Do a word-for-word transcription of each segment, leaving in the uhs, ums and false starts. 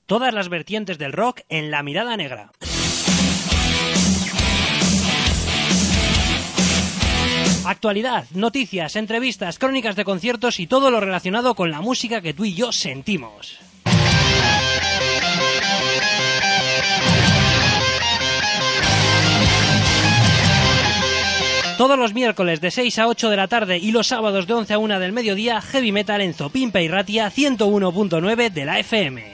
Todas las vertientes del rock en La Mirada Negra. Actualidad, noticias, entrevistas, crónicas de conciertos y todo lo relacionado con la música que tú y yo sentimos. Todos los miércoles de seis a ocho de la tarde y los sábados de once a una del mediodía, Heavy Metal en Zopimpa y Ratia ciento uno punto nueve de la F M.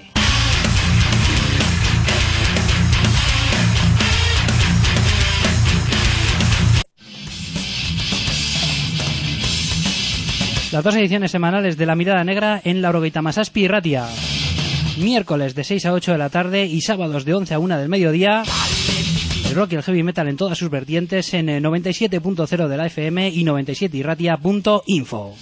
Las dos ediciones semanales de La Mirada Negra en Laurogeita Masazpi y Ratia. Miércoles de seis a ocho de la tarde y sábados de once a una del mediodía. El rock y el heavy metal en todas sus vertientes en noventa y siete punto cero de la F M y noventa y siete y ratia punto info.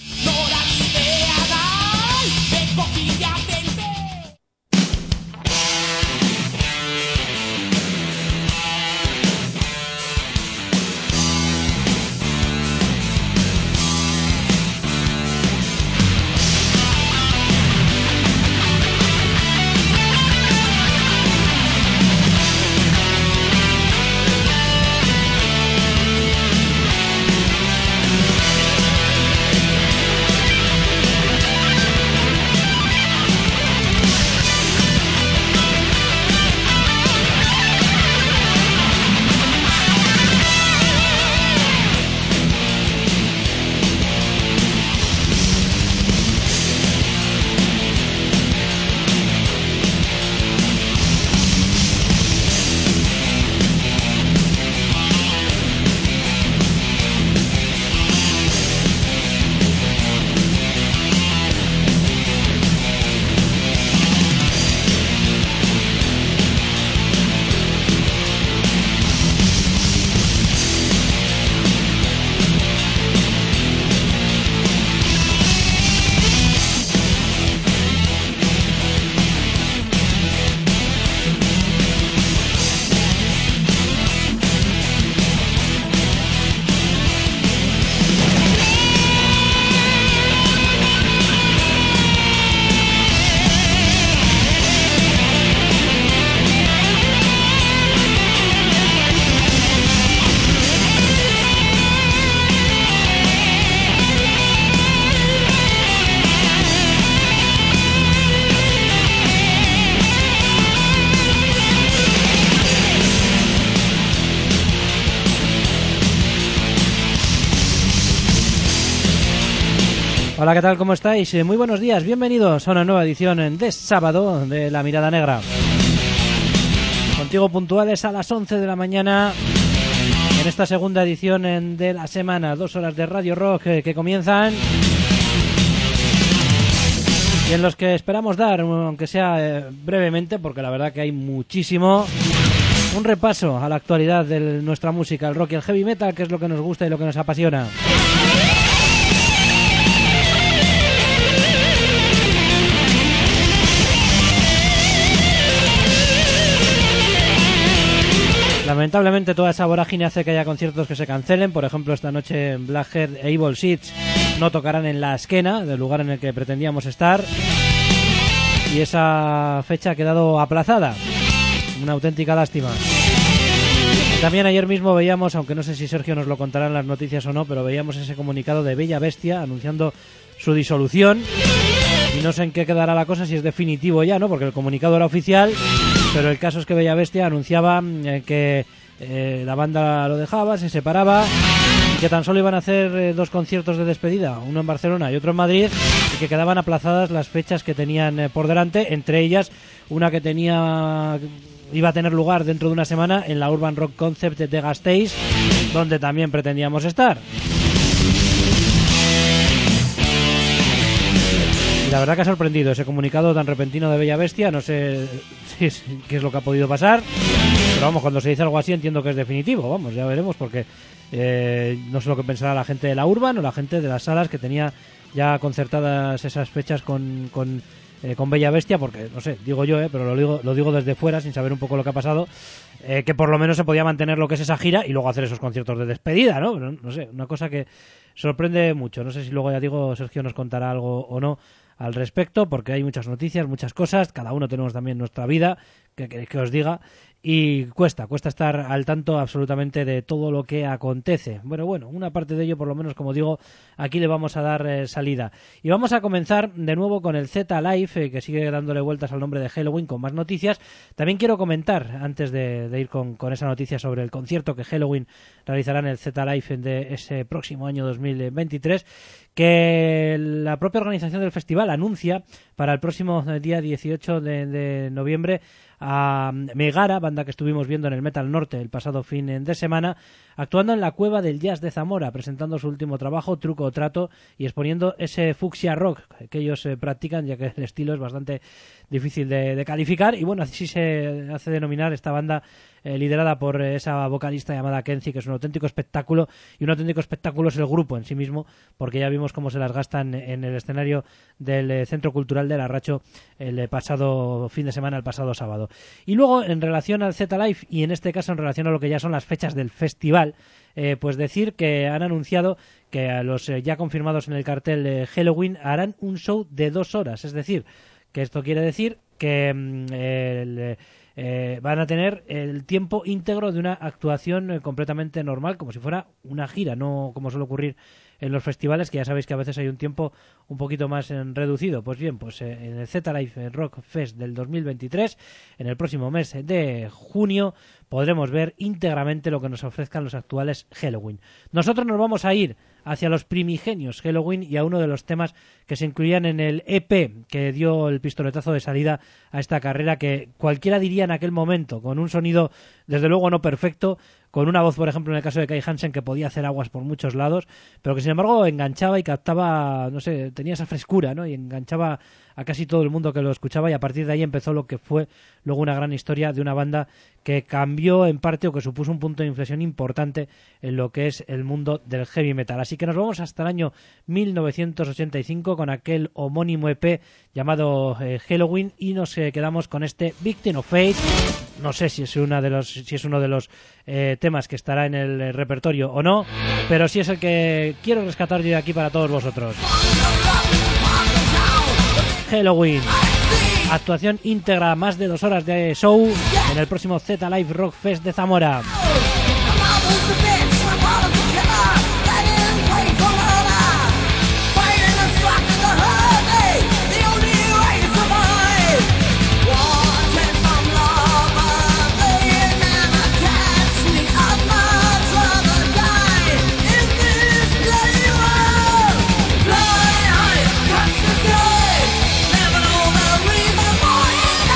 Hola, ¿qué tal? ¿Cómo estáis? Muy buenos días, bienvenidos a una nueva edición de sábado de La Mirada Negra. Contigo puntuales a las once de la mañana en esta segunda edición de la semana. Dos horas de Radio Rock que comienzan y en los que esperamos dar, aunque sea brevemente, porque la verdad que hay muchísimo, un repaso a la actualidad de nuestra música, el rock y el heavy metal, que es lo que nos gusta y lo que nos apasiona. Lamentablemente toda esa vorágine hace que haya conciertos que se cancelen. Por ejemplo, esta noche en Blackhead e Evil Seeds no tocarán en la Esquena, del lugar en el que pretendíamos estar, y esa fecha ha quedado aplazada. Una auténtica lástima. También ayer mismo veíamos, aunque no sé si Sergio nos lo contará en las noticias o no, pero veíamos ese comunicado de Bella Bestia anunciando su disolución. Y no sé en qué quedará la cosa, si es definitivo ya, ¿no? Porque el comunicado era oficial, pero el caso es que Bella Bestia anunciaba eh, que eh, la banda lo dejaba, se separaba, y que tan solo iban a hacer eh, dos conciertos de despedida, uno en Barcelona y otro en Madrid, y que quedaban aplazadas las fechas que tenían eh, por delante, entre ellas una que tenía iba a tener lugar dentro de una semana en la Urban Rock Concept de Gasteiz, donde también pretendíamos estar. Y la verdad que ha sorprendido ese comunicado tan repentino de Bella Bestia. No sé si es, qué es lo que ha podido pasar, pero vamos, cuando se dice algo así entiendo que es definitivo. Vamos, ya veremos, porque eh, no sé lo que pensará la gente de la Urban o la gente de las salas que tenía ya concertadas esas fechas con, con, eh, con Bella Bestia, porque no sé, digo yo, eh, pero lo digo, lo digo desde fuera sin saber un poco lo que ha pasado, eh, que por lo menos se podía mantener lo que es esa gira y luego hacer esos conciertos de despedida, ¿no? No, no sé, una cosa que sorprende mucho. No sé si luego, ya digo, Sergio nos contará algo o no al respecto, porque hay muchas noticias, muchas cosas, cada uno tenemos también nuestra vida, que, que, que os diga, y cuesta, cuesta estar al tanto absolutamente de todo lo que acontece. Bueno, bueno, una parte de ello, por lo menos, como digo, aquí le vamos a dar eh, salida. Y vamos a comenzar de nuevo con el Z Live, eh, que sigue dándole vueltas al nombre de Helloween, con más noticias. También quiero comentar, antes de, de ir con, con esa noticia sobre el concierto que Helloween realizará en el Z Live de ese próximo año dos mil veintitrés, que la propia organización del festival anuncia para el próximo día dieciocho de, de noviembre a Megara, banda que estuvimos viendo en el Metal Norte el pasado fin de semana, actuando en la Cueva del Jazz de Zamora, presentando su último trabajo, Truco o Trato, y exponiendo ese fucsia rock que ellos eh, practican, ya que el estilo es bastante difícil de, de calificar, y bueno, así se hace denominar esta banda eh, liderada por eh, esa vocalista llamada Kenzie, que es un auténtico espectáculo, y un auténtico espectáculo es el grupo en sí mismo, porque ya vimos cómo se las gastan en el escenario del eh, Centro Cultural del Arracho el eh, pasado fin de semana, el pasado sábado. Y luego, en relación al Z Live, y en este caso en relación a lo que ya son las fechas del festival, eh, pues decir que han anunciado que a los eh, ya confirmados en el cartel de Helloween harán un show de dos horas, es decir, que esto quiere decir que mm, el, eh, van a tener el tiempo íntegro de una actuación eh, completamente normal, como si fuera una gira, no como suele ocurrir en los festivales, que ya sabéis que a veces hay un tiempo un poquito más eh, reducido. Pues bien, pues eh, en el Z Live Rock Fest del dos mil veintitrés, en el próximo mes de junio, podremos ver íntegramente lo que nos ofrezcan los actuales Helloween. Nosotros nos vamos a ir hacia los primigenios Helloween y a uno de los temas que se incluían en el E P que dio el pistoletazo de salida a esta carrera, que cualquiera diría en aquel momento, con un sonido desde luego no perfecto, con una voz, por ejemplo, en el caso de Kai Hansen, que podía hacer aguas por muchos lados, pero que sin embargo enganchaba y captaba, no sé, tenía esa frescura, ¿no? Y enganchaba a casi todo el mundo que lo escuchaba, y a partir de ahí empezó lo que fue luego una gran historia de una banda que cambió en parte, o que supuso un punto de inflexión importante en lo que es el mundo del heavy metal. Así que nos vamos hasta el año mil novecientos ochenta y cinco con aquel homónimo E P llamado eh, Helloween, y nos eh, quedamos con este Victim of Fate. No sé si es una de los si es uno de los eh, temas que estará en el eh, repertorio o no, pero sí es el que quiero rescatar yo de aquí para todos vosotros. Helloween, actuación íntegra, más de dos horas de show en el próximo Z Live Rock Fest de Zamora.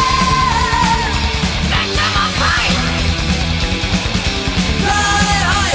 Fly high,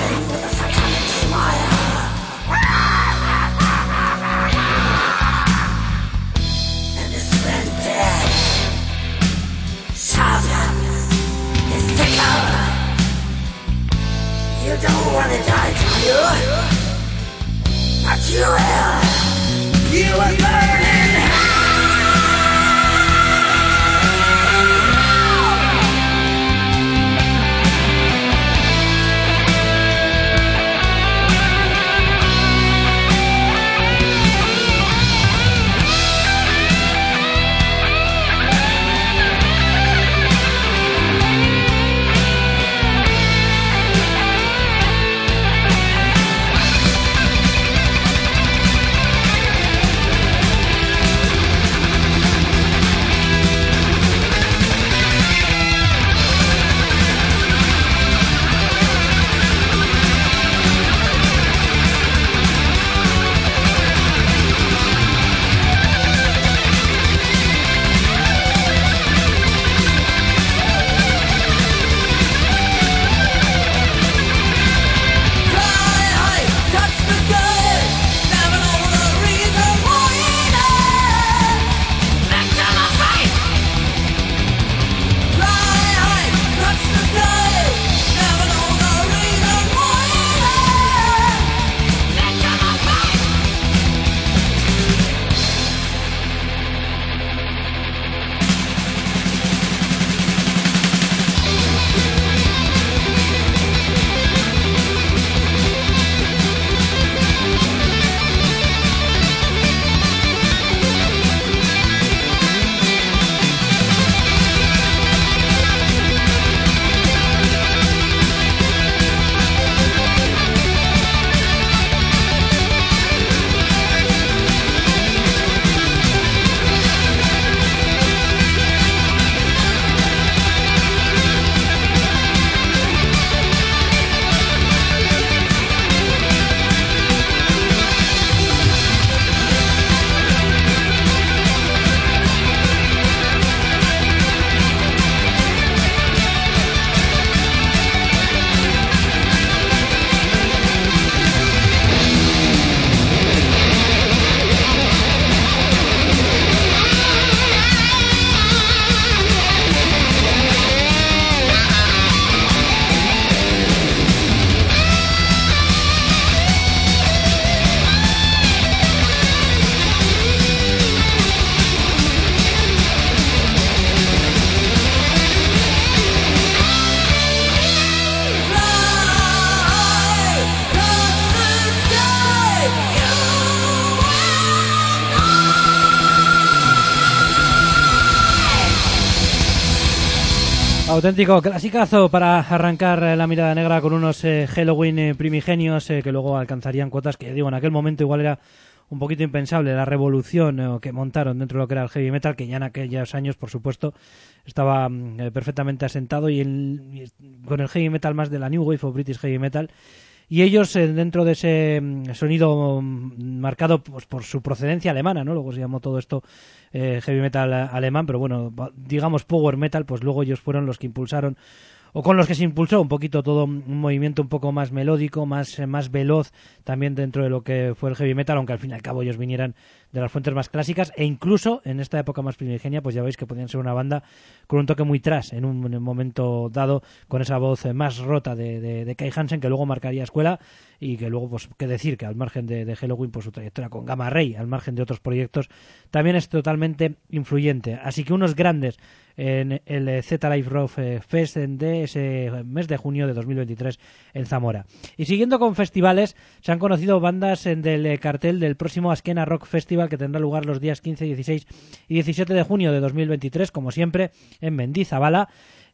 Auténtico clasicazo para arrancar la mirada negra con unos eh, Helloween eh, primigenios eh, que luego alcanzarían cuotas que, digo, en aquel momento igual era un poquito impensable la revolución eh, que montaron dentro de lo que era el heavy metal, que ya en aquellos años, por supuesto, estaba eh, perfectamente asentado y, el, y con el heavy metal más de la New Wave o British Heavy Metal. Y ellos, eh, dentro de ese mm, sonido mm, marcado pues, por su procedencia alemana, ¿no? Luego se llamó todo esto eh, heavy metal alemán, pero bueno, digamos power metal, pues luego ellos fueron los que impulsaron, o con los que se impulsó un poquito todo un movimiento un poco más melódico, más, más veloz, también dentro de lo que fue el heavy metal, aunque al fin y al cabo ellos vinieran de las fuentes más clásicas, e incluso en esta época más primigenia, pues ya veis que podían ser una banda con un toque muy thrash en un, en un momento dado, con esa voz más rota de, de, de Kai Hansen, que luego marcaría escuela, y que luego, pues, qué decir, que al margen de, de Helloween, pues su trayectoria con Gamma Ray, al margen de otros proyectos, también es totalmente influyente. Así que unos grandes en el Z-Live Rock Fest de ese mes de junio de dos mil veintitrés en Zamora. Y siguiendo con festivales, se han conocido bandas del cartel del próximo Askena Rock Festival, que tendrá lugar los días quince, dieciséis y diecisiete de junio de dos mil veintitrés, como siempre, en Mendizabala.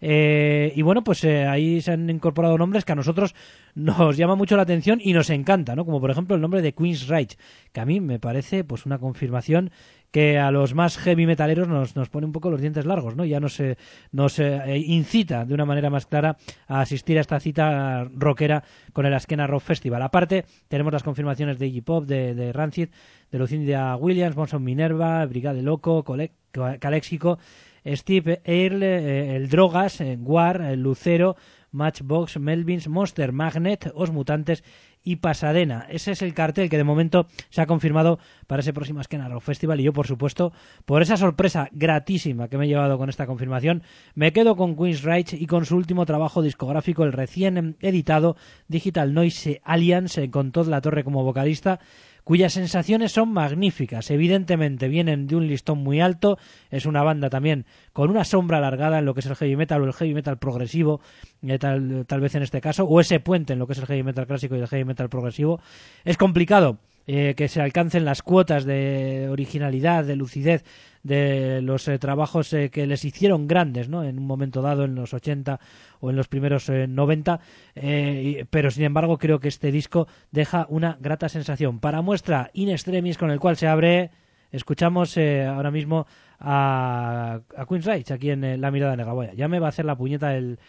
Eh, y bueno, pues eh, ahí se han incorporado nombres que a nosotros nos llama mucho la atención y nos encanta, ¿no? Como por ejemplo el nombre de Queen's Rage, que a mí me parece pues una confirmación que a los más heavy metaleros nos, nos pone un poco los dientes largos, ¿no? Ya nos, eh, nos eh, incita de una manera más clara a asistir a esta cita rockera con el Askena Rock Festival. Aparte, tenemos las confirmaciones de Iggy Pop, de, de Rancid, de Lucinda Williams, Bonson Minerva, Brigade Loco, Calexico, Steve Earle, eh, el Drogas, eh, War, el Lucero, Matchbox, Melvins, Monster Magnet, Os Mutantes y Pasadena. Ese es el cartel que de momento se ha confirmado para ese próximo Askena Rock Festival, y yo, por supuesto, por esa sorpresa gratísima que me he llevado con esta confirmación, me quedo con Queensryche y con su último trabajo discográfico, el recién editado Digital Noise Alliance, con Todd La Torre como vocalista, cuyas sensaciones son magníficas. Evidentemente vienen de un listón muy alto, es una banda también con una sombra alargada en lo que es el heavy metal o el heavy metal progresivo, eh, tal, tal vez en este caso, o ese puente en lo que es el heavy metal clásico y el heavy metal progresivo. Es complicado eh, que se alcancen las cuotas de originalidad, de lucidez de los eh, trabajos eh, que les hicieron grandes, ¿no?, en un momento dado, en los ochenta o en los primeros eh, noventa, eh, pero sin embargo creo que este disco deja una grata sensación. Para muestra, In Extremis, con el cual se abre, escuchamos eh, ahora mismo a, a Queensryche aquí en eh, La Mirada Negra. Vaya, ya me va a hacer la puñeta el,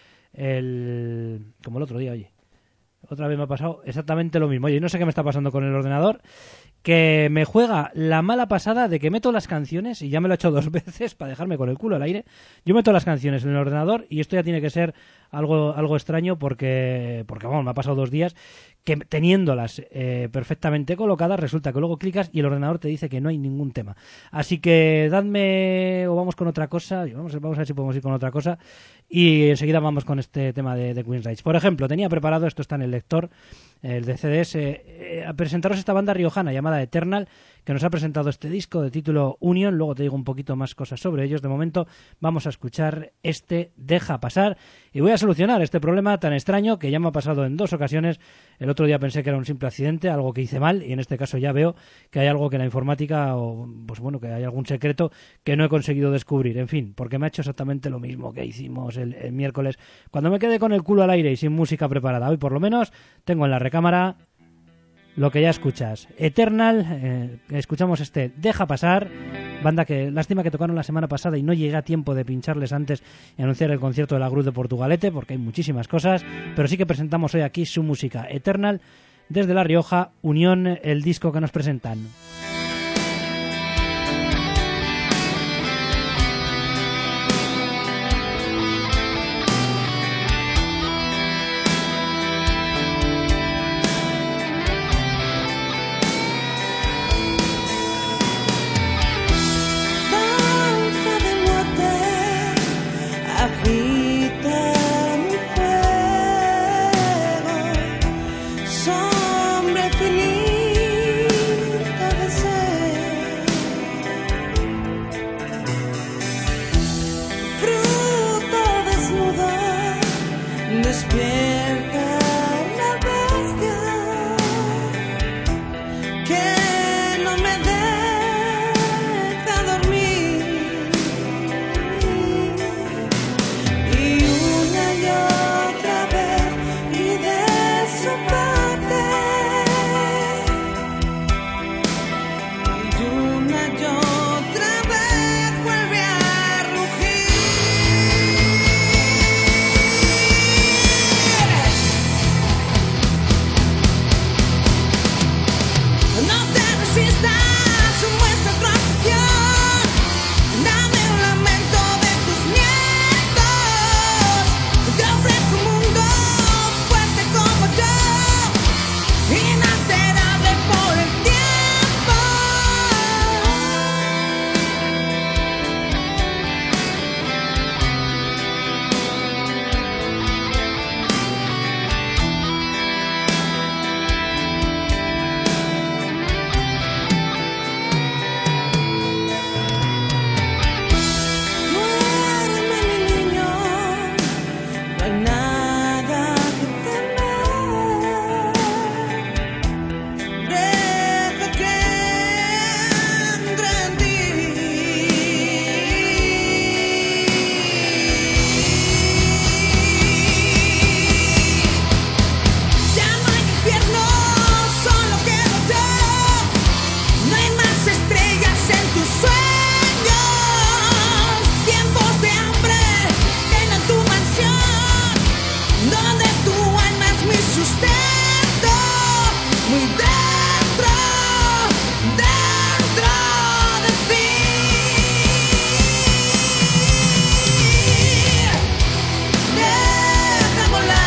el como el otro día, oye. Otra vez me ha pasado exactamente lo mismo. Oye, no sé qué me está pasando con el ordenador, que me juega la mala pasada de que meto las canciones, y ya me lo he hecho dos veces para dejarme con el culo al aire. Yo meto las canciones en el ordenador y esto ya tiene que ser algo algo extraño porque, porque vamos, me ha pasado dos días que teniéndolas eh, perfectamente colocadas, resulta que luego clicas y el ordenador te dice que no hay ningún tema. Así que dadme, o vamos con otra cosa, vamos, vamos a ver si podemos ir con otra cosa, y enseguida vamos con este tema de, de Queensryche. Por ejemplo, tenía preparado, esto está en el lector, el de C Ds, eh, a presentaros esta banda riojana llamada Eternal, que nos ha presentado este disco de título Union. Luego te digo un poquito más cosas sobre ellos. De momento vamos a escuchar este Deja Pasar, y voy a solucionar este problema tan extraño que ya me ha pasado en dos ocasiones. El otro día pensé que era un simple accidente, algo que hice mal, y en este caso ya veo que hay algo que en la informática, o pues bueno, que hay algún secreto que no he conseguido descubrir. En fin, porque me ha hecho exactamente lo mismo que hicimos el, el miércoles, cuando me quedé con el culo al aire y sin música preparada. Hoy por lo menos tengo en la recámara lo que ya escuchas. Eternal, eh, escuchamos este Deja Pasar, banda que lástima que tocaron la semana pasada y no llegué a tiempo de pincharles antes y anunciar el concierto de la Cruz de Portugalete, porque hay muchísimas cosas, pero sí que presentamos hoy aquí su música. Eternal, desde La Rioja, Unión, el disco que nos presentan. Deja volar.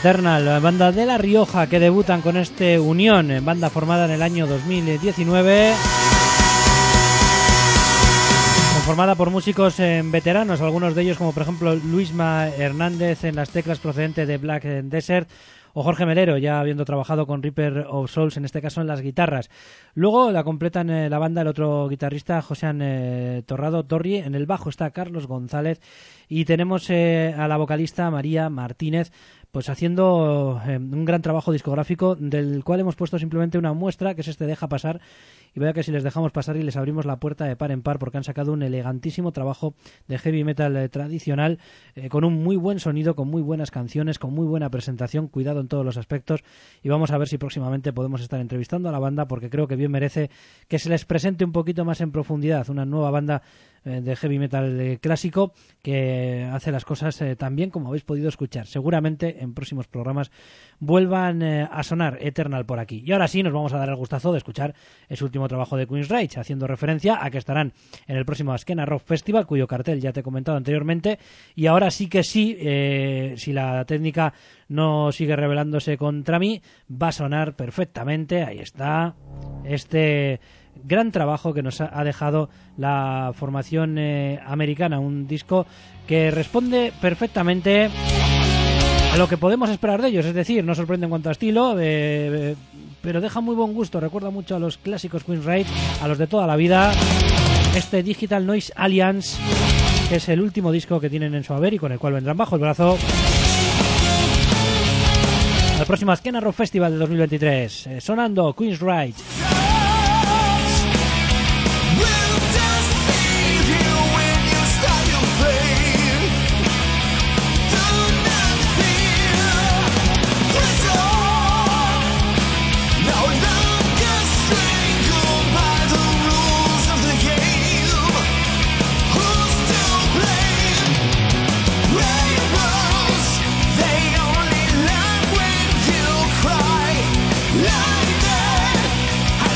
Eternal, banda de La Rioja que debutan con este Unión, banda formada en el año dos mil diecinueve, conformada por músicos eh, veteranos, algunos de ellos como por ejemplo Luisma Hernández en las teclas procedente de Black Desert, o Jorge Melero, ya habiendo trabajado con Reaper of Souls, en este caso en las guitarras. Luego la completan eh, la banda el otro guitarrista, José eh, Torrado Torri, en el bajo está Carlos González, y tenemos eh, a la vocalista María Martínez, pues haciendo eh, un gran trabajo discográfico, del cual hemos puesto simplemente una muestra, que es este Deja Pasar, y vaya que si les dejamos pasar y les abrimos la puerta de par en par, porque han sacado un elegantísimo trabajo de heavy metal eh, tradicional, eh, con un muy buen sonido, con muy buenas canciones, con muy buena presentación, cuidado en todos los aspectos, y vamos a ver si próximamente podemos estar entrevistando a la banda, porque creo que bien merece que se les presente un poquito más en profundidad, una nueva banda eh, de heavy metal eh, clásico que hace las cosas eh, tan bien como habéis podido escuchar. Seguramente en próximos programas vuelvan eh, a sonar Eternal por aquí. Y ahora sí nos vamos a dar el gustazo de escuchar ese último trabajo de Queen's Rage, haciendo referencia a que estarán en el próximo Askena Rock Festival, cuyo cartel ya te he comentado anteriormente, y ahora sí que sí, eh, si la técnica no sigue rebelándose contra mí, va a sonar perfectamente. Ahí está este gran trabajo que nos ha dejado la formación eh, americana, un disco que responde perfectamente a lo que podemos esperar de ellos, es decir, no sorprende en cuanto a estilo, eh, eh, pero deja muy buen gusto, recuerda mucho a los clásicos Queen's Rage, a los de toda la vida. Este Digital Noise Alliance, que es el último disco que tienen en su haber y con el cual vendrán bajo el brazo al próximo Askena Rock Festival de dos mil veintitrés, eh, sonando Queen's Rage. London has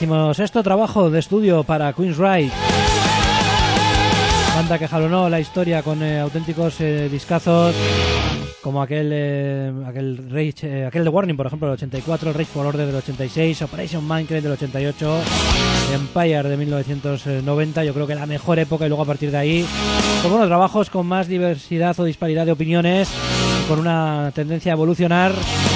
Decimosexto trabajo de estudio para Queensryche, banda que jalonó la historia con eh, auténticos eh, discazos como aquel eh, aquel Rage, eh, aquel de Warning, por ejemplo, del ochenta y cuatro, Rage for Order del ochenta y seis, Operation Mindcrate del ochenta y ocho, Empire de mil novecientos noventa. Yo creo que la mejor época, y luego a partir de ahí, pues bueno, trabajos con más diversidad o disparidad de opiniones, con una tendencia a evolucionar.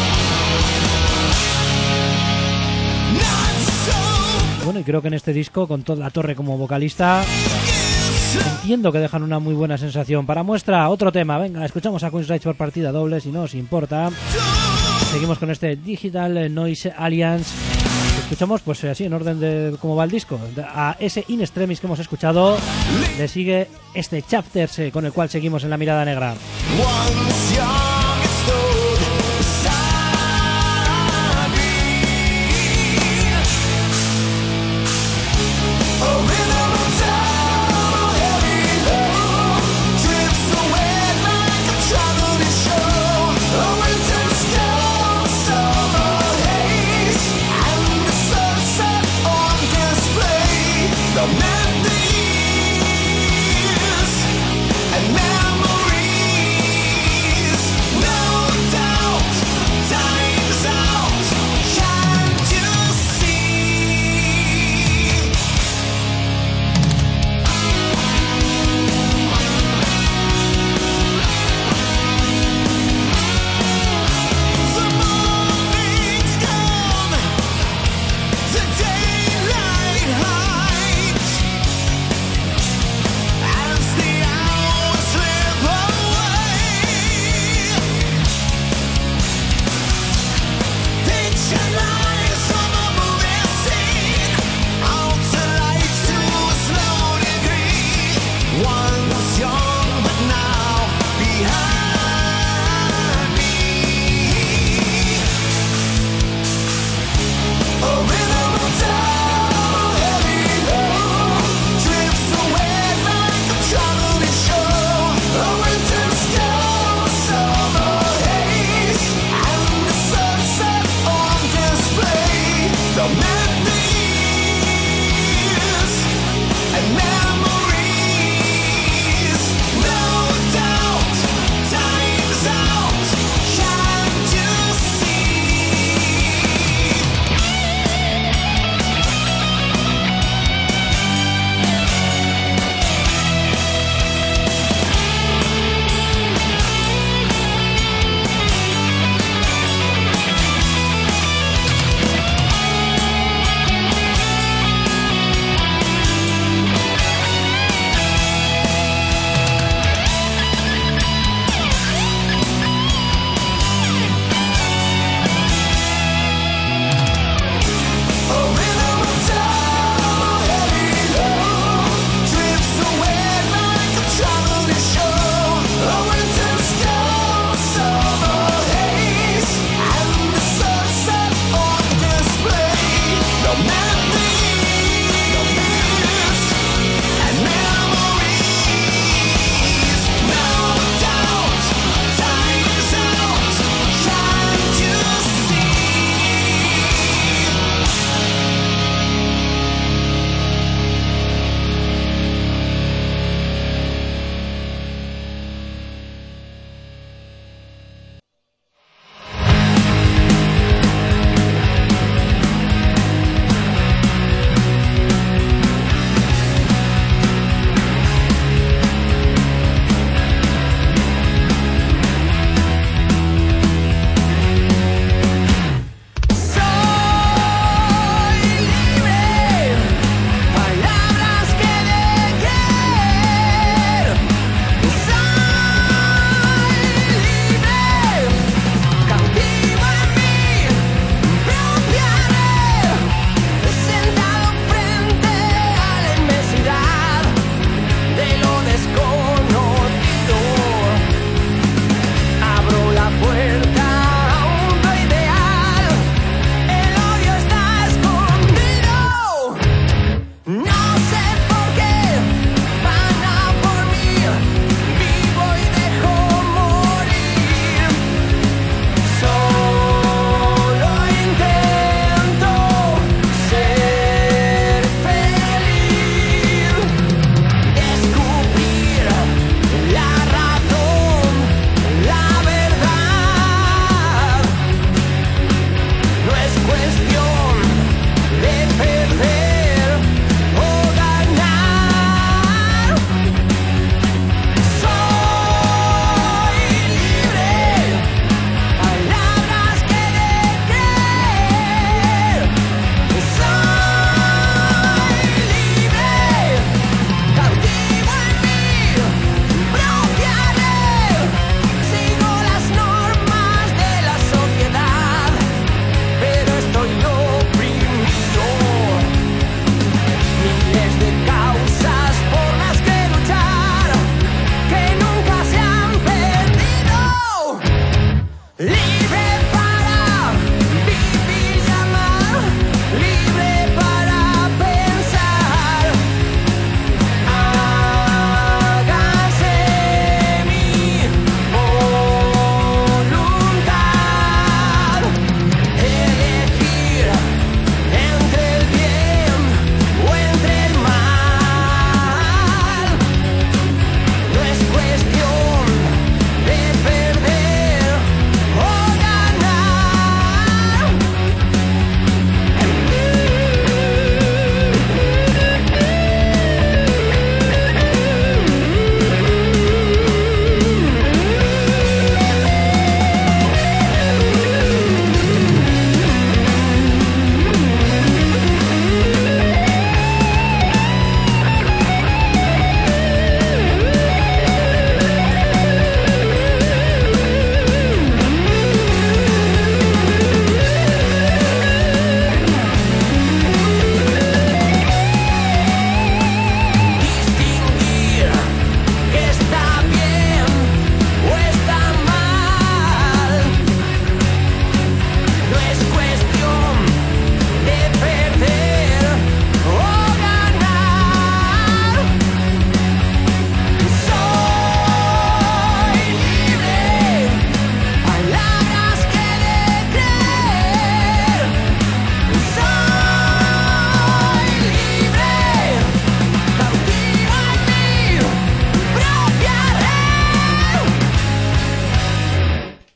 Bueno, y creo que en este disco, con toda la Torre como vocalista, entiendo que dejan una muy buena sensación. Para muestra, otro tema. Venga, escuchamos a Queensryche por partida doble, si no os importa. Seguimos con este Digital Noise Alliance. Escuchamos, pues así, en orden de cómo va el disco. A ese In Extremis que hemos escuchado, le sigue este Chapters, eh, con el cual seguimos en La Mirada Negra. Memories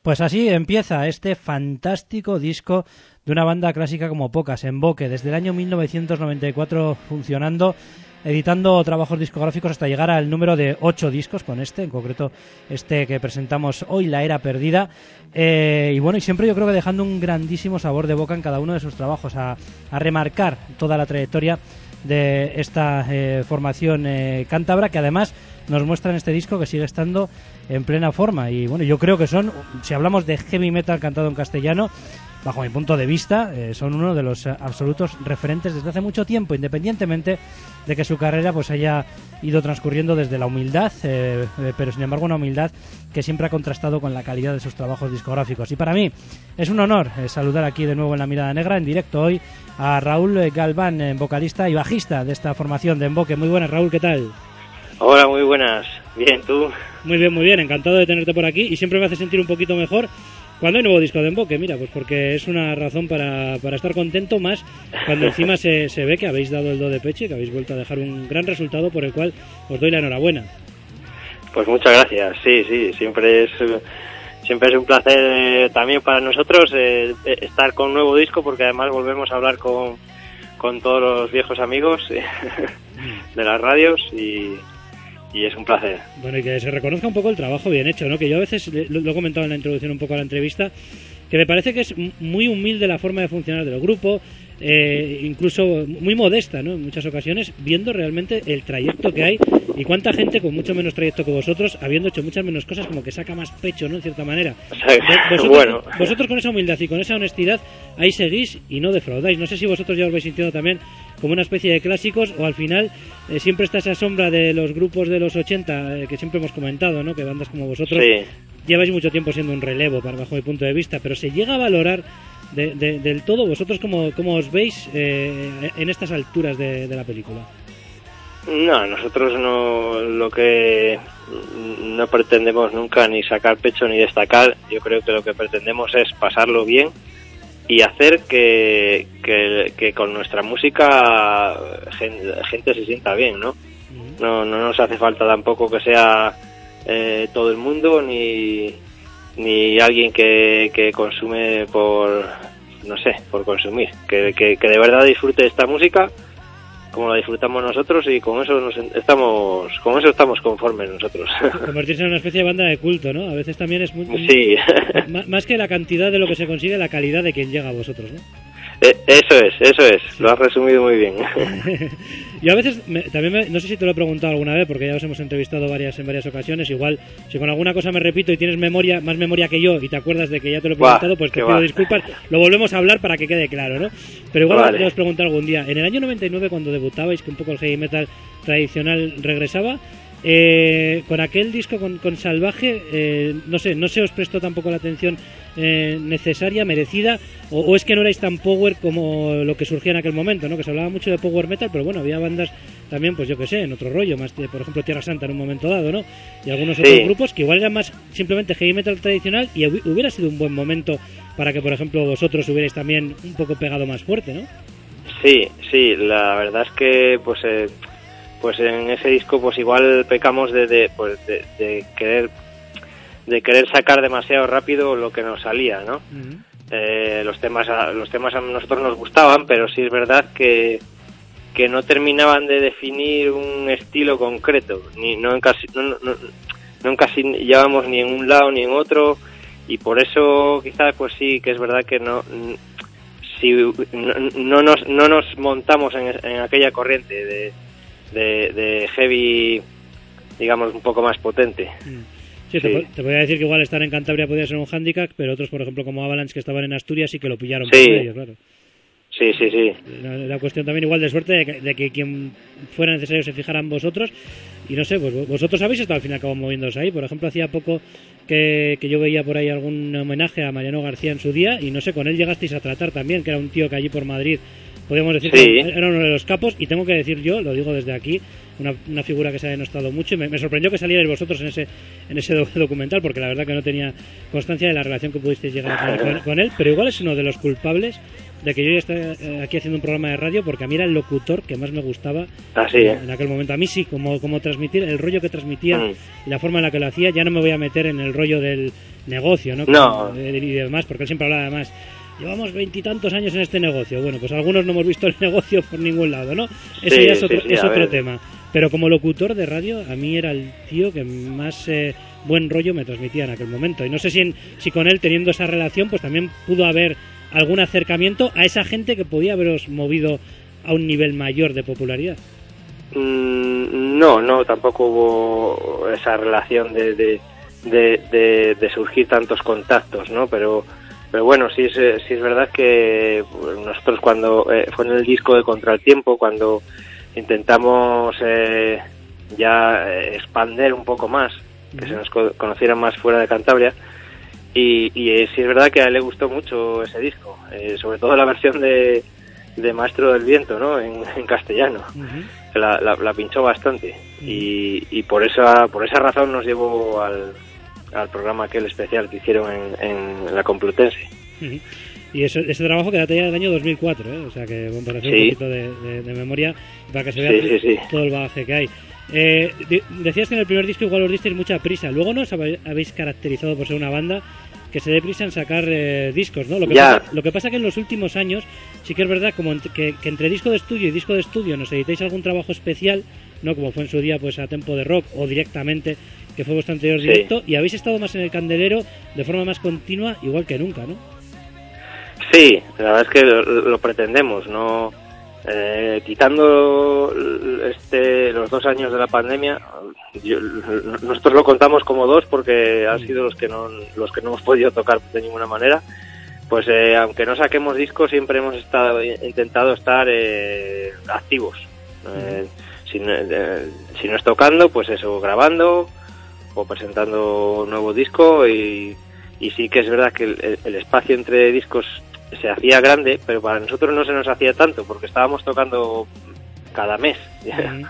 Pues así empieza este fantástico disco de una banda clásica como pocas, Emboque, desde el año mil novecientos noventa y cuatro funcionando, editando trabajos discográficos hasta llegar al número de ocho discos con este, en concreto este que presentamos hoy, La Era Perdida. Eh, y bueno, y siempre yo creo que dejando un grandísimo sabor de boca en cada uno de sus trabajos, a, a remarcar toda la trayectoria de esta eh, formación eh, cántabra, que además nos muestra en este disco que sigue estando en plena forma. Y bueno, yo creo que son, si hablamos de heavy metal cantado en castellano, bajo mi punto de vista, eh, son uno de los absolutos referentes desde hace mucho tiempo, independientemente de que su carrera pues haya ido transcurriendo desde la humildad, eh, eh, pero sin embargo una humildad que siempre ha contrastado con la calidad de sus trabajos discográficos. Y para mí es un honor eh, saludar aquí de nuevo en La Mirada Negra, en directo hoy, a Raúl Galván, eh, vocalista y bajista de esta formación de Emboque. Muy buenas, Raúl, ¿qué tal? Hola, muy buenas. Bien, ¿tú? Muy bien, muy bien. Encantado de tenerte por aquí y siempre me hace sentir un poquito mejor cuando hay nuevo disco de Emboque. Mira, pues porque es una razón para, para estar contento, más cuando encima se, se ve que habéis dado el do de pecho y que habéis vuelto a dejar un gran resultado, por el cual os doy la enhorabuena. Pues muchas gracias. Sí, sí, siempre es siempre es un placer eh, también para nosotros eh, estar con un nuevo disco, porque además volvemos a hablar con, con todos los viejos amigos eh, de las radios y... y es un placer. Bueno, y que se reconozca un poco el trabajo bien hecho, ¿no? Que yo a veces, lo, lo he comentado en la introducción un poco a la entrevista, que me parece que es muy humilde la forma de funcionar del grupo, eh, incluso muy modesta, ¿no? En muchas ocasiones, viendo realmente el trayecto que hay y cuánta gente con mucho menos trayecto que vosotros, habiendo hecho muchas menos cosas, como que saca más pecho, ¿no? En cierta manera. Vosotros, bueno. vosotros con esa humildad y con esa honestidad, ahí seguís y no defraudáis. No sé si vosotros ya os vais sintiendo también como una especie de clásicos, o al final eh, siempre está esa sombra de los grupos de los ochenta, eh, que siempre hemos comentado, ¿no? Que bandas como vosotros sí. lleváis mucho tiempo siendo un relevo, para bajo mi punto de vista, pero se llega a valorar de, de, del todo. ¿Vosotros cómo, cómo os veis eh, en estas alturas de, de la película? No, nosotros no, lo que no pretendemos nunca ni sacar pecho ni destacar. Yo creo que lo que pretendemos es pasarlo bien y hacer que, que, que con nuestra música gente, gente se sienta bien, ¿no? No, no nos hace falta tampoco que sea eh, todo el mundo ni ni alguien que, que consume por, no sé, por consumir, que, que, que de verdad disfrute de esta música como la disfrutamos nosotros, y con eso nos estamos con eso estamos conformes nosotros. Convertirse en una especie de banda de culto, ¿no? A veces también es muy, sí. más, más que la cantidad de lo que se consigue, la calidad de quien llega a vosotros, ¿no? Eh, eso es, eso es, sí. Lo has resumido muy bien. Yo a veces, me, también me, no sé si te lo he preguntado alguna vez, porque ya os hemos entrevistado varias en varias ocasiones, igual si con alguna cosa me repito y tienes memoria, más memoria que yo, y te acuerdas de que ya te lo he preguntado, pues te pido va. disculpas, lo volvemos a hablar para que quede claro, ¿no? Pero igual vale. os pregunto algún día, en el año noventa y nueve, cuando debutabais, que un poco el heavy metal tradicional regresaba, Eh, con aquel disco con, con Salvaje, eh, no sé, no se os prestó tampoco la atención eh, necesaria, merecida, o, o es que no erais tan power como lo que surgía en aquel momento, ¿no? Que se hablaba mucho de power metal, pero bueno, había bandas también, pues yo que sé, en otro rollo, más de, por ejemplo, Tierra Santa en un momento dado, ¿no? Y algunos sí. otros grupos que igual eran más simplemente heavy metal tradicional, y hubiera sido un buen momento para que, por ejemplo, vosotros hubierais también un poco pegado más fuerte, ¿no? Sí, sí, la verdad es que pues eh, pues en ese disco pues igual pecamos de, de pues de, de querer de querer sacar demasiado rápido lo que nos salía, ¿no? Uh-huh. Eh, los temas los temas a nosotros nos gustaban, pero sí es verdad que que no terminaban de definir un estilo concreto, ni no en casi no, no, no encasillábamos ni en un lado ni en otro, y por eso quizás pues sí que es verdad que no si no, no nos no nos montamos en, en aquella corriente de De, de heavy, digamos, un poco más potente. Sí, sí. Te, te voy a decir que igual estar en Cantabria podía ser un hándicap, pero otros, por ejemplo, como Avalanche, que estaban en Asturias, sí que lo pillaron sí. por medio, claro. Sí, sí, sí. La, la cuestión también igual de suerte de que, de que quien fuera necesario se fijara en vosotros, y no sé, pues vosotros habéis estado al fin y al cabo moviéndose ahí. Por ejemplo, hacía poco que, que yo veía por ahí algún homenaje a Mariano García en su día, y no sé, con él llegasteis a tratar también, que era un tío que allí por Madrid podríamos decir sí. que era uno de los capos, y tengo que decir yo, lo digo desde aquí, una, una figura que se ha denostado mucho, y me, me sorprendió que salierais vosotros en ese en ese documental, porque la verdad que no tenía constancia de la relación que pudisteis llegar a tener con, con él, pero igual es uno de los culpables de que yo ya esté aquí haciendo un programa de radio, porque a mí era el locutor que más me gustaba Así, ¿eh? en aquel momento. A mí sí, como, como transmitir, el rollo que transmitía mm. y la forma en la que lo hacía. Ya no me voy a meter en el rollo del negocio, ¿no? No. Y demás, porque él siempre hablaba además, llevamos veintitantos años en este negocio. Bueno, pues algunos no hemos visto el negocio por ningún lado, ¿no? Eso sí, ya es otro, sí, sí, es otro ver. tema. Pero como locutor de radio, a mí era el tío que más eh, buen rollo me transmitía en aquel momento. Y no sé si, en, si con él, teniendo esa relación, pues también pudo haber algún acercamiento a esa gente que podía haberos movido a un nivel mayor de popularidad. Mm, no, no, tampoco hubo esa relación de, de, de, de, de surgir tantos contactos, ¿no? Pero, pero bueno, sí es, sí es verdad que nosotros cuando eh, fue en el disco de Contra el Tiempo, cuando intentamos eh, ya eh, expander un poco más, que se nos co- conocieran más fuera de Cantabria, y, y eh, sí es verdad que a él le gustó mucho ese disco, eh, sobre todo la versión de, de Maestro del Viento, ¿no? En, en castellano. Uh-huh. La, la, la pinchó bastante, uh-huh. y, y por esa por esa razón nos llevó al, al programa aquel especial que hicieron en, en la Complutense. Uh-huh. Y eso, ese trabajo que data ya del año dos mil cuatro, ¿eh? O sea que para hacer sí. un poquito de, de, de memoria, para que se vea sí, sí, sí. todo el bagaje que hay. Eh, de, decías que en el primer disco igual os disteis mucha prisa, luego no os habéis caracterizado por ser una banda que se dé prisa en sacar eh, discos, ¿no? Lo que, pasa, lo que pasa que en los últimos años sí que es verdad como ent- que, que entre disco de estudio y disco de estudio nos editáis algún trabajo especial, ¿no? Como fue en su día pues a Tempo de Rock o directamente, que fue vuestro anterior directo, sí. Y habéis estado más en el candelero de forma más continua, igual que nunca, ¿no? Sí, la verdad es que lo, lo pretendemos, ¿no? Eh, quitando este los dos años de la pandemia, yo, nosotros lo contamos como dos porque han sido los que no los que no hemos podido tocar de ninguna manera. Pues eh, aunque no saquemos discos, siempre hemos estado intentado estar eh, activos. Eh, si, eh, si no es tocando, pues eso, grabando o presentando un nuevo disco, y, y sí que es verdad que el, el espacio entre discos se hacía grande, pero para nosotros no se nos hacía tanto porque estábamos tocando cada mes. Uh-huh.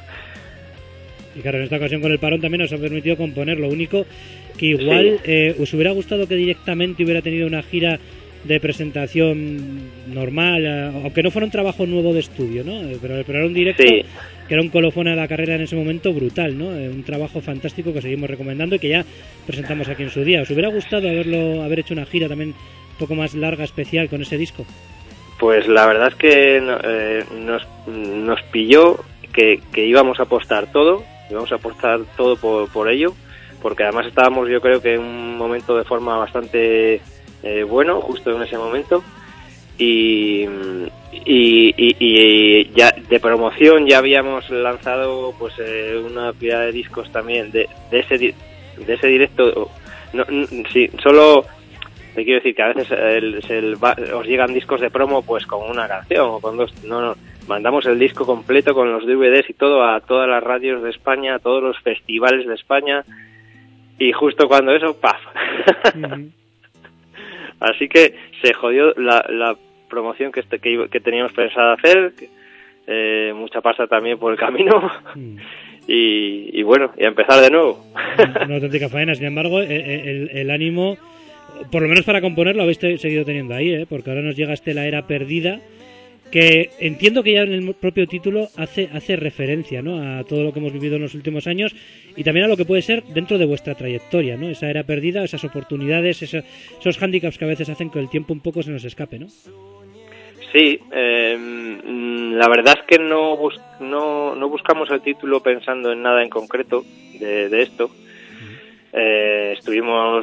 Y claro, en esta ocasión con el parón también nos ha permitido componer. Lo único que igual sí. eh, os hubiera gustado que directamente hubiera tenido una gira de presentación normal, eh, aunque no fuera un trabajo nuevo de estudio, ¿no? Eh, pero, pero era un directo sí. que era un colofón a la carrera en ese momento brutal, ¿no? Eh, un trabajo fantástico que seguimos recomendando y que ya presentamos aquí en su día. ¿Os hubiera gustado haberlo haber hecho una gira también un poco más larga, especial, con ese disco? Pues la verdad es que eh, nos, nos pilló que, que íbamos a apostar todo, íbamos a apostar todo por, por ello, porque además estábamos, yo creo que en un momento de forma bastante eh, bueno, justo en ese momento, y, y, y, y ya de promoción ya habíamos lanzado pues eh, una pila de discos también de, de ese de ese directo. No, no, sí, solo te quiero decir que a veces el, el, os llegan discos de promo pues con una canción o con dos. No, no, mandamos el disco completo con los D V Ds y todo a todas las radios de España, a todos los festivales de España, y justo cuando eso, ¡paf! Uh-huh. Así que se jodió la, la promoción que, este, que, que teníamos pensado hacer, eh, mucha pasta también por el camino. Uh-huh. y, y bueno, y a empezar de nuevo. Una auténtica faena. Sin embargo, el, el, el ánimo, por lo menos para componerlo, habéis te, seguido teniendo ahí, ¿eh? Porque ahora nos llega este La Era Perdida, que entiendo que ya en el propio título hace hace referencia, ¿no?, a todo lo que hemos vivido en los últimos años y también a lo que puede ser dentro de vuestra trayectoria, ¿no? Esa era perdida, esas oportunidades, esos, esos hándicaps que a veces hacen que el tiempo un poco se nos escape, ¿no? Sí, eh, la verdad es que no, bus- no no buscamos el título pensando en nada en concreto de, de esto. Uh-huh. Eh, estuvimos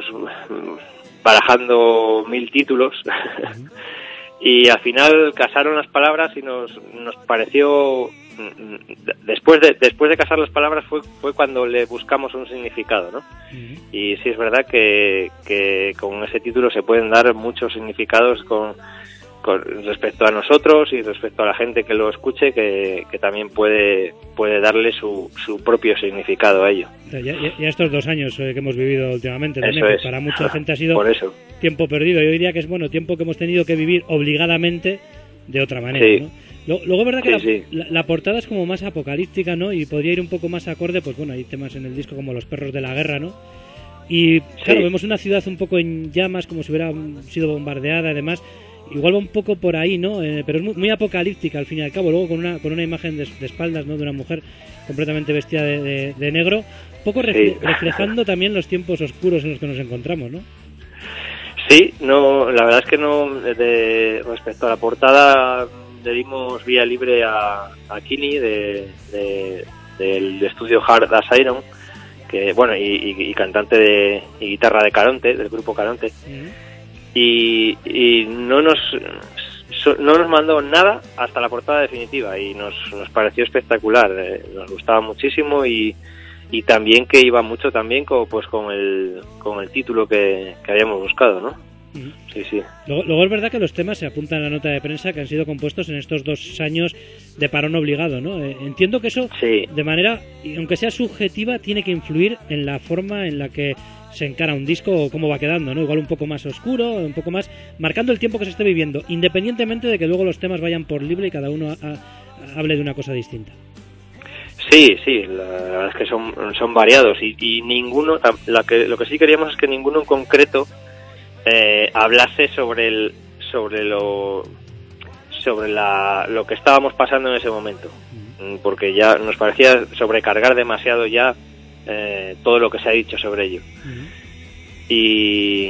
barajando mil títulos. Uh-huh. Y al final casaron las palabras y nos nos pareció, después de después de casar las palabras fue fue cuando le buscamos un significado, ¿no? Uh-huh. Y sí es verdad que que con ese título se pueden dar muchos significados con, con respecto a nosotros y respecto a la gente que lo escuche, que, que también puede puede darle su su propio significado a ello. Ya, ya, ya estos dos años eh, que hemos vivido últimamente también, eso que es. Para mucha gente ha sido Por eso. tiempo perdido. Yo diría que es bueno tiempo que hemos tenido que vivir obligadamente de otra manera, sí. ¿no? Luego, luego es verdad que sí, la, sí. La, la portada es como más apocalíptica, ¿no? Y podría ir un poco más acorde, pues bueno, hay temas en el disco como Los perros de la guerra, ¿no? Y claro, sí. Vemos una ciudad un poco en llamas, como si hubiera sido bombardeada, además. Igual va un poco por ahí, ¿no? Eh, pero es muy, muy apocalíptica al fin y al cabo. Luego con una con una imagen de, de espaldas, ¿no?, de una mujer completamente vestida de, de, de negro, un poco refle- sí. reflejando también los tiempos oscuros en los que nos encontramos, ¿no? Sí, no, la verdad es que no, de, respecto a la portada le dimos vía libre a, a Kini de, de, del estudio Hard as Iron, que bueno, y, y, y cantante de y guitarra de Caronte, del grupo Caronte, uh-huh. y, y no nos so, no nos mandó nada hasta la portada definitiva y nos, nos pareció espectacular, eh, nos gustaba muchísimo y, y también que iba mucho también con, pues con el con el título que, que habíamos buscado, ¿no? Uh-huh. Sí, sí. Luego, luego es verdad que los temas se apuntan en la nota de prensa que han sido compuestos en estos dos años de parón obligado, ¿no? Eh, entiendo que eso, sí. de manera, aunque sea subjetiva, tiene que influir en la forma en la que se encara un disco o cómo va quedando, ¿no? Igual un poco más oscuro, un poco más marcando el tiempo que se esté viviendo, independientemente de que luego los temas vayan por libre y cada uno a, a, hable de una cosa distinta. Sí, sí, la, la verdad es que son, son variados y, y ninguno, la que, lo que sí queríamos es que ninguno en concreto eh, hablase sobre el, sobre lo, sobre la, lo que estábamos pasando en ese momento, uh-huh. porque ya nos parecía sobrecargar demasiado ya eh, todo lo que se ha dicho sobre ello. Uh-huh. Y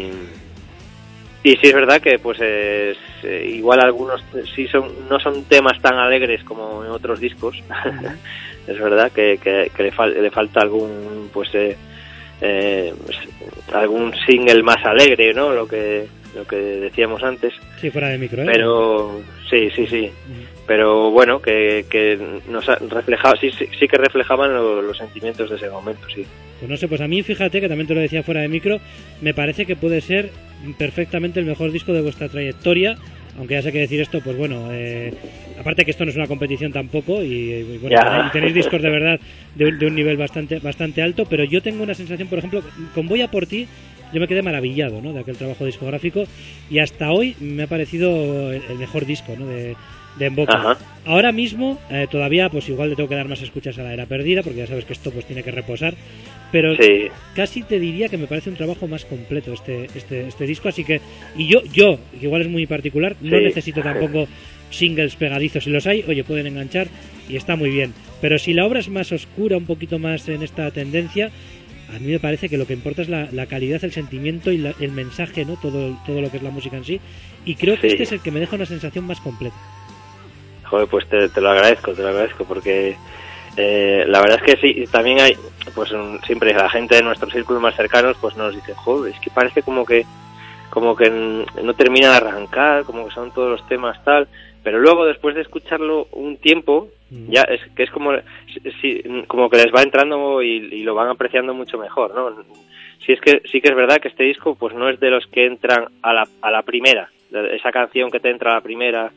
y sí es verdad que pues es, eh, igual algunos sí son no son temas tan alegres como en otros discos. Uh-huh. Es verdad que, que, que le, fal, le falta algún pues eh, eh, algún single más alegre, ¿no? Lo que lo que decíamos antes. Sí, fuera de micro, ¿eh? Pero sí, sí, sí. Uh-huh. Pero bueno, que, que nos reflejaba, sí, sí, sí que reflejaban lo, los sentimientos de ese momento, sí. Pues no sé, pues a mí, fíjate, que también te lo decía fuera de micro, me parece que puede ser perfectamente el mejor disco de vuestra trayectoria, aunque ya sé que decir esto, pues bueno, eh, aparte que esto no es una competición tampoco, y, y bueno, tenéis, tenéis discos de verdad de, de un nivel bastante bastante alto, pero yo tengo una sensación, por ejemplo, con Voy a por ti, yo me quedé maravillado, ¿no?, de aquel trabajo discográfico, y hasta hoy me ha parecido el, el mejor disco, ¿no?, de, de En Boca. Ajá. Ahora mismo, eh, todavía, pues igual le tengo que dar más escuchas a La Era Perdida, porque ya sabes que esto pues tiene que reposar, pero sí. Casi te diría que me parece un trabajo más completo este este este disco, así que, y yo, yo que igual es muy particular, sí. No necesito tampoco singles pegadizos, si los hay, oye, pueden enganchar y está muy bien, pero si la obra es más oscura, un poquito más en esta tendencia, a mí me parece que lo que importa es la, la calidad, el sentimiento y la, el mensaje, ¿no?, todo, todo lo que es la música en sí, y creo que sí. Este es el que me deja una sensación más completa. Joder, pues te, te lo agradezco, te lo agradezco, porque eh, la verdad es que sí, también hay, pues un, siempre la gente de nuestros círculos más cercanos pues nos dice, joder, es que parece como que como que no termina de arrancar, como que son todos los temas tal, pero luego después de escucharlo un tiempo, mm. ya es que es como si, como que les va entrando y, y lo van apreciando mucho mejor, ¿no? Sí es que sí que es verdad que este disco pues no es de los que entran a la a la primera, esa canción que te entra a la primera,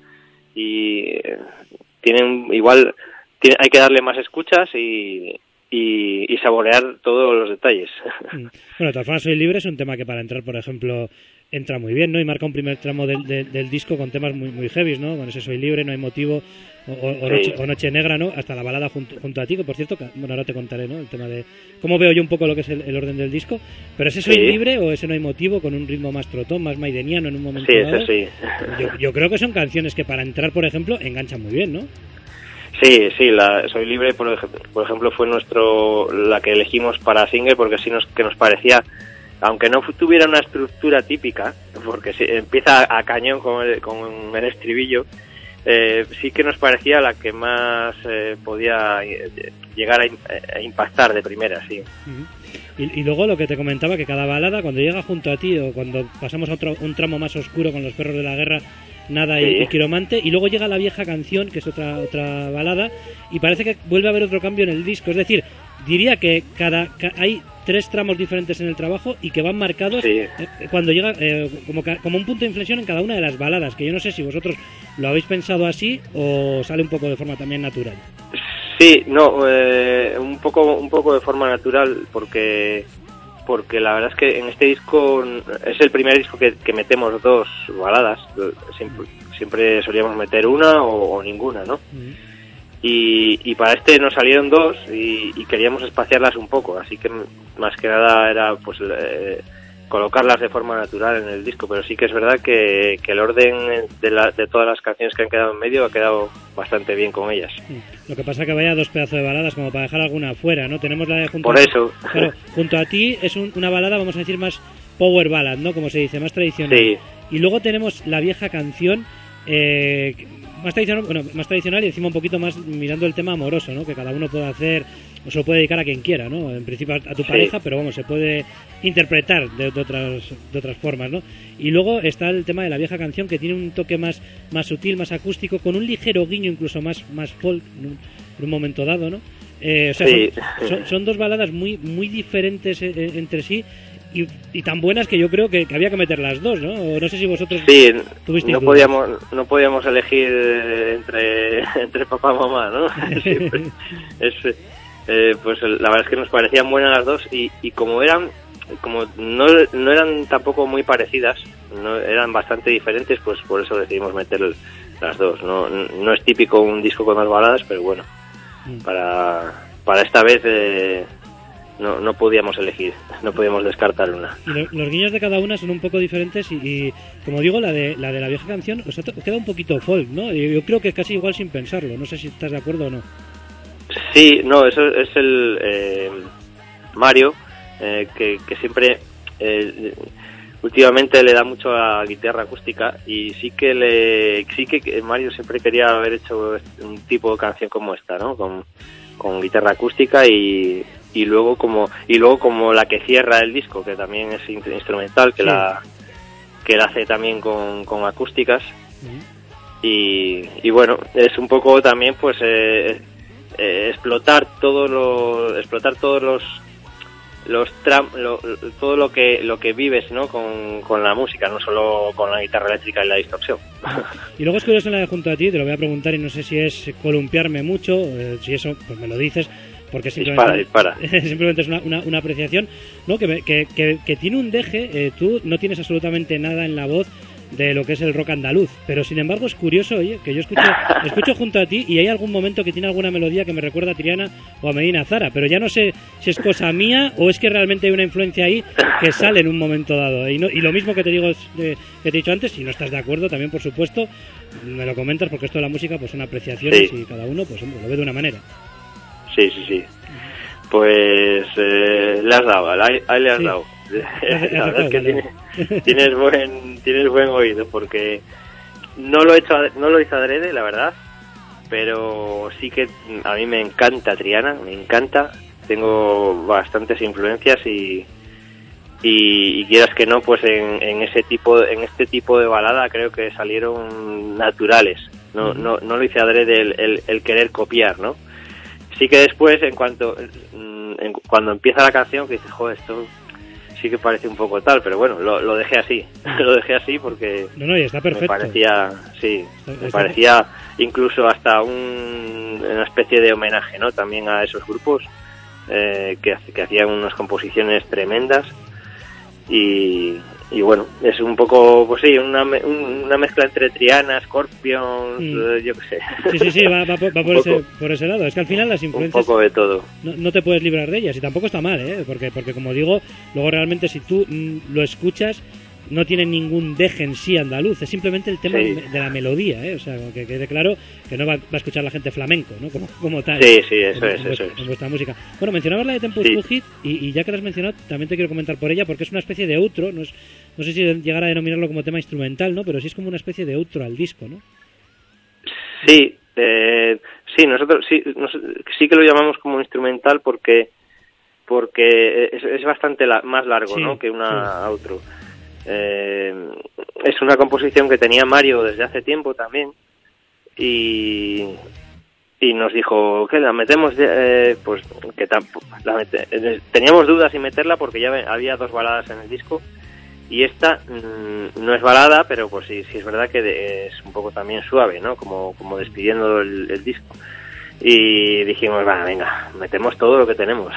y eh, tienen igual tiene, hay que darle más escuchas y, y y saborear todos los detalles. Bueno, de todas formas, Soy Libre es un tema que para entrar, por ejemplo, entra muy bien, ¿no? Y marca un primer tramo del, del, del disco con temas muy muy heavies, ¿no? Con ese Soy Libre, No hay motivo, o, o, sí. noche, o Noche Negra, ¿no? Hasta la balada junto, junto a ti, que por cierto, que, bueno, ahora te contaré, ¿no?, el tema de cómo veo yo un poco lo que es el, el orden del disco, pero ese Soy sí. Libre o ese No hay motivo, con un ritmo más trotón, más maideniano en un momento sí, dado, eso sí. yo, yo creo que son canciones que para entrar, por ejemplo, enganchan muy bien, ¿no? Sí, sí, la Soy Libre, por ejemplo, por ejemplo fue nuestro la que elegimos para single, porque sí nos que nos parecía, aunque no tuviera una estructura típica, porque si, empieza a cañón con el, con el estribillo, eh, sí que nos parecía la que más eh, podía llegar a, a impactar de primera, sí. Uh-huh. Y, y luego lo que te comentaba, que cada balada, cuando llega junto a ti o cuando pasamos a otro, un tramo más oscuro con Los Perros de la Guerra, Nada sí. y, y Quiromante, y luego llega La Vieja Canción, que es otra otra balada, y parece que vuelve a haber otro cambio en el disco, es decir, diría que cada ca, hay tres tramos diferentes en el trabajo y que van marcados sí. eh, cuando llega eh, como, como un punto de inflexión en cada una de las baladas, que yo no sé si vosotros lo habéis pensado así o sale un poco de forma también natural. Sí, no, eh, un poco un poco de forma natural, porque porque la verdad es que en este disco es el primer disco que, que metemos dos baladas, siempre, siempre solíamos meter una o, o ninguna, ¿no? Uh-huh. Y, y para este nos salieron dos y, y queríamos espaciarlas un poco, así que más que nada era pues eh, colocarlas de forma natural en el disco, pero sí que es verdad que, que el orden de, la, de todas las canciones que han quedado en medio ha quedado bastante bien con ellas. Lo que pasa es que vaya dos pedazos de baladas como para dejar alguna afuera, ¿no? Tenemos la de junto Por a eso. Claro, Junto a ti es un, una balada, vamos a decir, más power ballad, ¿no? Como se dice, más tradicional. Sí. Y luego tenemos la vieja canción, eh, más tradicional, bueno, más tradicional y encima un poquito más mirando el tema amoroso, ¿no? Que cada uno puede hacer, o se lo puede dedicar a quien quiera, ¿no? En principio a, a tu sí. pareja, pero vamos, se puede interpretar de, de otras de otras formas, ¿no? Y luego está el tema de la vieja canción, que tiene un toque más, más sutil, más acústico, con un ligero guiño incluso más, más folk en un, en un momento dado, ¿no? Eh, o sea, sí. son, son, son dos baladas muy, muy diferentes eh, entre sí. Y, y tan buenas que yo creo que, que había que meter las dos, ¿no? O no sé si vosotros sí, tuvisteis no dudas. podíamos no podíamos elegir entre entre papá y mamá, ¿no? Siempre, es, eh, pues la verdad es que nos parecían buenas las dos y, y como eran como no, no eran tampoco muy parecidas, no eran bastante diferentes, pues por eso decidimos meter las dos. No, no es típico un disco con dos baladas, pero bueno, mm. para para esta vez eh, No, no podíamos elegir, no podíamos descartar una. Y lo, los guiños de cada una son un poco diferentes y, y como digo, la de la de la vieja canción os, ha to- os queda un poquito folk, ¿no? Y yo creo que casi igual sin pensarlo, no sé si estás de acuerdo o no. Sí, no, eso es el eh, Mario, eh, que, que siempre, eh, últimamente le da mucho a guitarra acústica y sí que le sí que Mario siempre quería haber hecho un tipo de canción como esta, ¿no? Con, con guitarra acústica y y luego como y luego como la que cierra el disco, que también es instrumental, que sí. la que la hace también con, con acústicas. Uh-huh. y, y bueno, es un poco también pues eh, eh, explotar todo lo explotar todos los los tram, lo, todo lo que lo que vives, ¿no? con, con la música, no solo con la guitarra eléctrica y la distorsión. Y luego es curioso en la de junto a ti, te lo voy a preguntar y no sé si es columpiarme mucho, eh, si eso pues me lo dices, porque simplemente, dispara, dispara. simplemente es una, una, una apreciación, ¿no? que, que, que, que tiene un deje, eh, tú no tienes absolutamente nada en la voz de lo que es el rock andaluz, pero sin embargo es curioso, oye, que yo escucho escucho junto a ti y hay algún momento que tiene alguna melodía que me recuerda a Triana o a Medina Zara, pero ya no sé si es cosa mía o es que realmente hay una influencia ahí que sale en un momento dado, y, no, y lo mismo que te digo de, que te he dicho antes, si no estás de acuerdo también por supuesto me lo comentas, porque esto de la música pues son apreciaciones sí. Y cada uno pues hombre, lo ve de una manera. Sí, sí, sí. Pues eh, le has dado, ahí, ahí le has sí. dado. La verdad es que tienes, tienes buen tienes buen oído, porque no lo he hecho no lo hice adrede, la verdad, pero sí que a mí me encanta Triana, me encanta, tengo bastantes influencias y y, y quieras que no, pues en, en ese tipo en este tipo de balada creo que salieron naturales, no no no lo hice adrede el, el, el querer copiar, ¿no? Sí que después, en cuanto en, cuando empieza la canción, que dices, joder, esto sí que parece un poco tal, pero bueno, lo, lo dejé así, lo dejé así porque no, no, y está perfecto. Me parecía, sí, está, me está parecía incluso hasta un, una especie de homenaje, ¿no? También a esos grupos eh, que, que hacían unas composiciones tremendas y, y bueno, es un poco, pues sí, una, una mezcla entre Triana, Scorpions, mm. eh, yo qué sé. Sí, sí, sí, va, va, por, va por, ese, por ese lado. Es que al final las influencias... Un poco de todo. No, no te puedes librar de ellas y tampoco está mal, ¿eh? Porque, porque como digo, luego realmente si tú mm, lo escuchas, no tiene ningún deje en sí andaluz, es simplemente el tema sí. de la melodía, ¿eh? O sea, que quede claro que no va, va a escuchar la gente flamenco, ¿no? Como, como tal. Sí, sí, eso en, es, en eso vuestra, es. En vuestra música. Bueno, mencionabas la de Tempus sí. Fugit y, y ya que la has mencionado, también te quiero comentar por ella, porque es una especie de outro, no es, no sé si llegar a denominarlo como tema instrumental, ¿no? Pero sí es como una especie de outro al disco, ¿no? Sí, eh, sí, nosotros sí, nos, sí que lo llamamos como instrumental porque porque es, es bastante la, más largo, sí, ¿no? Que una sí. outro. Eh, es una composición que tenía Mario desde hace tiempo también y y nos dijo que la metemos eh, pues que tampoco la mete, teníamos dudas en meterla porque ya había dos baladas en el disco y esta mmm, no es balada, pero pues sí, sí es verdad que de, es un poco también suave, ¿no? Como como despidiendo el, el disco. Y dijimos, va, venga, metemos todo lo que tenemos.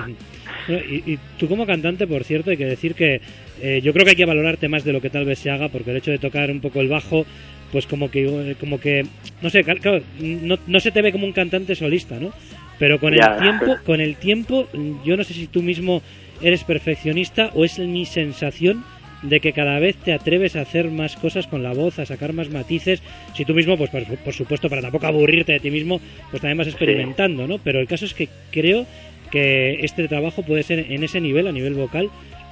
Y, y tú como cantante, por cierto, hay que decir que eh, yo creo que hay que valorarte más de lo que tal vez se haga, porque el hecho de tocar un poco el bajo, pues como que, como que no sé, claro, no, no se te ve como un cantante solista, ¿no? Pero con ya. el tiempo, con el tiempo, yo no sé si tú mismo eres perfeccionista o es mi sensación de que cada vez te atreves a hacer más cosas con la voz, a sacar más matices. Si tú mismo, pues por, por supuesto, para tampoco aburrirte de ti mismo, pues también vas experimentando, ¿no? Pero el caso es que creo que este trabajo puede ser en ese nivel, a nivel vocal,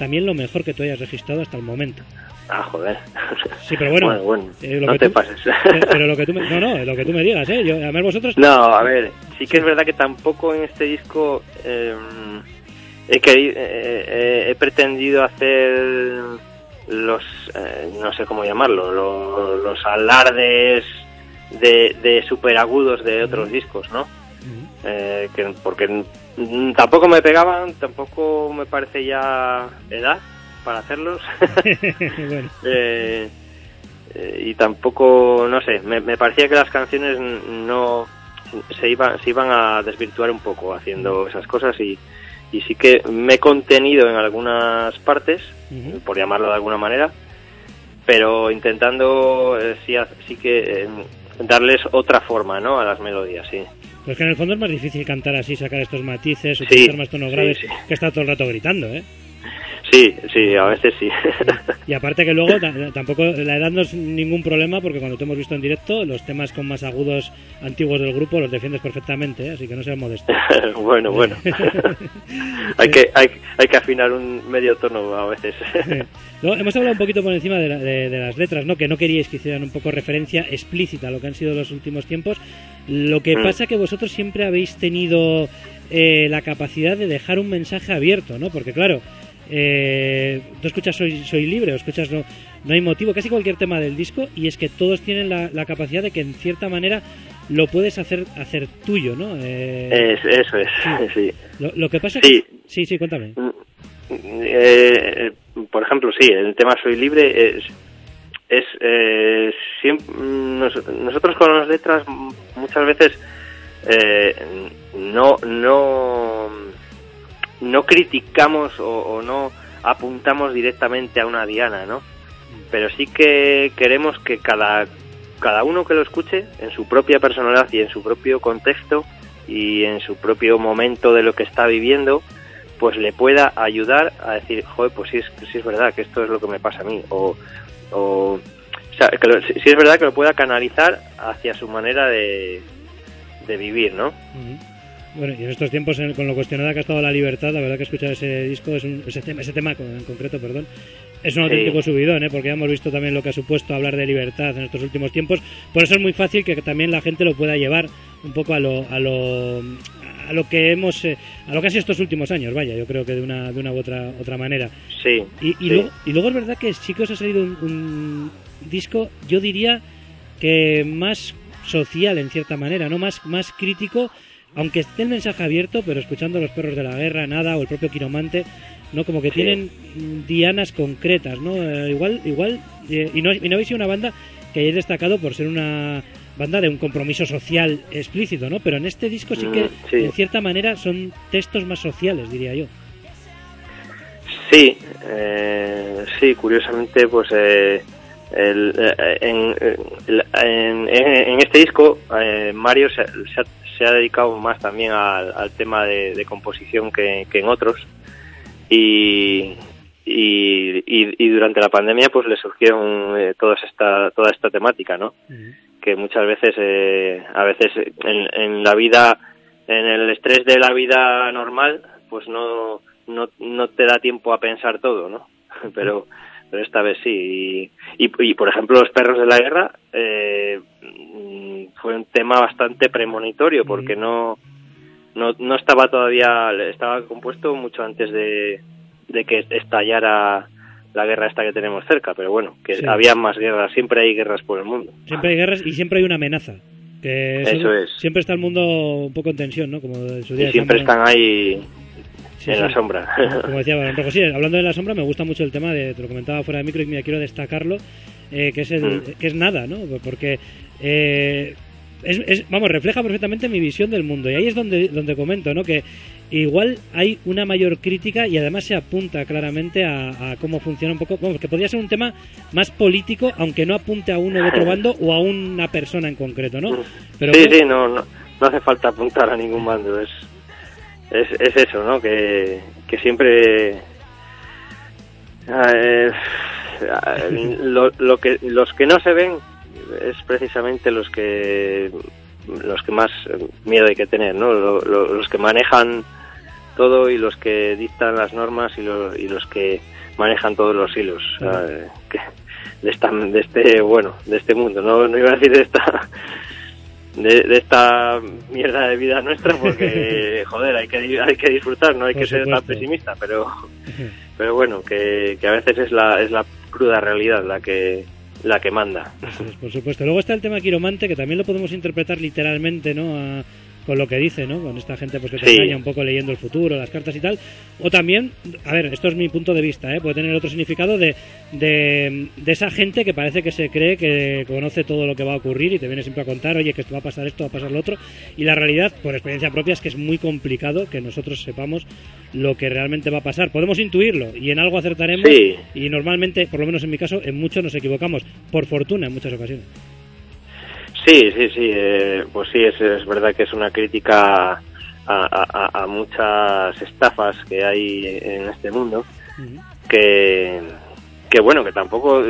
también lo mejor que tú hayas registrado hasta el momento. Ah, joder. Sí, pero bueno, bueno, bueno eh, lo no que te tú, pases. Pero lo que tú me, no, no, lo que tú me digas, ¿eh? Yo, además vosotros... No, a ver, sí que es verdad que tampoco en este disco eh, he, querido, eh, eh, he pretendido hacer los, eh, no sé cómo llamarlo, los, los alardes de, de superagudos de otros uh-huh. discos, ¿no? Uh-huh. Eh, que, porque n- tampoco me pegaban, tampoco me parece ya edad para hacerlos. Bueno. eh, eh, y tampoco, no sé, me, me parecía que las canciones no se iban se iban a desvirtuar un poco haciendo esas cosas, y, y sí que me he contenido en algunas partes, uh-huh. por llamarlo de alguna manera, pero intentando eh, sí, sí que eh, darles otra forma, ¿no?, a las melodías, sí. Pues que en el fondo es más difícil cantar así, sacar estos matices, utilizar sí, más tonos graves, sí, sí. que estar todo el rato gritando, ¿eh? Sí, sí, a veces sí. Y aparte que luego t- tampoco la edad no es ningún problema, porque cuando te hemos visto en directo, los temas con más agudos antiguos del grupo los defiendes perfectamente, ¿eh? Así que no seas modesto. Bueno, bueno. hay que hay, hay que afinar un medio tono a veces. Luego, hemos hablado un poquito por encima de, la, de, de las letras, ¿no? Que no queríais que hicieran un poco referencia explícita a lo que han sido los últimos tiempos. Lo que mm. pasa que vosotros siempre habéis tenido eh, la capacidad de dejar un mensaje abierto, ¿no? Porque claro, eh, tú escuchas Soy, Soy Libre, o escuchas no, no hay motivo, casi cualquier tema del disco, y es que todos tienen la, la capacidad de que en cierta manera lo puedes hacer hacer tuyo, ¿no? Eh, es, eso es, sí. sí. Lo, lo que pasa sí. que... Sí, sí, cuéntame. Eh, por ejemplo, sí, el tema Soy Libre es... es eh, siempre, nos, nosotros con las letras muchas veces eh, no... no no criticamos o, o no apuntamos directamente a una diana, ¿no? Pero sí que queremos que cada cada uno que lo escuche en su propia personalidad y en su propio contexto y en su propio momento de lo que está viviendo, pues le pueda ayudar a decir, joder, pues sí es, sí es verdad que esto es lo que me pasa a mí, o, o, o sea, que lo, sí es verdad que lo pueda canalizar hacia su manera de, de vivir, ¿no? Uh-huh. Bueno, y en estos tiempos, con lo cuestionada que ha estado la libertad, la verdad que escuchar ese disco, es un, ese tema, ese tema en concreto, perdón, es un auténtico sí. subidón, ¿eh? Porque ya hemos visto también lo que ha supuesto hablar de libertad en estos últimos tiempos. Por eso es muy fácil que también la gente lo pueda llevar un poco a lo a lo, a lo que hemos eh, a lo que ha sido estos últimos años, vaya, yo creo que de una de una u otra otra manera. Sí. Y, y, sí. Luego, y luego es verdad que sí que os ha salido un, un disco, yo diría que más social en cierta manera, no más más crítico. Aunque esté el mensaje abierto, pero escuchando Los Perros de la Guerra, Nada, o el propio Quiromante, no, como que sí. tienen dianas concretas, ¿no? Eh, igual, igual, eh, y, no, y no habéis sido una banda que hayáis destacado por ser una banda de un compromiso social explícito, ¿no? Pero en este disco sí que, mm, sí. en cierta manera, son textos más sociales, diría yo. Sí, eh, sí, curiosamente, pues eh, el, eh, en, en, en, en este disco eh, Mario se, se ha se ha dedicado más también al, al tema de, de composición que, que en otros, y, y, y, y durante la pandemia pues le surgieron eh, toda esta toda esta temática, ¿no? Uh-huh. Que muchas veces eh, a veces en, en la vida, en el estrés de la vida normal, pues no no no te da tiempo a pensar todo, ¿no? Pero pero esta vez sí. Y, y, y por ejemplo, Los Perros de la Guerra eh, fue un tema bastante premonitorio, porque no, no no estaba todavía, estaba compuesto mucho antes de, de que estallara la guerra esta que tenemos cerca, pero bueno, que sí. había más guerras, siempre hay guerras por el mundo. Siempre hay guerras y siempre hay una amenaza. Que eso, eso es. Siempre está el mundo un poco en tensión, ¿no? Como en su día y siempre están ahí... Sí, en sí. la sombra. Como decía Barón Rojo, sí, hablando de la sombra, me gusta mucho el tema, de, te lo comentaba fuera de micro y mira, quiero destacarlo, eh, que es el, mm. que es Nada, ¿no? Porque eh, es, es, vamos, refleja perfectamente mi visión del mundo, y ahí es donde, donde comento, ¿no? Que igual hay una mayor crítica y además se apunta claramente a, a cómo funciona un poco, vamos, que podría ser un tema más político, aunque no apunte a uno u otro bando o a una persona en concreto, ¿no? Pero sí, que... sí, no, no, no hace falta apuntar a ningún bando, es... Es, es eso, ¿no? Que, que siempre eh, lo, lo que los que no se ven es precisamente los que los que más miedo hay que tener, ¿no? Lo, lo, los que manejan todo y los que dictan las normas y los, y los que manejan todos los hilos uh-huh. o sea, que de esta de este bueno de este mundo. No, no iba a decir de esta de, de esta mierda de vida nuestra porque joder hay que hay que disfrutar, no hay Por que supuesto. ser tan pesimista, pero pero bueno que, que a veces es la es la cruda realidad la que la que manda. Eso es, por supuesto. Luego está el tema quiromante, que también lo podemos interpretar literalmente, ¿no? A, con lo que dice, ¿no? Con esta gente pues que te sí. engaña un poco leyendo el futuro, las cartas y tal. O también, a ver, esto es mi punto de vista, ¿eh? Puede tener otro significado de, de, de esa gente que parece que se cree que conoce todo lo que va a ocurrir y te viene siempre a contar, oye, que esto va a pasar esto, va a pasar lo otro. Y la realidad, por experiencia propia, es que es muy complicado que nosotros sepamos lo que realmente va a pasar. Podemos intuirlo y en algo acertaremos sí. y normalmente, por lo menos en mi caso, en muchos nos equivocamos, por fortuna en muchas ocasiones. Sí, sí, sí, eh, pues sí, es, es verdad que es una crítica a, a, a muchas estafas que hay en este mundo, uh-huh. que, que bueno, que tampoco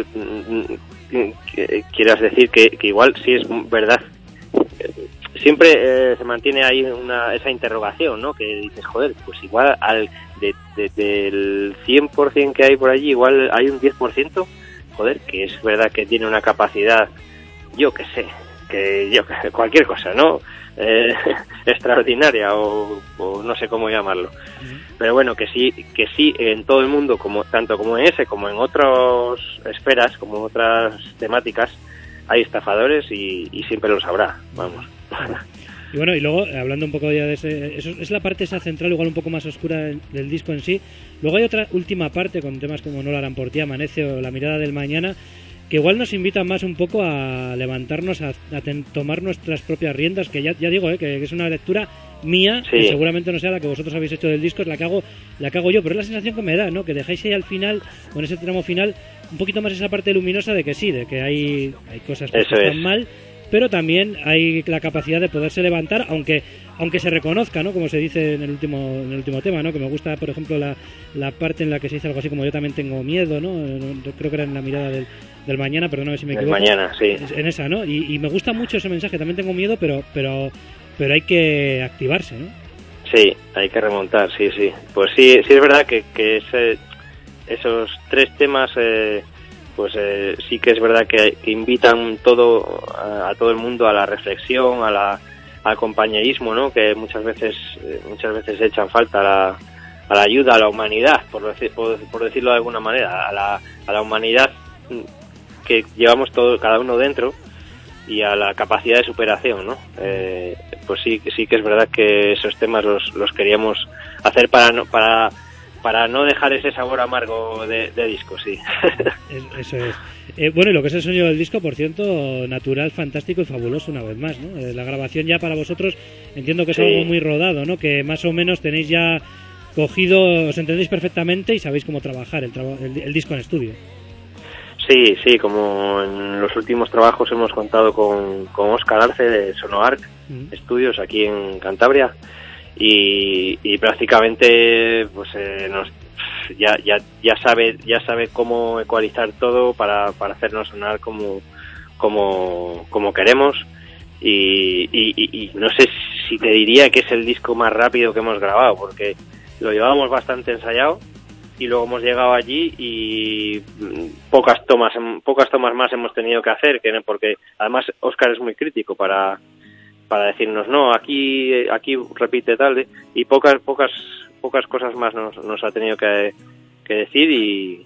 que, quieras decir que, que igual sí es verdad, siempre eh, se mantiene ahí una, esa interrogación, ¿no? Que dices, joder, pues igual al de, de, del cien por ciento que hay por allí, igual hay un diez por ciento, joder, que es verdad que tiene una capacidad, yo qué sé, que yo cualquier cosa, ¿no? Eh, extraordinaria o, o no sé cómo llamarlo. Uh-huh. Pero bueno, que sí, que sí en todo el mundo, como tanto como en ese, como en otras esferas, como en otras temáticas, hay estafadores y, y siempre los habrá, vamos. Y bueno, y luego, hablando un poco ya de ese... Eso es la parte esa central, igual un poco más oscura del disco en sí. Luego hay otra última parte, con temas como No lo harán por ti, Amanece o La mirada del mañana, que igual nos invitan más un poco a levantarnos, a, a ten, tomar nuestras propias riendas, que ya, ya digo, eh, que, que es una lectura mía, sí. que seguramente no sea la que vosotros habéis hecho del disco, es la que hago la que hago yo, pero es la sensación que me da, ¿no? Que dejáis ahí al final, o en ese tramo final, un poquito más esa parte luminosa de que sí, de que hay, hay cosas que Eso están es. mal, pero también hay la capacidad de poderse levantar, aunque aunque se reconozca, ¿no? Como se dice en el último en el último tema, ¿no? Que me gusta, por ejemplo, la, la parte en la que se dice algo así como yo también tengo miedo, ¿no? Yo creo que era en La mirada del, del mañana, perdóname si me equivoco. El mañana, sí. En esa, ¿no? Y, y me gusta mucho ese mensaje, también tengo miedo, pero pero pero hay que activarse, ¿no? Sí, hay que remontar, sí, sí. Pues sí, sí es verdad que, que ese, esos tres temas... Eh, pues eh, sí que es verdad que, que invitan todo a, a todo el mundo a la reflexión, a la, al compañerismo, ¿no? Que muchas veces eh, muchas veces echan falta a la, a la ayuda a la humanidad, por, decir, por, por decirlo de alguna manera, a la, a la humanidad que llevamos todo cada uno dentro y a la capacidad de superación, ¿no? Eh, pues sí sí que es verdad que esos temas los, los queríamos hacer para no, para para no dejar ese sabor amargo de, de disco, sí. Eso es. Eh, bueno, y lo que es el sonido del disco, por cierto, natural, fantástico y fabuloso una vez más, ¿no? Eh, la grabación ya para vosotros entiendo que es sí. algo muy rodado, ¿no? Que más o menos tenéis ya cogido, os entendéis perfectamente y sabéis cómo trabajar el, traba- el, el disco en estudio. Sí, sí, como en los últimos trabajos hemos contado con, con Óscar Arce de Sonoarc uh-huh. Estudios aquí en Cantabria. Y, y prácticamente pues eh, nos ya ya ya sabe ya sabe cómo ecualizar todo para, para hacernos sonar como como como queremos y, y, y no sé si te diría que es el disco más rápido que hemos grabado porque lo llevábamos bastante ensayado y luego hemos llegado allí y pocas tomas pocas tomas más hemos tenido que hacer que porque además Óscar es muy crítico para para decirnos no aquí aquí repite tal y pocas pocas pocas cosas más nos, nos ha tenido que, que decir y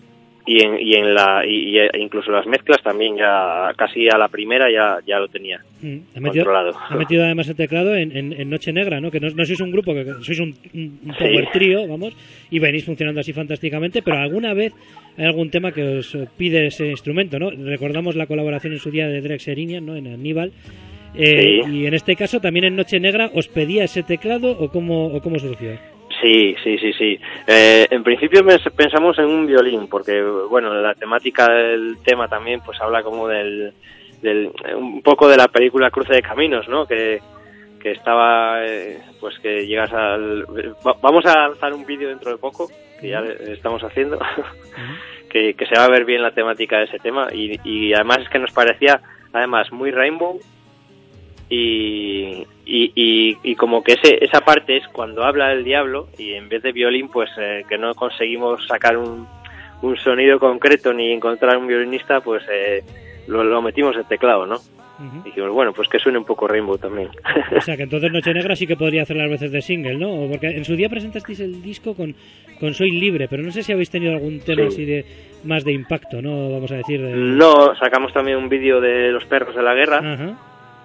y en, y en la y, y incluso las mezclas también ya casi a la primera ya ya lo tenía mm, ha metido, controlado. Ha metido además el teclado en, en, en Noche Negra, ¿no? Que no, no sois un grupo, que sois un, un, un power sí. trío, vamos, y venís funcionando así fantásticamente, pero alguna vez hay algún tema que os pide ese instrumento, ¿no? Recordamos la colaboración en su día de Drex Erinian, ¿no? En Aníbal. Eh, sí. Y en este caso también en Noche Negra os pedía ese teclado o cómo o cómo surgió. Sí, sí, sí, sí. Eh, en principio pensamos en un violín porque bueno la temática del tema también pues habla como del, del un poco de la película Cruce de Caminos, ¿no? Que que estaba eh, pues que llegas al vamos a lanzar un vídeo dentro de poco que ya estamos haciendo uh-huh. que que se va a ver bien la temática de ese tema y y además es que nos parecía además muy Rainbow. Y, y, y, y como que ese, esa parte es cuando habla el diablo, y en vez de violín, pues eh, que no conseguimos sacar un, un sonido concreto ni encontrar un violinista, pues eh, lo, lo metimos en teclado, ¿no? Uh-huh. Y dijimos, bueno, pues que suene un poco Rainbow también. O sea, que entonces Noche Negra sí que podría hacer las veces de single, ¿no? Porque en su día presentasteis el disco con, con Soy Libre, pero no sé si habéis tenido algún tema sí. así de más de impacto, ¿no? Vamos a decir... De... No, sacamos también un vídeo de Los Perros de la Guerra. Uh-huh.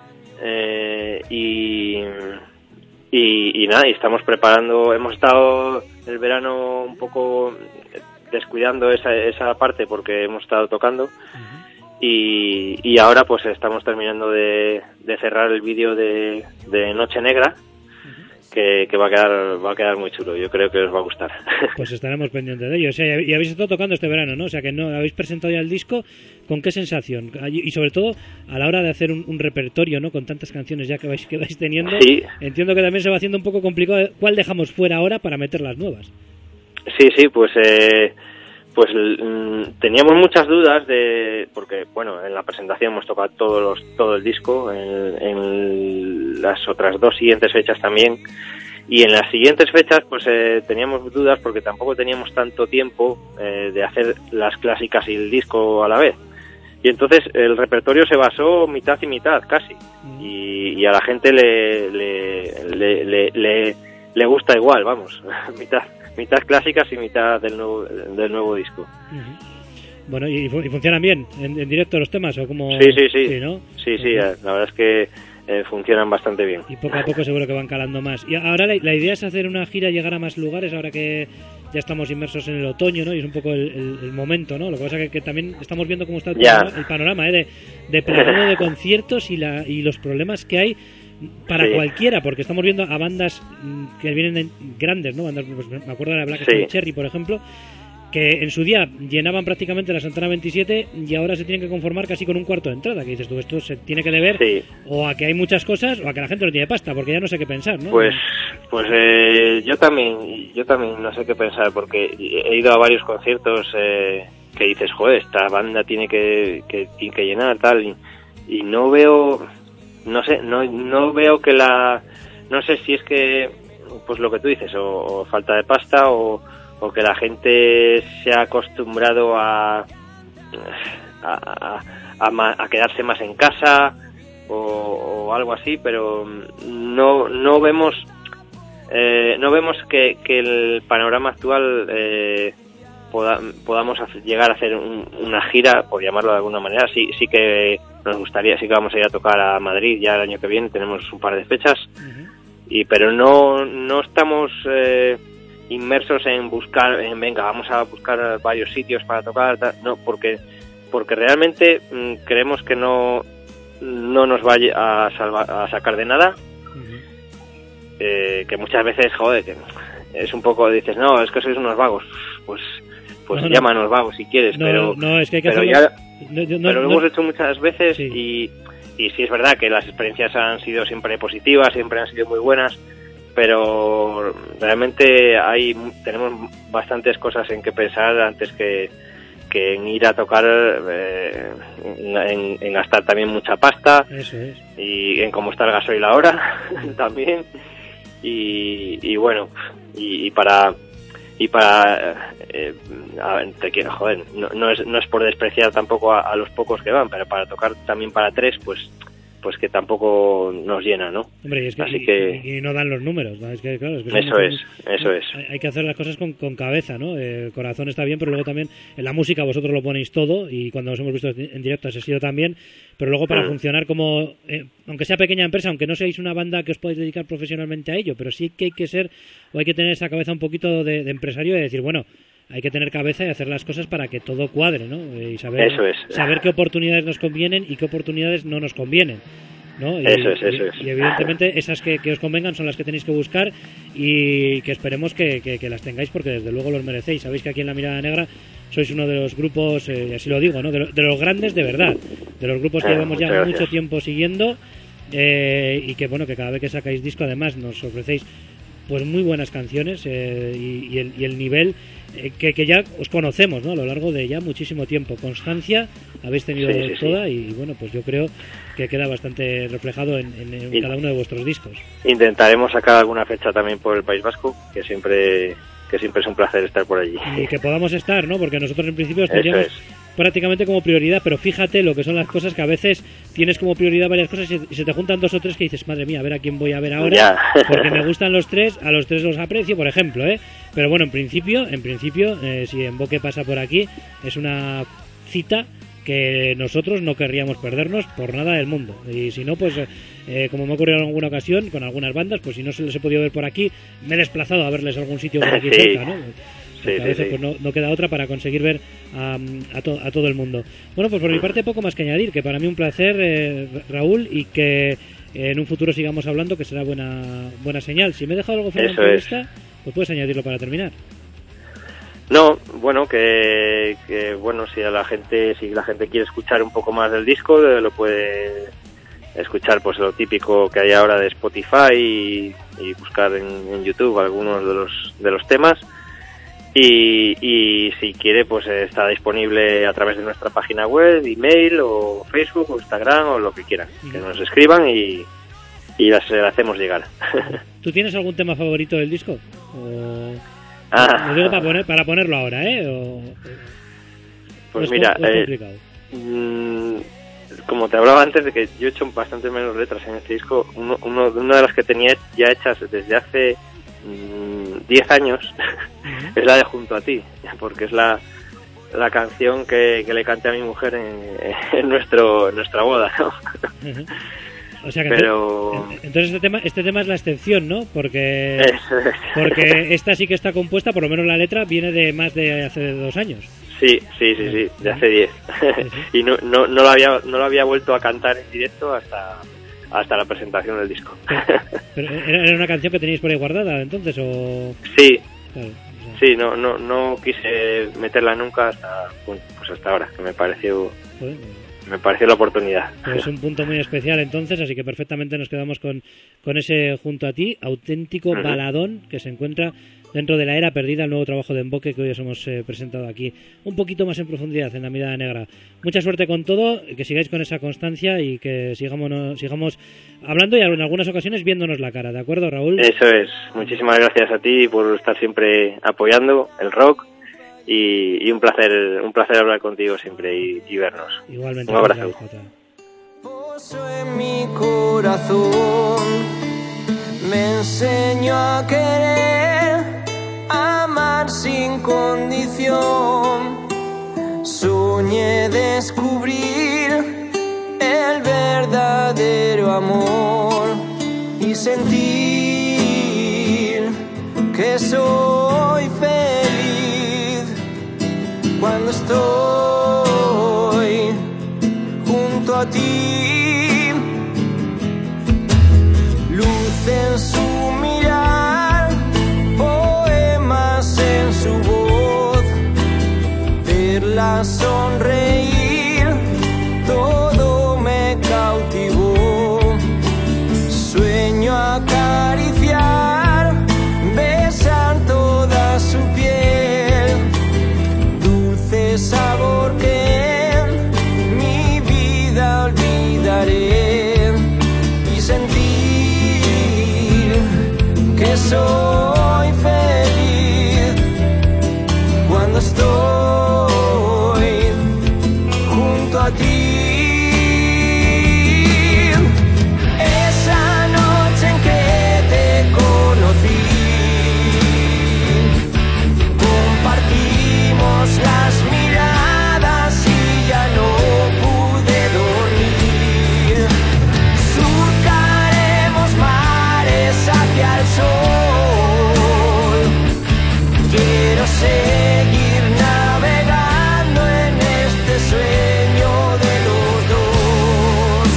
eh, y, y... Y nada, y estamos preparando... Hemos estado el verano un poco descuidando esa, esa parte porque hemos estado tocando. Uh-huh. Y, y ahora pues estamos terminando de, de cerrar el vídeo de, de Noche Negra, uh-huh. que, que va a quedar va a quedar muy chulo. Yo creo que os va a gustar. Pues estaremos pendientes de ello. O sea, y habéis estado tocando este verano, ¿no? O sea, que no habéis presentado ya el disco. ¿Con qué sensación? Y sobre todo a la hora de hacer un, un repertorio, ¿no? Con tantas canciones ya que vais, que vais teniendo. Sí. Entiendo que también se va haciendo un poco complicado. ¿Cuál dejamos fuera ahora para meter las nuevas? Sí, sí, pues... Eh... Pues mm, teníamos muchas dudas de porque bueno en la presentación hemos tocado todos los, todo el disco en, en las otras dos siguientes fechas también, y en las siguientes fechas pues eh, teníamos dudas porque tampoco teníamos tanto tiempo eh, de hacer las clásicas y el disco a la vez, y entonces el repertorio se basó mitad y mitad casi, mm. y, y a la gente le le, le, le, le, le gusta igual, vamos, mitad mitad clásicas y mitad del nuevo del nuevo disco. Uh-huh. Bueno, ¿y, y funcionan bien en, en directo los temas o como? Sí, sí, sí. Sí, ¿no? Sí, sí, uh-huh. La verdad es que eh, funcionan bastante bien. Y poco a poco seguro que van calando más. Y ahora la, la idea es hacer una gira, llegar a más lugares, ahora que ya estamos inmersos en el otoño, ¿no? Y es un poco el, el, el momento, ¿no? Lo que pasa es que, que también estamos viendo cómo está el panorama, el panorama ¿eh? de, de plano de conciertos y, la, y los problemas que hay para sí. cualquiera, porque estamos viendo a bandas que vienen en grandes, ¿no? Bandas, pues me acuerdo de la Black sí. Cherry, por ejemplo, que en su día llenaban prácticamente la Santana veintisiete y ahora se tienen que conformar casi con un cuarto de entrada, que dices tú, esto se tiene que deber sí. o a que hay muchas cosas o a que la gente no tiene pasta, porque ya no sé qué pensar, ¿no? Pues pues eh, yo también yo también no sé qué pensar, porque he ido a varios conciertos eh, que dices, joder, esta banda tiene que, que, tiene que llenar tal, y, y no veo... No sé, no no veo que la... No sé si es que, pues lo que tú dices, o, o falta de pasta, o, o que la gente se ha acostumbrado a, a, a, a quedarse más en casa, o, o algo así, pero no no vemos eh, no vemos que, que el panorama actual eh, poda, podamos hacer, llegar a hacer un, una gira, por llamarlo de alguna manera. Sí, sí que nos gustaría, sí que vamos a ir a tocar a Madrid ya el año que viene, tenemos un par de fechas, uh-huh. y pero no no estamos eh, inmersos en buscar, en venga, vamos a buscar varios sitios para tocar, no, porque porque realmente mmm, creemos que no no nos va a, salvar, a sacar de nada, uh-huh. eh, que muchas veces, joder, que es un poco, dices, no, es que sois unos vagos, pues pues no, no. llámanos vagos si quieres, no, pero no, es que hay que pero hacerlo... ya No, no, pero lo no, hemos hecho muchas veces, sí. y, y sí es verdad que las experiencias han sido siempre positivas, siempre han sido muy buenas, pero realmente hay tenemos bastantes cosas en que pensar antes que, que en ir a tocar, eh, en, en gastar también mucha pasta. Eso es. Y en cómo está el gasoil ahora también, y, y bueno, y, y para y para eh, a, te quiero, joder, no, no es no es por despreciar tampoco a, a los pocos que van, pero para tocar también para tres, pues pues que tampoco nos llena, ¿no? Hombre, y es que, Así y, que... y, y no dan los números, ¿no? Es que, claro, es que eso es, eso es. Hay, hay que hacer las cosas con, con cabeza, ¿no? Eh, el corazón está bien, pero luego también en la música vosotros lo ponéis todo, y cuando os hemos visto en directo ha sido también, pero luego para mm. funcionar como, eh, aunque sea pequeña empresa, aunque no seáis una banda que os podéis dedicar profesionalmente a ello, pero sí que hay que ser, o hay que tener esa cabeza un poquito de, de empresario y decir, bueno, hay que tener cabeza y hacer las cosas para que todo cuadre, ¿no? Y saber, eso es. saber qué oportunidades nos convienen y qué oportunidades no nos convienen, ¿no? Y, eso es, eso y, es. Y evidentemente esas que, que os convengan son las que tenéis que buscar, y que esperemos que, que, que las tengáis, porque desde luego los merecéis. Sabéis que aquí en La Mirada Negra sois uno de los grupos, eh, así lo digo, ¿no? De, lo, de los grandes de verdad, de los grupos que ah, llevamos ya gracias. mucho tiempo siguiendo, eh, y que bueno, que cada vez que sacáis disco además nos ofrecéis pues muy buenas canciones eh, y, y, el, y el nivel eh, que, que ya os conocemos, ¿no? A lo largo de ya muchísimo tiempo. Constancia habéis tenido sí, sí, toda sí. y bueno, pues yo creo que queda bastante reflejado en, en, en cada uno de vuestros discos. Intentaremos sacar alguna fecha también por el País Vasco, que siempre que siempre es un placer estar por allí. Y que podamos estar, ¿no? Porque nosotros en principio tendríamos prácticamente como prioridad, pero fíjate lo que son las cosas que a veces tienes como prioridad varias cosas y se te juntan dos o tres que dices, madre mía, a ver a quién voy a ver ahora, ya. Porque me gustan los tres, a los tres los aprecio, por ejemplo, ¿eh? Pero bueno, en principio, en principio, eh, si Emboque pasa por aquí, es una cita que nosotros no querríamos perdernos por nada del mundo. Y si no, pues eh, como me ha ocurrido en alguna ocasión con algunas bandas, pues si no se les he podido ver por aquí, me he desplazado a verles a algún sitio por aquí sí. cerca, ¿no? Sí, a veces sí, sí. pues no, no queda otra para conseguir ver a, a, to, a todo el mundo. Bueno, pues por mi parte poco más que añadir, que para mí un placer, eh, Raúl, y que eh, en un futuro sigamos hablando, que será buena buena señal. Si me he dejado algo fuera de la entrevista, pues puedes añadirlo para terminar. No, bueno, que, que bueno, si a la gente, si la gente quiere escuchar un poco más del disco, lo puede escuchar, pues lo típico que hay ahora de Spotify y, y buscar en, en YouTube algunos de los de los temas. Y, y si quiere, pues está disponible a través de nuestra página web, email o Facebook o Instagram o lo que quieran, que nos escriban y, y las, las hacemos llegar. ¿Tú tienes algún tema favorito del disco? O... Ah. Lo digo para, poner, para ponerlo ahora, ¿eh? O... Pues es mira, eh, mmm, como te hablaba antes de que yo he hecho bastante menos letras en este disco, uno, uno, una de las que tenía ya hechas desde hace diez años uh-huh. es la de Junto a ti, porque es la la canción que, que le canté a mi mujer en, en nuestro en nuestra boda, ¿no? Uh-huh. O sea que pero entonces este tema este tema es la excepción, ¿no? Porque porque esta sí que está compuesta, por lo menos la letra viene de más de hace dos años. Sí, sí, sí, sí, de hace diez. Y no no no lo había no lo había vuelto a cantar en directo hasta hasta la presentación del disco. Pero, ¿era, ¿Era una canción que teníais por ahí guardada entonces o...? Sí, claro, o sea... sí, no, no, no quise meterla nunca hasta, pues hasta ahora, que me pareció, bueno, me pareció la oportunidad. Es un punto muy especial entonces, así que perfectamente nos quedamos con, con ese Junto a ti, auténtico uh-huh. baladón que se encuentra dentro de la era perdida, el nuevo trabajo de Emboque que hoy os hemos eh, presentado aquí un poquito más en profundidad en La Mirada Negra. Mucha suerte con todo, que sigáis con esa constancia y que sigamos, no, sigamos hablando y en algunas ocasiones viéndonos la cara, ¿de acuerdo, Raúl? Eso es, muchísimas gracias a ti por estar siempre apoyando el rock y, y un placer un placer hablar contigo siempre y, y vernos. Igualmente. Un abrazo. Poso en mi corazón, me enseño a querer, amar sin condición. Soñé descubrir el verdadero amor y sentir que soy feliz cuando estoy junto a ti. Luz en su mirar, poemas en su voz, verla sonreír, todo me cautivó. Sueño acariciar, besar toda su piel, dulce sabor que en mi vida olvidaré y sentir que soy feliz cuando estoy junto a ti. Esa noche en que te conocí, compartimos las miradas y ya no pude dormir. Surcaremos mares hacia el sol. Quiero seguir navegando en este sueño de los dos.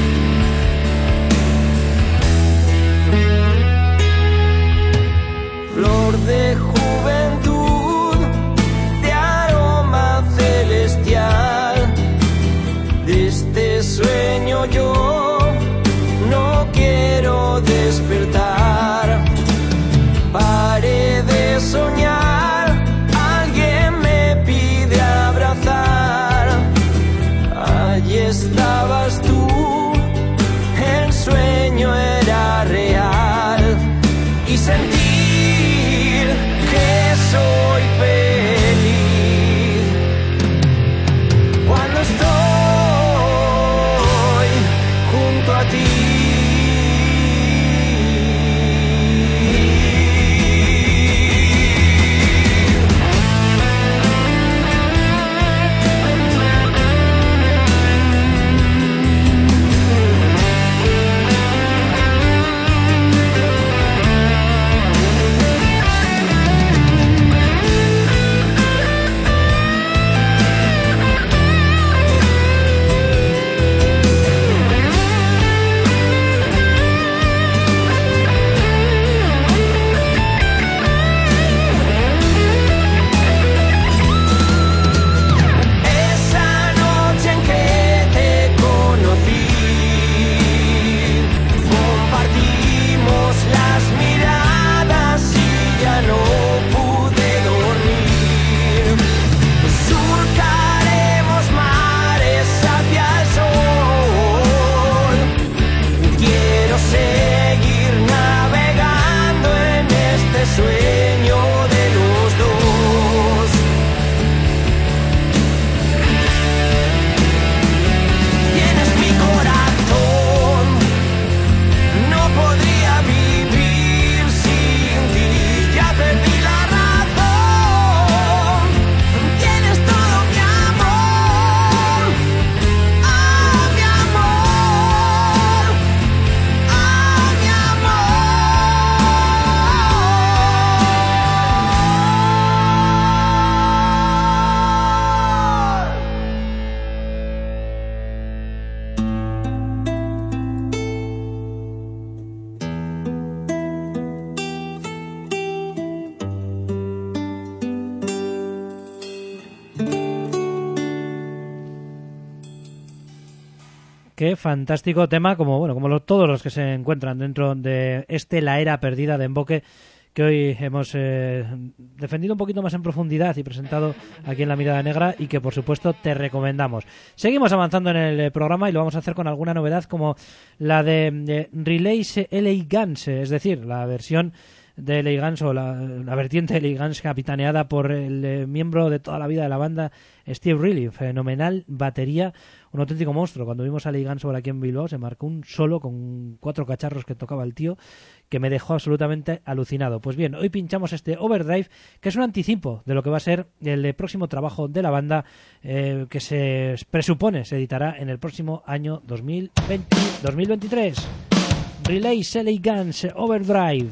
Flor de juventud, de aroma celestial, de este sueño yo no quiero despertar. soñar, alguien me pide abrazar. Allí estabas tú, el sueño era real. Y sentir que soy feliz cuando estoy junto a ti. Qué fantástico tema, como bueno, como lo, todos los que se encuentran dentro de este La Era Perdida de Emboque, que hoy hemos eh, defendido un poquito más en profundidad y presentado aquí en La Mirada Negra, y que por supuesto te recomendamos. Seguimos avanzando en el programa y lo vamos a hacer con alguna novedad, como la de, de Relays L A Guns, es decir, la versión de L A Guns, o la, la vertiente de L A Guns, capitaneada por el eh, miembro de toda la vida de la banda, Steve Riley. Fenomenal batería, un auténtico monstruo. Cuando vimos a L A Guns por aquí en Bilbao, se marcó un solo con cuatro cacharros que tocaba el tío, que me dejó absolutamente alucinado. Pues bien, hoy pinchamos este Overdrive, que es un anticipo de lo que va a ser el próximo trabajo de la banda, eh, que se presupone se editará en el próximo año dos mil veinte, dos mil veintitrés. Relays L A Guns, Overdrive.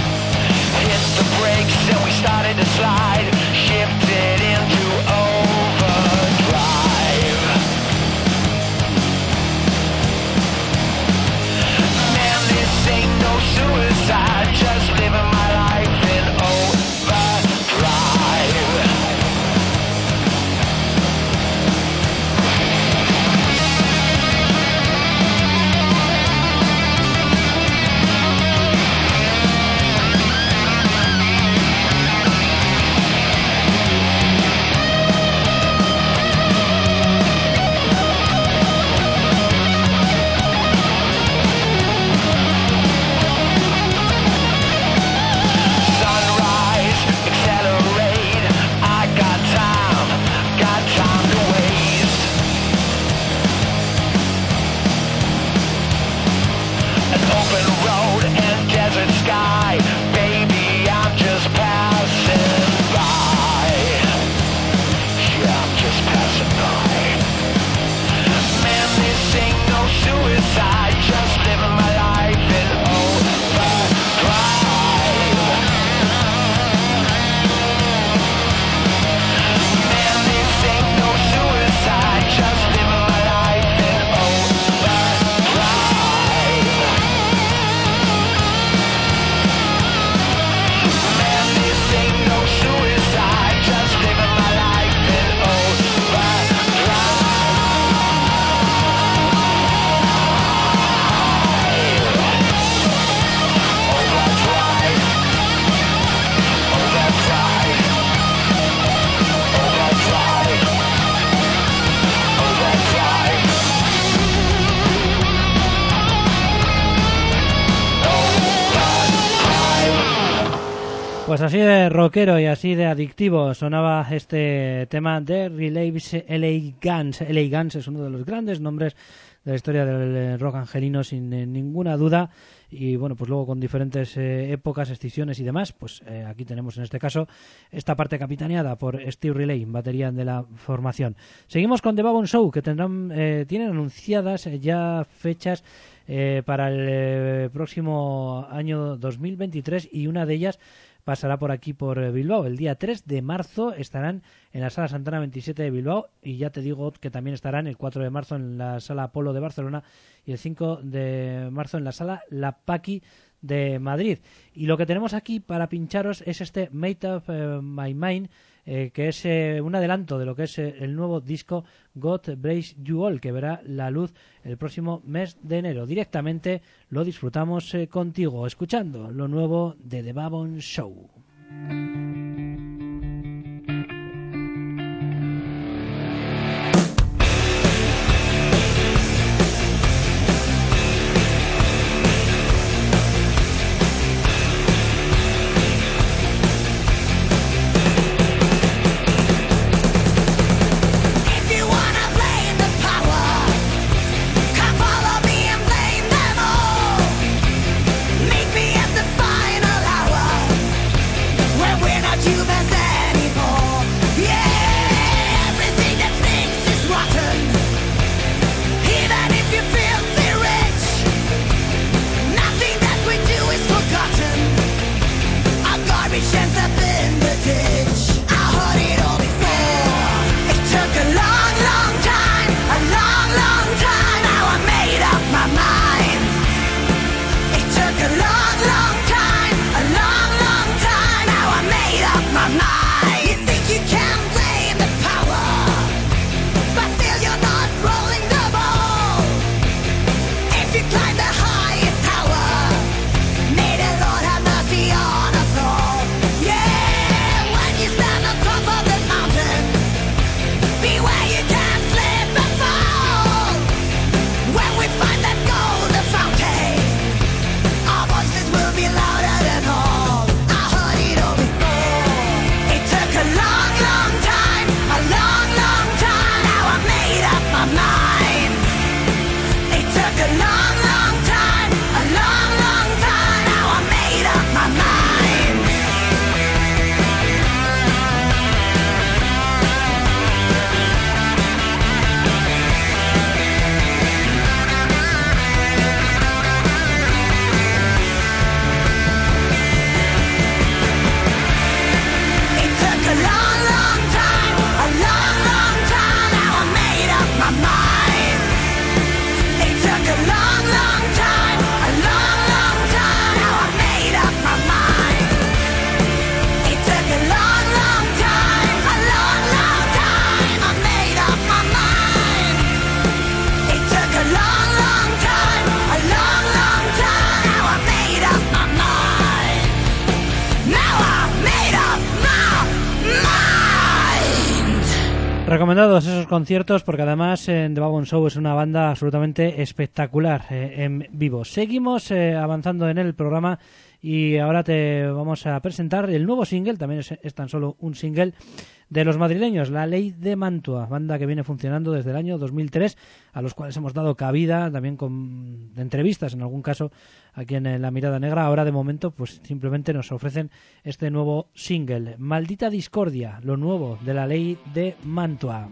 Started to slide, shifted into overdrive. Pues así de rockero y así de adictivo sonaba este tema de Relaves L A Guns. L A Guns es uno de los grandes nombres de la historia del rock angelino, sin eh, ninguna duda. Y bueno, pues luego con diferentes eh, épocas, excisiones y demás, pues eh, aquí tenemos en este caso esta parte capitaneada por Steve Riley, batería de la formación. Seguimos con The Babon Show, que tendrán eh, tienen anunciadas ya fechas eh, para el eh, próximo año dos mil veintitrés, y una de ellas pasará por aquí, por Bilbao. El día tres de marzo estarán en la Sala Santana veintisiete de Bilbao, y ya te digo que también estarán el cuatro de marzo en la Sala Apolo de Barcelona y el cinco de marzo en la Sala La Paqui de Madrid. Y lo que tenemos aquí para pincharos es este Made Up uh, My Mind, eh, que es eh, un adelanto de lo que es eh, el nuevo disco God Bless You All, que verá la luz el próximo mes de enero. Directamente lo disfrutamos eh, contigo, escuchando lo nuevo de The Babon Show. Recomendados esos conciertos, porque además en The Babon Show es una banda absolutamente espectacular eh, en vivo. Seguimos eh, avanzando en el programa y ahora te vamos a presentar el nuevo single, también es, es tan solo un single, de los madrileños, La Ley de Mantua, banda que viene funcionando desde el año dos mil tres, a los cuales hemos dado cabida también con entrevistas, en algún caso aquí en La Mirada Negra. Ahora de momento pues simplemente nos ofrecen este nuevo single, Maldita Discordia, lo nuevo de La Ley de Mantua.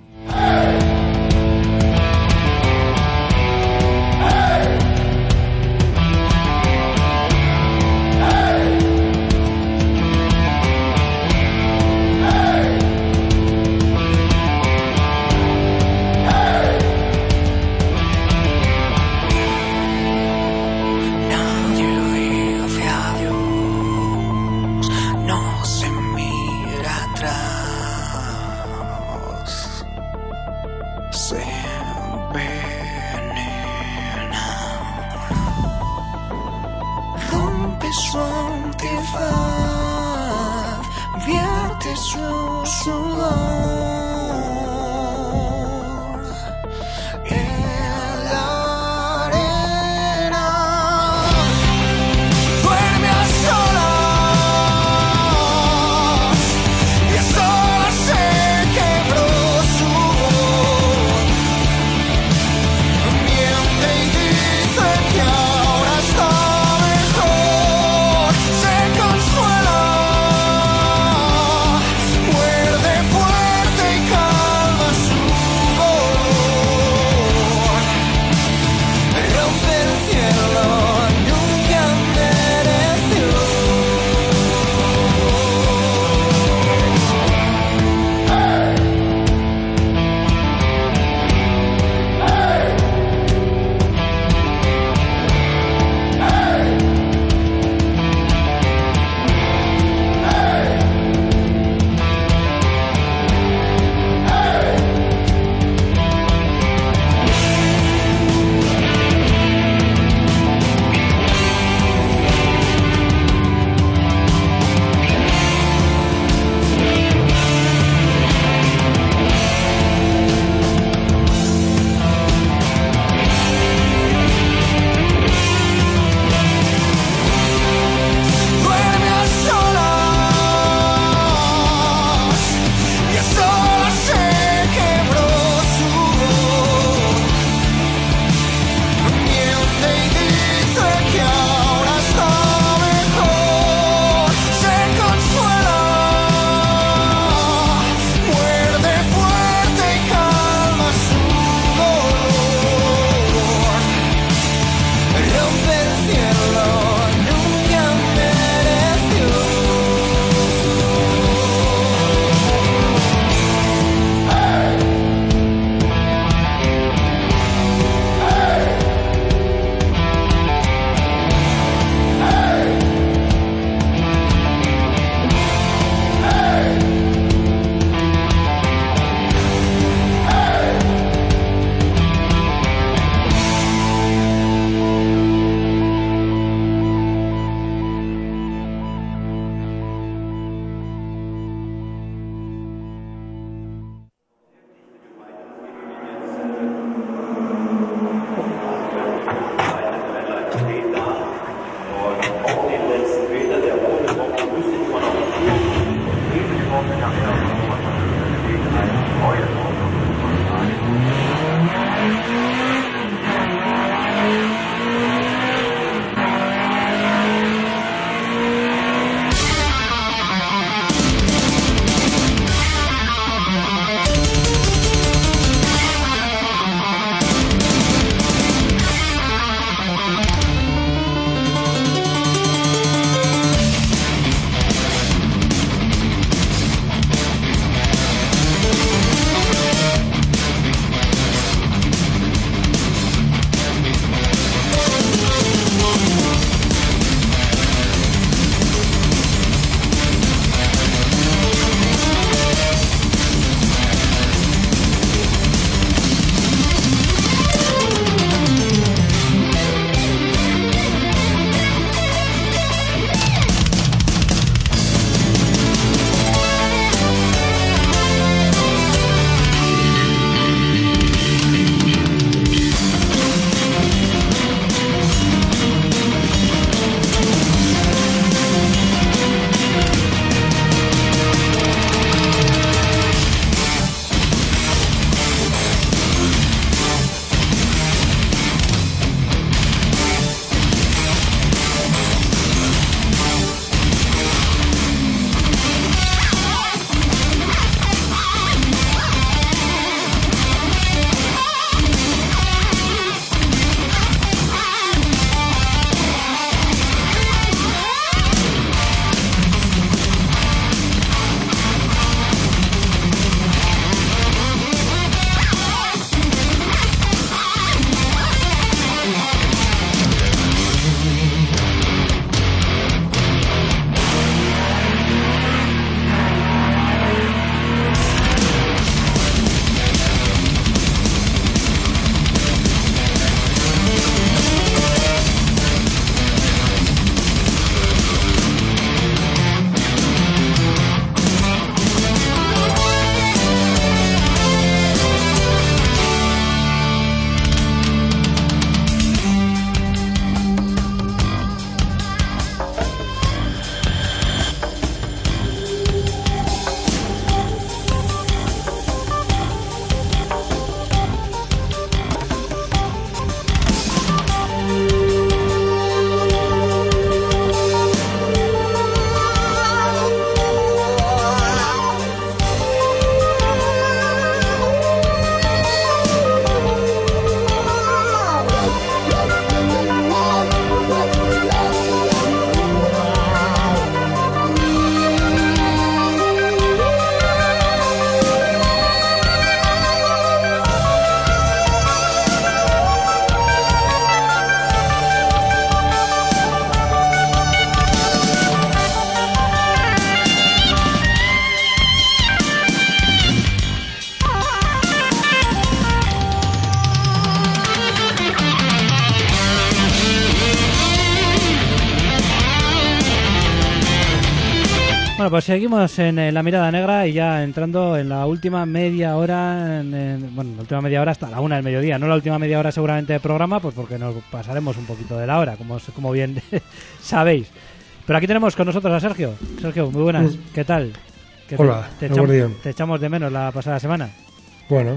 Bueno, pues seguimos en, en La Mirada Negra y ya entrando en la última media hora, en, en, bueno, la última media hora hasta la una del mediodía, no la última media hora seguramente de programa, pues porque nos pasaremos un poquito de la hora, como, como bien sabéis. Pero aquí tenemos con nosotros a Sergio. Sergio, muy buenas, ¿qué tal? ¿Qué Hola, te, te, echamos, te echamos de menos la pasada semana. Bueno.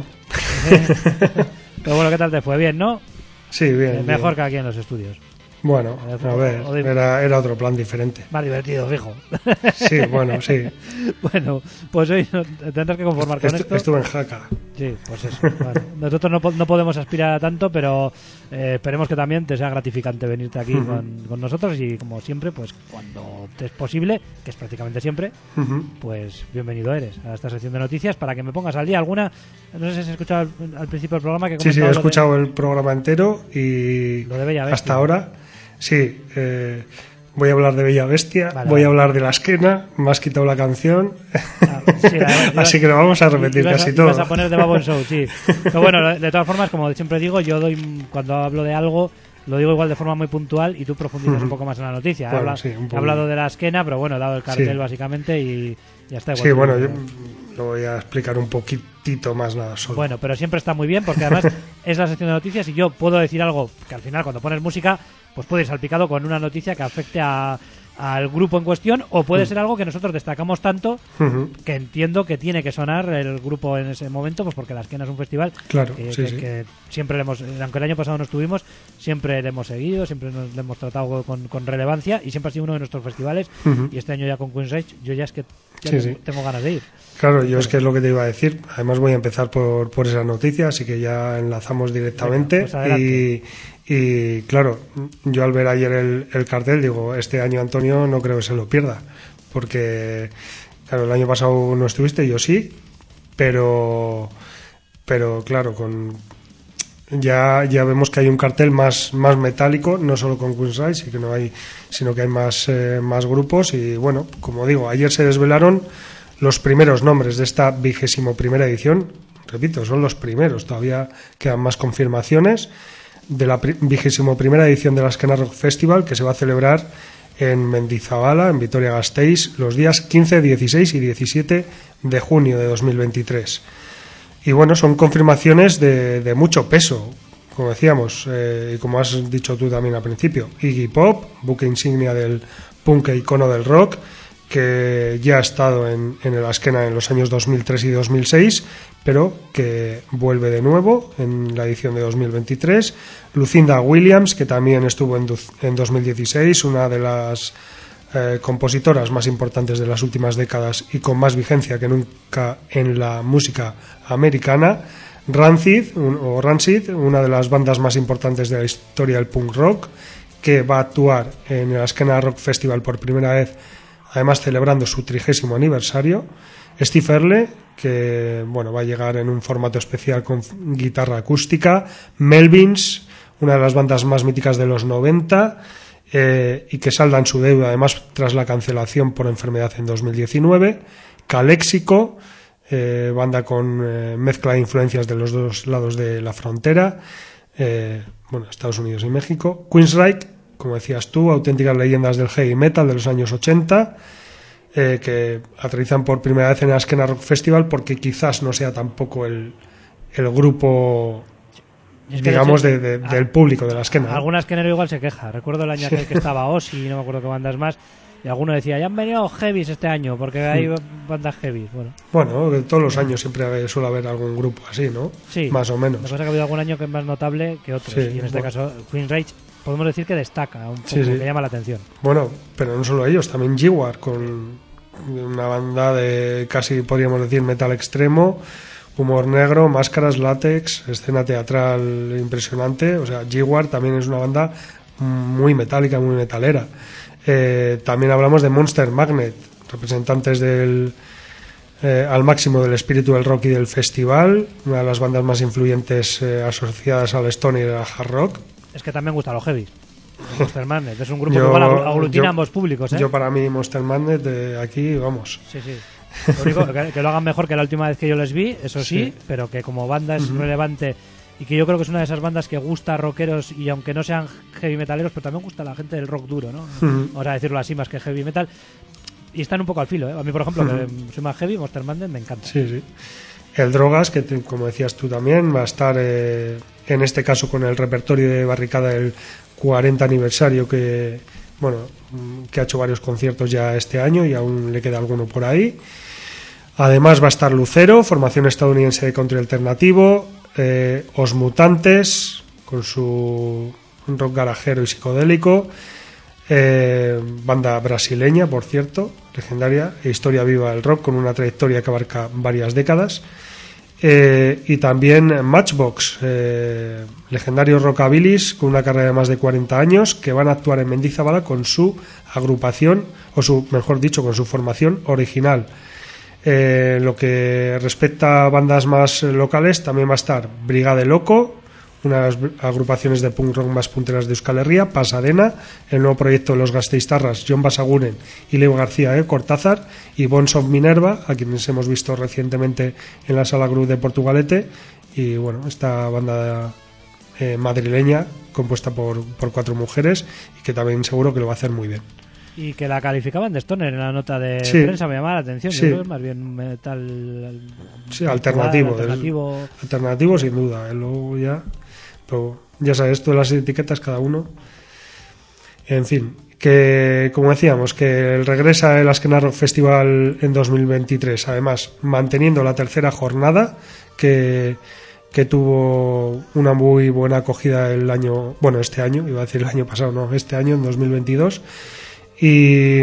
Pero bueno, ¿qué tal te fue? Bien, ¿no? Sí, bien. Eh, mejor bien. que aquí en los estudios. Bueno, a ver, era, era otro plan diferente. Más divertido, fijo. Sí, bueno, sí. Bueno, pues hoy tendrás que conformar con Estu, esto. Estuve en Jaca. Sí, pues eso. Bueno, nosotros no, no podemos aspirar a tanto, pero eh, esperemos que también te sea gratificante venirte aquí uh-huh. con, con nosotros y como siempre, pues cuando te es posible, que es prácticamente siempre, uh-huh. pues bienvenido eres a esta sección de noticias para que me pongas al día alguna. No sé si has escuchado al, al principio del programa que sí, sí, he escuchado de, el programa entero y lo de Bella Bestia. Hasta ahora. Sí, eh, voy a hablar de Bella Bestia, vale, voy vale. a hablar de La Esquena, me has quitado la canción, ah, sí, la, la, así que lo vamos a repetir casi a, todo. Vas a poner de Babon Show, sí. Pero bueno, de todas formas, como siempre digo, yo doy cuando hablo de algo, lo digo igual de forma muy puntual y tú profundizas uh-huh. un poco más en la noticia. Bueno, Habla, sí, he hablado de La Esquena, pero bueno, he dado el cartel sí. básicamente y ya está. Sí, bueno, yo lo voy a explicar un poquitito más nada solo. Bueno, pero siempre está muy bien porque además es la sección de noticias y yo puedo decir algo que al final cuando pones música pues puede ir salpicado con una noticia que afecte a, al grupo en cuestión o puede uh-huh. ser algo que nosotros destacamos tanto uh-huh. que entiendo que tiene que sonar el grupo en ese momento, pues porque La Esquena es un festival claro, que, sí, que, sí. que siempre le hemos, aunque el año pasado no estuvimos, siempre le hemos seguido, siempre nos le hemos tratado con, con relevancia y siempre ha sido uno de nuestros festivales uh-huh. y este año ya con Queen's Rage yo ya es que ya sí, tengo, sí. tengo ganas de ir. Claro, yo Pero, es que es lo que te iba a decir. Además voy a empezar por, por esa noticia, así que ya enlazamos directamente. Venga, pues y, y claro, yo al ver ayer el, el cartel digo, este año Antonio no creo que se lo pierda, porque claro, el año pasado no estuviste, yo sí, pero pero claro, con ya ya vemos que hay un cartel más más metálico, no solo con Queen's Rage, sino que no hay sino que hay más eh, más grupos y bueno, como digo, ayer se desvelaron los primeros nombres de esta vigésimo primera edición. Repito, son los primeros, todavía quedan más confirmaciones de la vigésimo primera edición de la Esquena Rock Festival, que se va a celebrar en Mendizabala, en Vitoria-Gasteiz, los días quince, dieciséis y diecisiete de junio de dos mil veintitrés. Y bueno, son confirmaciones de, de mucho peso, como decíamos, eh, y como has dicho tú también al principio. Iggy Pop, buque insignia del punk e icono del rock, que ya ha estado en, en La Esquena en los años dos mil tres y dos mil seis, pero que vuelve de nuevo en la edición de dos mil veintitrés. Lucinda Williams, que también estuvo en, en dos mil dieciséis, una de las eh, compositoras más importantes de las últimas décadas y con más vigencia que nunca en la música americana. Rancid, un, o Rancid, una de las bandas más importantes de la historia del punk rock, que va a actuar en la Esquena Rock Festival por primera vez, además celebrando su trigésimo aniversario. Steve Earle, que bueno, va a llegar en un formato especial con guitarra acústica. Melvins, una de las bandas más míticas de los noventa, eh, y que saldan su deuda además tras la cancelación por enfermedad en dos mil diecinueve. Calexico, eh, banda con eh, mezcla de influencias de los dos lados de la frontera, eh, bueno, Estados Unidos y México. Queensryche, como decías tú, auténticas leyendas del heavy metal de los años ochenta, eh, que aterrizan por primera vez en la Esquena Rock Festival, porque quizás no sea tampoco el, el grupo, es que digamos, de, de, de, del público de la Esquena. Alguna esquenero igual se queja. Recuerdo el año aquel que estaba Ozzy, no me acuerdo qué bandas más, y alguno decía, ya han venido heavies este año, porque hay mm. bandas heavies. Bueno, bueno, todos los años siempre suele haber algún grupo así, ¿no? Sí. Más o menos. La cosa es que ha habido algún año que es más notable que otros, sí, y en este bueno. caso Queen's Rage podemos decir que destaca un poco, sí, sí. que llama la atención. Bueno, pero no solo ellos, también Jaguar, con una banda de casi, podríamos decir, metal extremo, humor negro, máscaras, látex, escena teatral impresionante. O sea, Jaguar también es una banda muy metálica, muy metalera. Eh, también hablamos de Monster Magnet, representantes del eh, al máximo del espíritu del rock y del festival, una de las bandas más influyentes eh, asociadas al stoner y al hard rock. Es que también gusta los heavy. Monster Magnet es un grupo yo, que igual aglutina yo, ambos públicos, ¿eh? Yo para mí Monster Magnet de aquí, vamos. Sí, sí. Lo único, que, que lo hagan mejor que la última vez que yo les vi, eso sí, sí. pero que como banda es uh-huh. relevante y que yo creo que es una de esas bandas que gusta a rockeros y aunque no sean heavy metaleros, pero también gusta a la gente del rock duro, ¿no? Uh-huh. Vamos a decirlo así, más que heavy metal. y están un poco al filo, ¿eh? A mí, por ejemplo, uh-huh. que soy más heavy, Monster Madness me encanta. Sí, sí. El Drogas, que te, como decías tú también, va a estar eh, en este caso con el repertorio de Barricada del cuarenta aniversario, que bueno, que ha hecho varios conciertos ya este año y aún le queda alguno por ahí. Además va a estar Lucero, formación estadounidense de country alternativo, eh, Os Mutantes con su rock garajero y psicodélico, eh, banda brasileña, por cierto, legendaria, e historia viva del rock con una trayectoria que abarca varias décadas. Eh, y también Matchbox, eh, legendarios rockabilis con una carrera de más de cuarenta años, que van a actuar en Mendizábal con su agrupación, o su, mejor dicho, con su formación original. Eh, lo que respecta a bandas más locales, también va a estar Brigade Loco, unas agrupaciones de punk rock más punteras de Euskal Herria, Pasadena, el nuevo proyecto de los Gasteiztarras, John Basaguren y Leo García de Cortázar, y Bones of Minerva, a quienes hemos visto recientemente en la Sala Cruz de Portugalete, y bueno, esta banda eh, madrileña compuesta por, por cuatro mujeres y que también seguro que lo va a hacer muy bien. Y que la calificaban de stoner en la nota de sí. prensa, me llamaba la atención. Sí. Yo creo que es más bien metal. Sí, alternativo. Alternativo, del, alternativo sin duda. ¿eh? Luego ya. Pero ya sabes, esto de las etiquetas, cada uno. En fin, que como decíamos, que el regresa el Azkena Rock Festival en dos mil veintitrés, además manteniendo la tercera jornada que. que tuvo una muy buena acogida el año, bueno, este año, iba a decir el año pasado, no, este año, en dos mil veintidós. Y,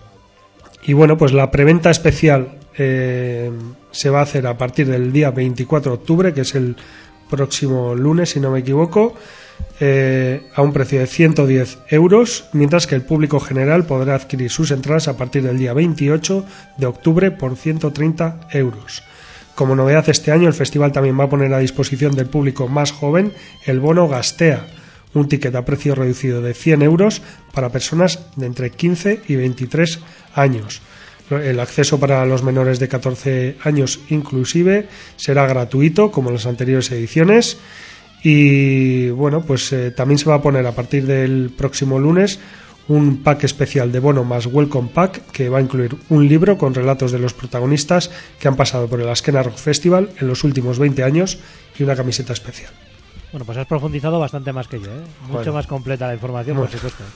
y bueno, pues la preventa especial eh, se va a hacer a partir del día veinticuatro de octubre, que es el próximo lunes, si no me equivoco, eh, a un precio de ciento diez euros, mientras que el público general podrá adquirir sus entradas a partir del día veintiocho de octubre por ciento treinta euros. Como novedad este año, el festival también va a poner a disposición del público más joven el bono Gastea, un ticket a precio reducido de cien euros para personas de entre quince y veintitrés años. El acceso para los menores de catorce años inclusive será gratuito, como en las anteriores ediciones. Y bueno, pues eh, también se va a poner a partir del próximo lunes un pack especial de bono más Welcome Pack, que va a incluir un libro con relatos de los protagonistas que han pasado por el Azkena Rock Festival en los últimos veinte años y una camiseta especial. Bueno, pues has profundizado bastante más que yo, ¿eh? Mucho bueno, más completa la información, bueno, por supuesto.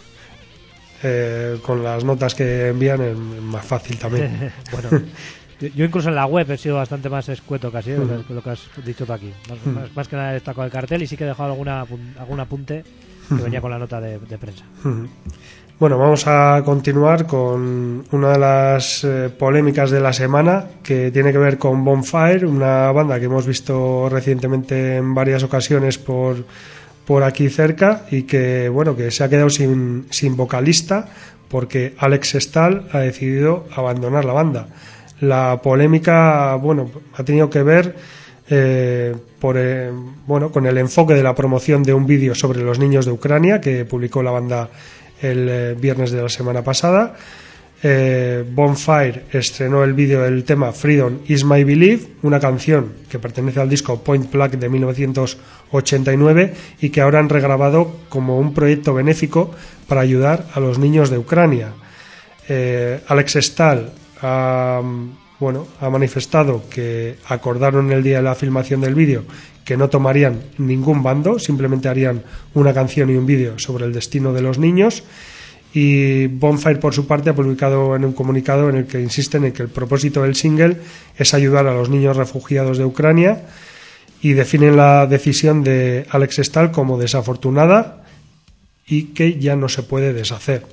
Eh, con las notas que envían es más fácil también. Bueno, yo incluso en la web he sido bastante más escueto casi, ¿eh? uh-huh. lo, que, lo que has dicho tú aquí. Más, uh-huh. más, más que nada he destacado el cartel y sí que he dejado alguna, algún apunte que uh-huh. venía con la nota de, de prensa. Uh-huh. Bueno, vamos a continuar con una de las eh, polémicas de la semana, que tiene que ver con Bonfire, una banda que hemos visto recientemente en varias ocasiones por, por aquí cerca y que, bueno, que se ha quedado sin, sin vocalista porque Alex Stahl ha decidido abandonar la banda. La polémica, bueno, ha tenido que ver eh, por, eh, bueno, con el enfoque de la promoción de un vídeo sobre los niños de Ucrania que publicó la banda el eh, viernes de la semana pasada. eh, Bonfire estrenó el vídeo del tema Freedom is my belief, una canción que pertenece al disco Point Blank de mil novecientos ochenta y nueve y que ahora han regrabado como un proyecto benéfico para ayudar a los niños de Ucrania. eh, Alex Stahl ha, bueno, ha manifestado que acordaron el día de la filmación del vídeo que no tomarían ningún bando, simplemente harían una canción y un vídeo sobre el destino de los niños. Y Bonfire, por su parte, ha publicado en un comunicado en el que insisten en que el propósito del single es ayudar a los niños refugiados de Ucrania y definen la decisión de Alex Stahl como desafortunada y que ya no se puede deshacer.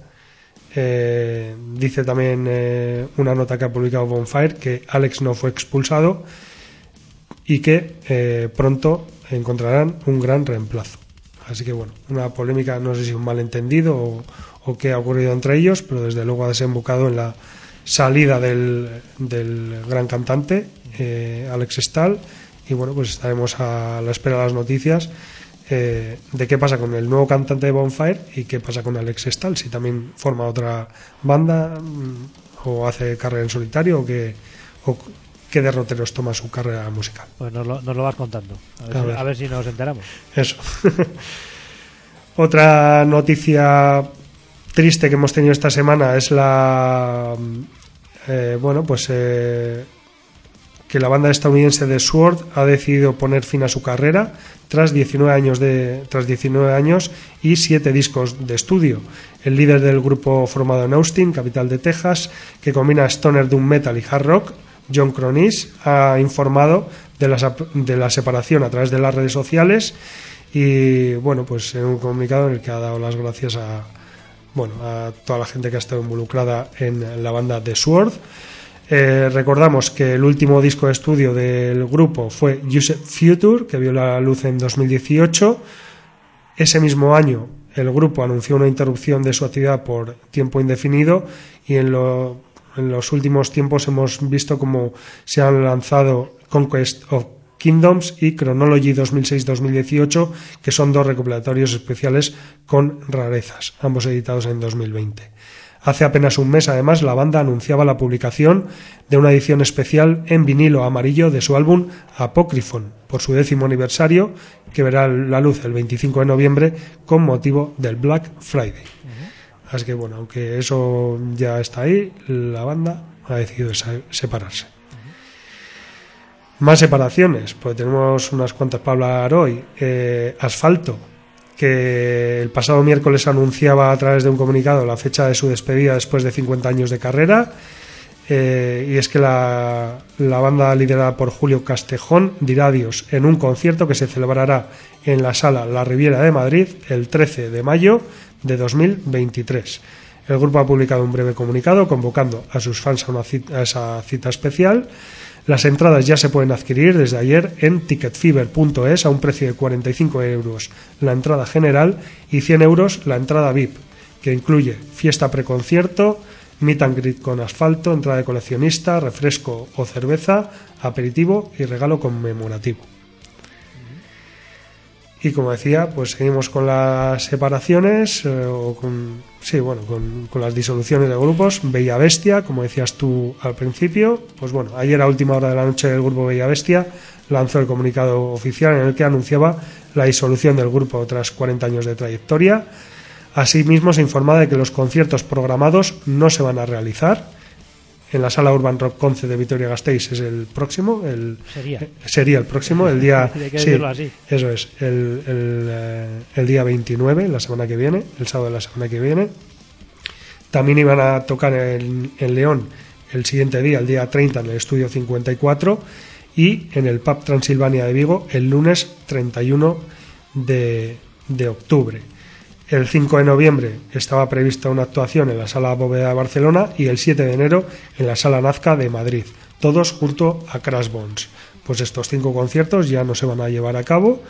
Eh, dice también eh, una nota que ha publicado Bonfire que Alex no fue expulsado y que eh, pronto encontrarán un gran reemplazo. Así que bueno, una polémica, no sé si un malentendido o, o qué ha ocurrido entre ellos, pero desde luego ha desembocado en la salida del, del gran cantante eh, Alex Stahl. Y bueno, pues estaremos a la espera de las noticias eh, de qué pasa con el nuevo cantante de Bonfire y qué pasa con Alex Stahl, si también forma otra banda o hace carrera en solitario o qué, o qué derroteros toma su carrera musical. Pues nos lo, nos lo vas contando, a ver, a, si, ver. a ver si nos enteramos. Eso. Otra noticia triste que hemos tenido esta semana es la eh, bueno, pues eh, que la banda estadounidense de Sword ha decidido poner fin a su carrera tras diecinueve años de tras diecinueve años y siete discos de estudio. El líder del grupo formado en Austin, capital de Texas, que combina stoner doom metal y hard rock, John Cronis, ha informado de la, de la separación a través de las redes sociales y, bueno, pues en un comunicado en el que ha dado las gracias a, bueno, a toda la gente que ha estado involucrada en la banda de Sword. Eh, recordamos que el último disco de estudio del grupo fue Use Future, que vio la luz en dos mil dieciocho. Ese mismo año el grupo anunció una interrupción de su actividad por tiempo indefinido y en, lo, en los últimos tiempos hemos visto cómo se han lanzado Conquest of Kingdoms y Chronology dos mil seis dos mil dieciocho, que son dos recopilatorios especiales con rarezas, ambos editados en dos mil veinte. Hace apenas un mes, además, la banda anunciaba la publicación de una edición especial en vinilo amarillo de su álbum Apocryphon, por su décimo aniversario, que verá la luz el veinticinco de noviembre con motivo del Black Friday. Uh-huh. Así que, bueno, aunque eso ya está ahí, la banda ha decidido separarse. Uh-huh. Más separaciones, pues tenemos unas cuantas para hablar hoy. Eh, Asfalto, que el pasado miércoles anunciaba a través de un comunicado la fecha de su despedida después de cincuenta años de carrera, eh, y es que la, la banda liderada por Julio Castejón dirá adiós en un concierto que se celebrará en la Sala La Riviera de Madrid el trece de mayo de dos mil veintitrés. El grupo ha publicado un breve comunicado convocando a sus fans a, una cita, a esa cita especial. Las entradas ya se pueden adquirir desde ayer en ticketfever punto es a un precio de cuarenta y cinco euros la entrada general y cien euros la entrada V I P, que incluye fiesta preconcierto, meet and greet con Asfalto, entrada de coleccionista, refresco o cerveza, aperitivo y regalo conmemorativo. Y como decía, pues seguimos con las separaciones, eh, o con, sí, bueno, con, con las disoluciones de grupos. Bella Bestia, como decías tú al principio, pues bueno, ayer a última hora de la noche el grupo Bella Bestia lanzó el comunicado oficial en el que anunciaba la disolución del grupo tras cuarenta años de trayectoria. Asimismo, se informa de que los conciertos programados no se van a realizar. En la Sala Urban Rock Concert de Vitoria-Gasteiz es el próximo, el sería, eh, sería el próximo, el día, sí, así. Eso es, el, el, eh, el día veintinueve, la semana que viene, el sábado de la semana que viene. También iban a tocar en, en León el siguiente día, el día treinta, en el Estudio cincuenta y cuatro, y en el Pub Transilvania de Vigo el lunes treinta y uno de, de octubre. El cinco de noviembre estaba prevista una actuación en la Sala Bóveda de Barcelona y el siete de enero en la Sala Nazca de Madrid, todos junto a Crash Bones. Pues estos cinco conciertos ya no se van a llevar a cabo.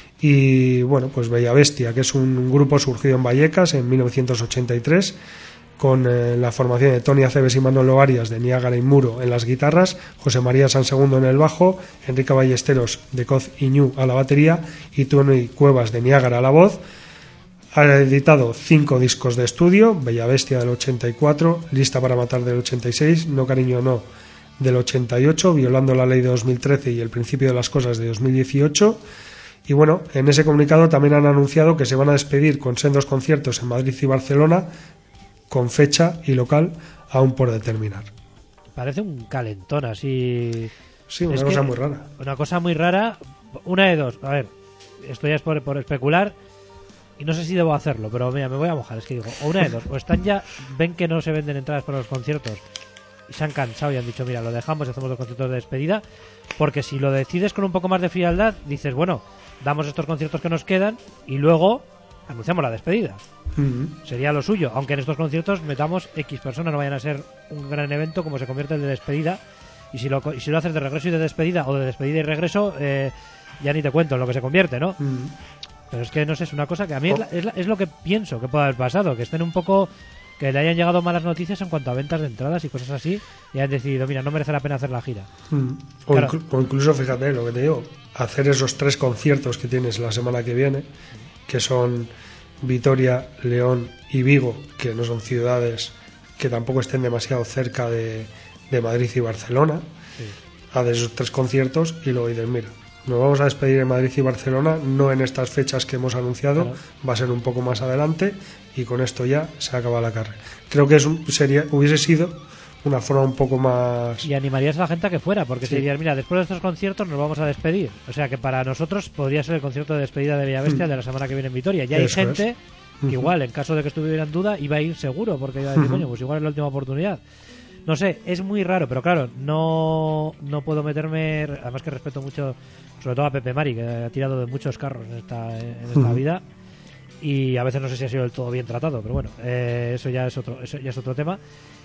Y bueno, pues Bella Bestia, que es un grupo surgido en Vallecas en mil novecientos ochenta y tres, con eh, la formación de Tony Aceves y Manolo Arias de Niágara y Muro en las guitarras, José María Sansegundo en el bajo, Enrique Ballesteros de Coz y Ñu a la batería y Tony Cuevas de Niágara a la voz. Ha editado cinco discos de estudio: Bella Bestia del ochenta y cuatro, Lista para matar del ochenta y seis, No cariño no del ochenta y ocho, Violando la ley de dos mil trece y El principio de las cosas de dos mil dieciocho. Y bueno, en ese comunicado también han anunciado que se van a despedir con sendos conciertos en Madrid y Barcelona, con fecha y local aún por determinar. Parece un calentón así. Sí, una es cosa muy rara. Una cosa muy rara, una de dos. A ver, esto ya es por, por especular. Y no sé si debo hacerlo, pero mira, me voy a mojar. Es que digo, o una de dos, o están ya, ven que no se venden entradas para los conciertos y se han cansado y han dicho, mira, lo dejamos y hacemos los conciertos de despedida. Porque si lo decides con un poco más de frialdad, dices, bueno, damos estos conciertos que nos quedan y luego anunciamos la despedida. Mm-hmm. Sería lo suyo, aunque en estos conciertos metamos X personas, no vayan a ser un gran evento como se convierte el de despedida. Y si lo, y si lo haces de regreso y de despedida, o de despedida y regreso, eh, ya ni te cuento en lo que se convierte, ¿no? Mm-hmm. Pero es que no sé, es una cosa que a mí oh. es, la, es, la, es lo que pienso que puede haber pasado, que estén un poco, que le hayan llegado malas noticias en cuanto a ventas de entradas y cosas así, y hayan decidido, mira, no merece la pena hacer la gira. Mm. O, claro. inclu- o incluso, fíjate lo que te digo, hacer esos tres conciertos que tienes la semana que viene, que son Vitoria, León y Vigo, que no son ciudades que tampoco estén demasiado cerca de, de Madrid y Barcelona, sí. Haces esos tres conciertos y luego dices, mira, nos vamos a despedir en Madrid y Barcelona, no en estas fechas que hemos anunciado, claro. Va a ser un poco más adelante y con esto ya se acaba la carrera. Creo que es un, sería, hubiese sido una forma un poco más... Y animarías a la gente a que fuera, porque Sí. si dirías, mira, después de estos conciertos nos vamos a despedir. O sea que para nosotros podría ser el concierto de despedida de Bellavestia Mm. de la semana que viene en Vitoria. Ya hay Eso gente es. que Ujú. igual, en caso de que estuviera en duda, iba a ir seguro, porque iba a decir, Ujú. coño, pues igual es la última oportunidad. No sé, es muy raro, pero claro, no, no puedo meterme, además que respeto mucho, sobre todo a Pepe Mari, que ha tirado de muchos carros en esta, en esta Ujú. vida, y a veces no sé si ha sido del todo bien tratado, pero bueno, eh, eso ya es otro, eso ya es otro tema.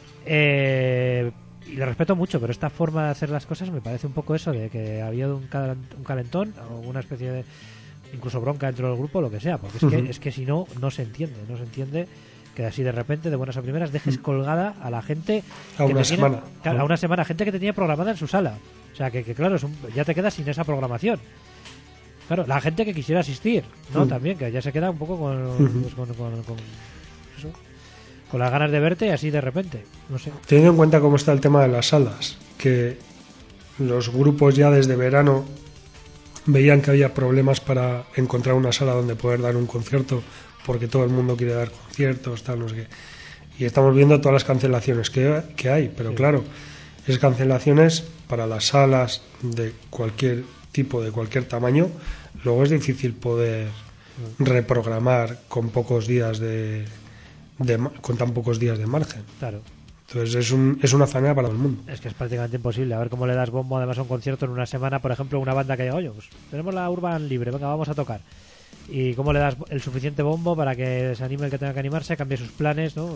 Eh, y le respeto mucho, pero esta forma de hacer las cosas me parece un poco eso, de que había un, cal- un calentón o una especie de incluso bronca dentro del grupo, lo que sea, porque es Ujú. que es que si no, no se entiende, no se entiende que así de repente, de buenas a primeras, dejes colgada a la gente A que una te tiene- semana. claro, a una semana, gente que te tenía programada en su sala. O sea, que, que claro, es un- ya te quedas sin esa programación. Claro, la gente que quisiera asistir, ¿no? Mm. También, que ya se queda un poco con, Ujú. pues, con, con- con- eso, con las ganas de verte así de repente. No sé. Teniendo en cuenta cómo está el tema de las salas, que los grupos ya desde verano veían que había problemas para encontrar una sala donde poder dar un concierto, porque todo el mundo quiere dar conciertos, tal, no sé qué. Y estamos viendo todas las cancelaciones que, que hay, pero Sí. claro, esas cancelaciones para las salas de cualquier tipo, de cualquier tamaño, luego es difícil poder reprogramar con pocos días de, de ma- con tan pocos días de margen. Claro. Entonces es, un, es una faena para todo el mundo. Es que es prácticamente imposible. A ver cómo le das bombo además a un concierto en una semana, por ejemplo, una banda que diga, oye, pues tenemos la Urban libre, venga, vamos a tocar. Y cómo le das el suficiente bombo para que se anime el que tenga que animarse, cambie sus planes, ¿no?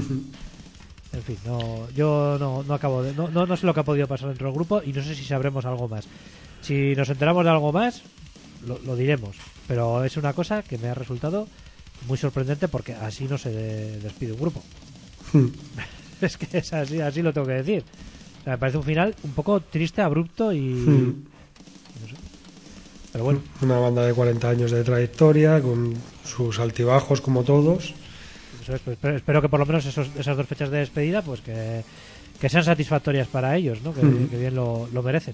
En fin, no, yo no, no acabo de, no, no, no sé lo que ha podido pasar dentro del grupo y no sé si sabremos algo más. Si nos enteramos de algo más, lo, lo diremos. Pero es una cosa que me ha resultado muy sorprendente porque así no se de- despide un grupo. Es que es así, así lo tengo que decir. O sea, me parece un final un poco triste, abrupto y... no sé. Pero bueno, Una banda de cuarenta años de trayectoria, con sus altibajos como todos. eso es, pues, espero, espero que por lo menos esos, esas dos fechas de despedida pues que, que sean satisfactorias para ellos, ¿no? Que, Mm. que bien lo, lo merecen.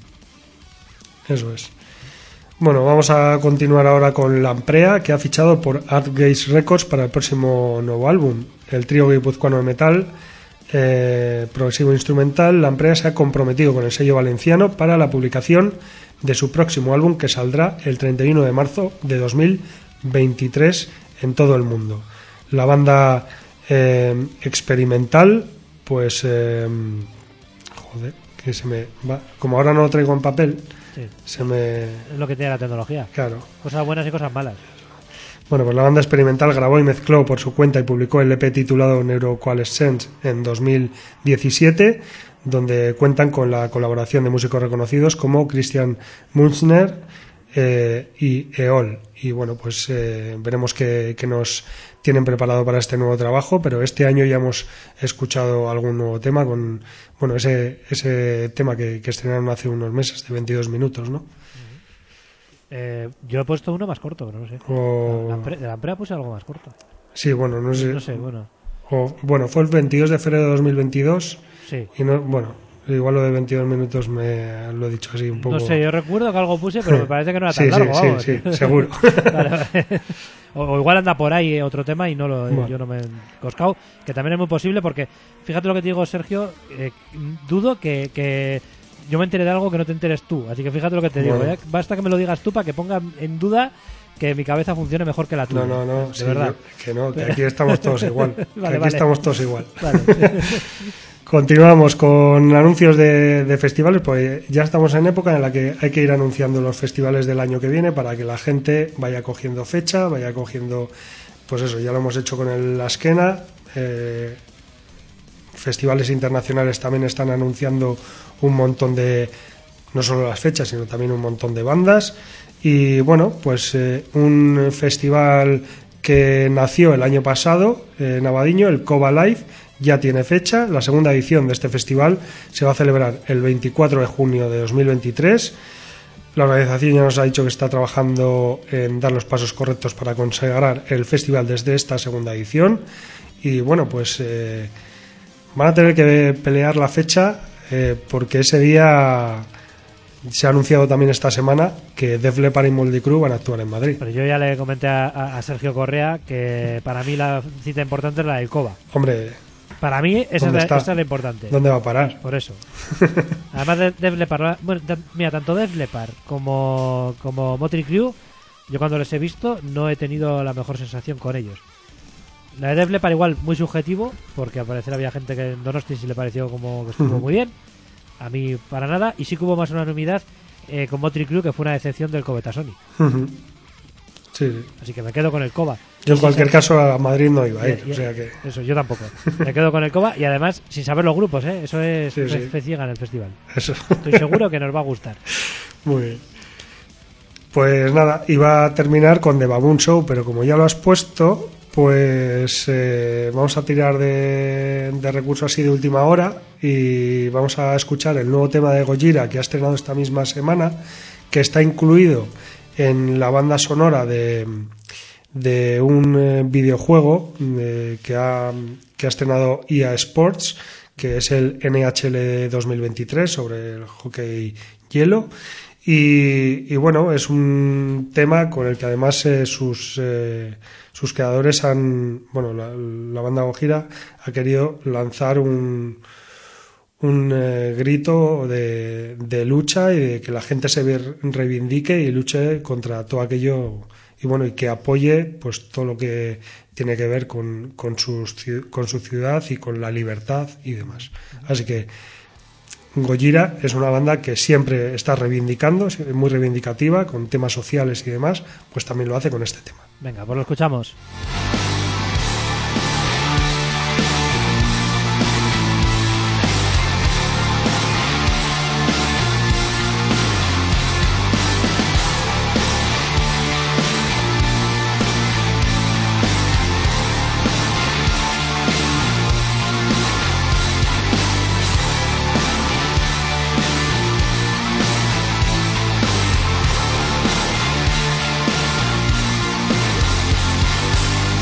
Eso es. Bueno, vamos a continuar ahora con Lamprea, que ha fichado por Art Gaze Records para el próximo nuevo álbum. El trío guipuzcoano de metal eh, progresivo instrumental, Lamprea se ha comprometido con el sello valenciano para la publicación de su próximo álbum, que saldrá el treinta y uno de marzo de dos mil veintitrés en todo el mundo. La banda eh, experimental, pues... eh, joder, que se me va... Como ahora no lo traigo en papel, Sí, se me... es lo que tiene la tecnología. Claro. Cosas buenas y cosas malas. Bueno, pues la banda experimental grabó y mezcló por su cuenta y publicó el E P titulado Neurocoalescence en dos mil diecisiete, donde cuentan con la colaboración de músicos reconocidos como Christian Munzner eh, y Eol. Y bueno, pues eh, veremos qué, qué nos tienen preparado para este nuevo trabajo, pero este año ya hemos escuchado algún nuevo tema con, bueno, ese, ese tema que, que estrenaron hace unos meses de veintidós minutos, ¿no? Eh, yo he puesto uno más corto, pero no sé. O... La Ampre- de la Amprea puse algo más corto. Sí, bueno, no sé. No sé, bueno. O, bueno, fue el veintidós de febrero de dos mil veintidós Sí. y no, bueno, igual lo de veintidós minutos me lo he dicho así un poco. No sé, yo recuerdo que algo puse, pero me parece que no era tan Sí, sí, largo. sí, vamos. sí, seguro. Vale, vale. O, o igual anda por ahí eh, otro tema y no lo, Bueno. yo no me he coscado, que también es muy posible porque, fíjate lo que te digo, Sergio, eh, dudo que, que yo me entere de algo que no te enteres tú, así que fíjate lo que te digo, Bueno. ¿eh? Basta que me lo digas tú para que ponga en duda que mi cabeza funcione mejor que la tuya. No, no, no, de sí, verdad. yo- que no, que aquí estamos todos igual. que Vale, aquí vale. estamos todos igual. Vale. Continuamos con anuncios de, de festivales, pues ya estamos en época en la que hay que ir anunciando los festivales del año que viene para que la gente vaya cogiendo fecha, vaya cogiendo, pues eso, ya lo hemos hecho con el Asquena. Eh, festivales internacionales también están anunciando un montón de, no solo las fechas, sino también un montón de bandas. Y bueno, pues eh, un festival que nació el año pasado eh, en Abadiño, el Cova Live, ya tiene fecha. La segunda edición de este festival se va a celebrar el veinticuatro de junio de dos mil veintitrés. La organización ya nos ha dicho que está trabajando en dar los pasos correctos para consagrar el festival desde esta segunda edición. Y bueno, pues eh, van a tener que pelear la fecha eh, porque ese día se ha anunciado también esta semana que Def Leppard y Motley Crue van a actuar en Madrid. Pero yo ya le comenté a, a- a Sergio Correa que para mí la cita importante es la del Cova. Hombre, Para mí esa es, ¿Dónde la, está? esa es la importante. ¿Dónde va a parar? Por eso. Además de Def Leppard, bueno, ta- mira, tanto Def Leppard como, como Motley Crue, yo cuando les he visto no he tenido la mejor sensación con ellos. La de Def Leppard igual muy subjetivo, porque al parecer había gente que en Donosti sí le pareció como que estuvo Ujú. muy bien. A mí para nada. Y sí que hubo más unanimidad eh, con Motley Crue, que fue una decepción del Covetasoni. Ujú. Sí, sí. Así que me quedo con el Cova. Yo en Sí, cualquier sí. caso a Madrid no iba a ir, Y- y- o sea que... Eso, yo tampoco. Me quedo con el Cova y además sin saber los grupos, ¿eh? Eso es Sí, sí. fe- fe ciega en el festival. Eso. Estoy seguro que nos va a gustar. Muy bien. Pues nada, iba a terminar con The Baboon Show, pero como ya lo has puesto, pues eh, vamos a tirar de, de recursos así de última hora y vamos a escuchar el nuevo tema de Gojira que ha estrenado esta misma semana, que está incluido en la banda sonora de, de un eh, videojuego eh, que, ha, que ha estrenado E A Sports, que es el N H L dos mil veintitrés sobre el hockey hielo. Y, y bueno, es un tema con el que además eh, sus eh, sus creadores han, bueno, la, la banda Gojira ha querido lanzar un un eh, grito de, de lucha y de que la gente se ve- reivindique y luche contra todo aquello y bueno, y que apoye pues todo lo que tiene que ver con, con, sus ciu- con su ciudad y con la libertad y demás. Así que Gojira es una banda que siempre está reivindicando, es muy reivindicativa, con temas sociales y demás, pues también lo hace con este tema. Venga, pues lo escuchamos. Thank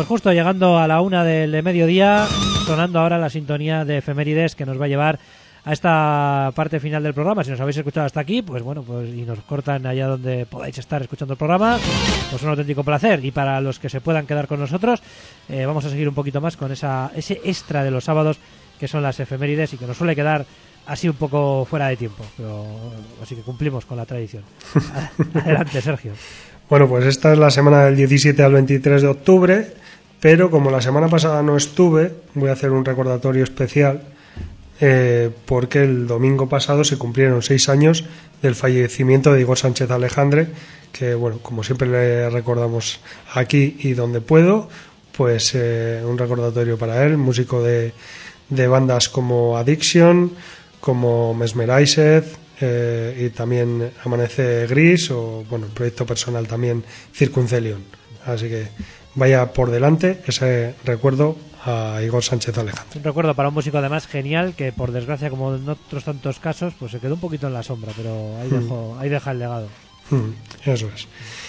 pues justo llegando a la una del mediodía, sonando ahora la sintonía de efemérides que nos va a llevar a esta parte final del programa. Si nos habéis escuchado hasta aquí, pues bueno, pues y nos cortan allá donde podáis estar escuchando el programa, pues un auténtico placer. Y para los que se puedan quedar con nosotros, eh, vamos a seguir un poquito más con esa ese extra de los sábados que son las efemérides y que nos suele quedar así un poco fuera de tiempo, pero así que cumplimos con la tradición. Adelante, Sergio. Bueno, pues esta es la semana del diecisiete al veintitrés de octubre, pero como la semana pasada no estuve, voy a hacer un recordatorio especial eh, porque el domingo pasado se cumplieron seis años del fallecimiento de Igor Sánchez Alejandre, que bueno, como siempre le recordamos aquí y donde puedo, pues eh, un recordatorio para él, músico de, de bandas como Addiction, como Mesmerized, Eh, y también Amanece Gris, o bueno, el proyecto personal también Circuncelion. Así que vaya por delante ese recuerdo a Igor Sánchez Alejandre. Un recuerdo para un músico además genial que, por desgracia, como en otros tantos casos, pues se quedó un poquito en la sombra, pero ahí, dejó, mm. ahí deja el legado. Mm, eso es.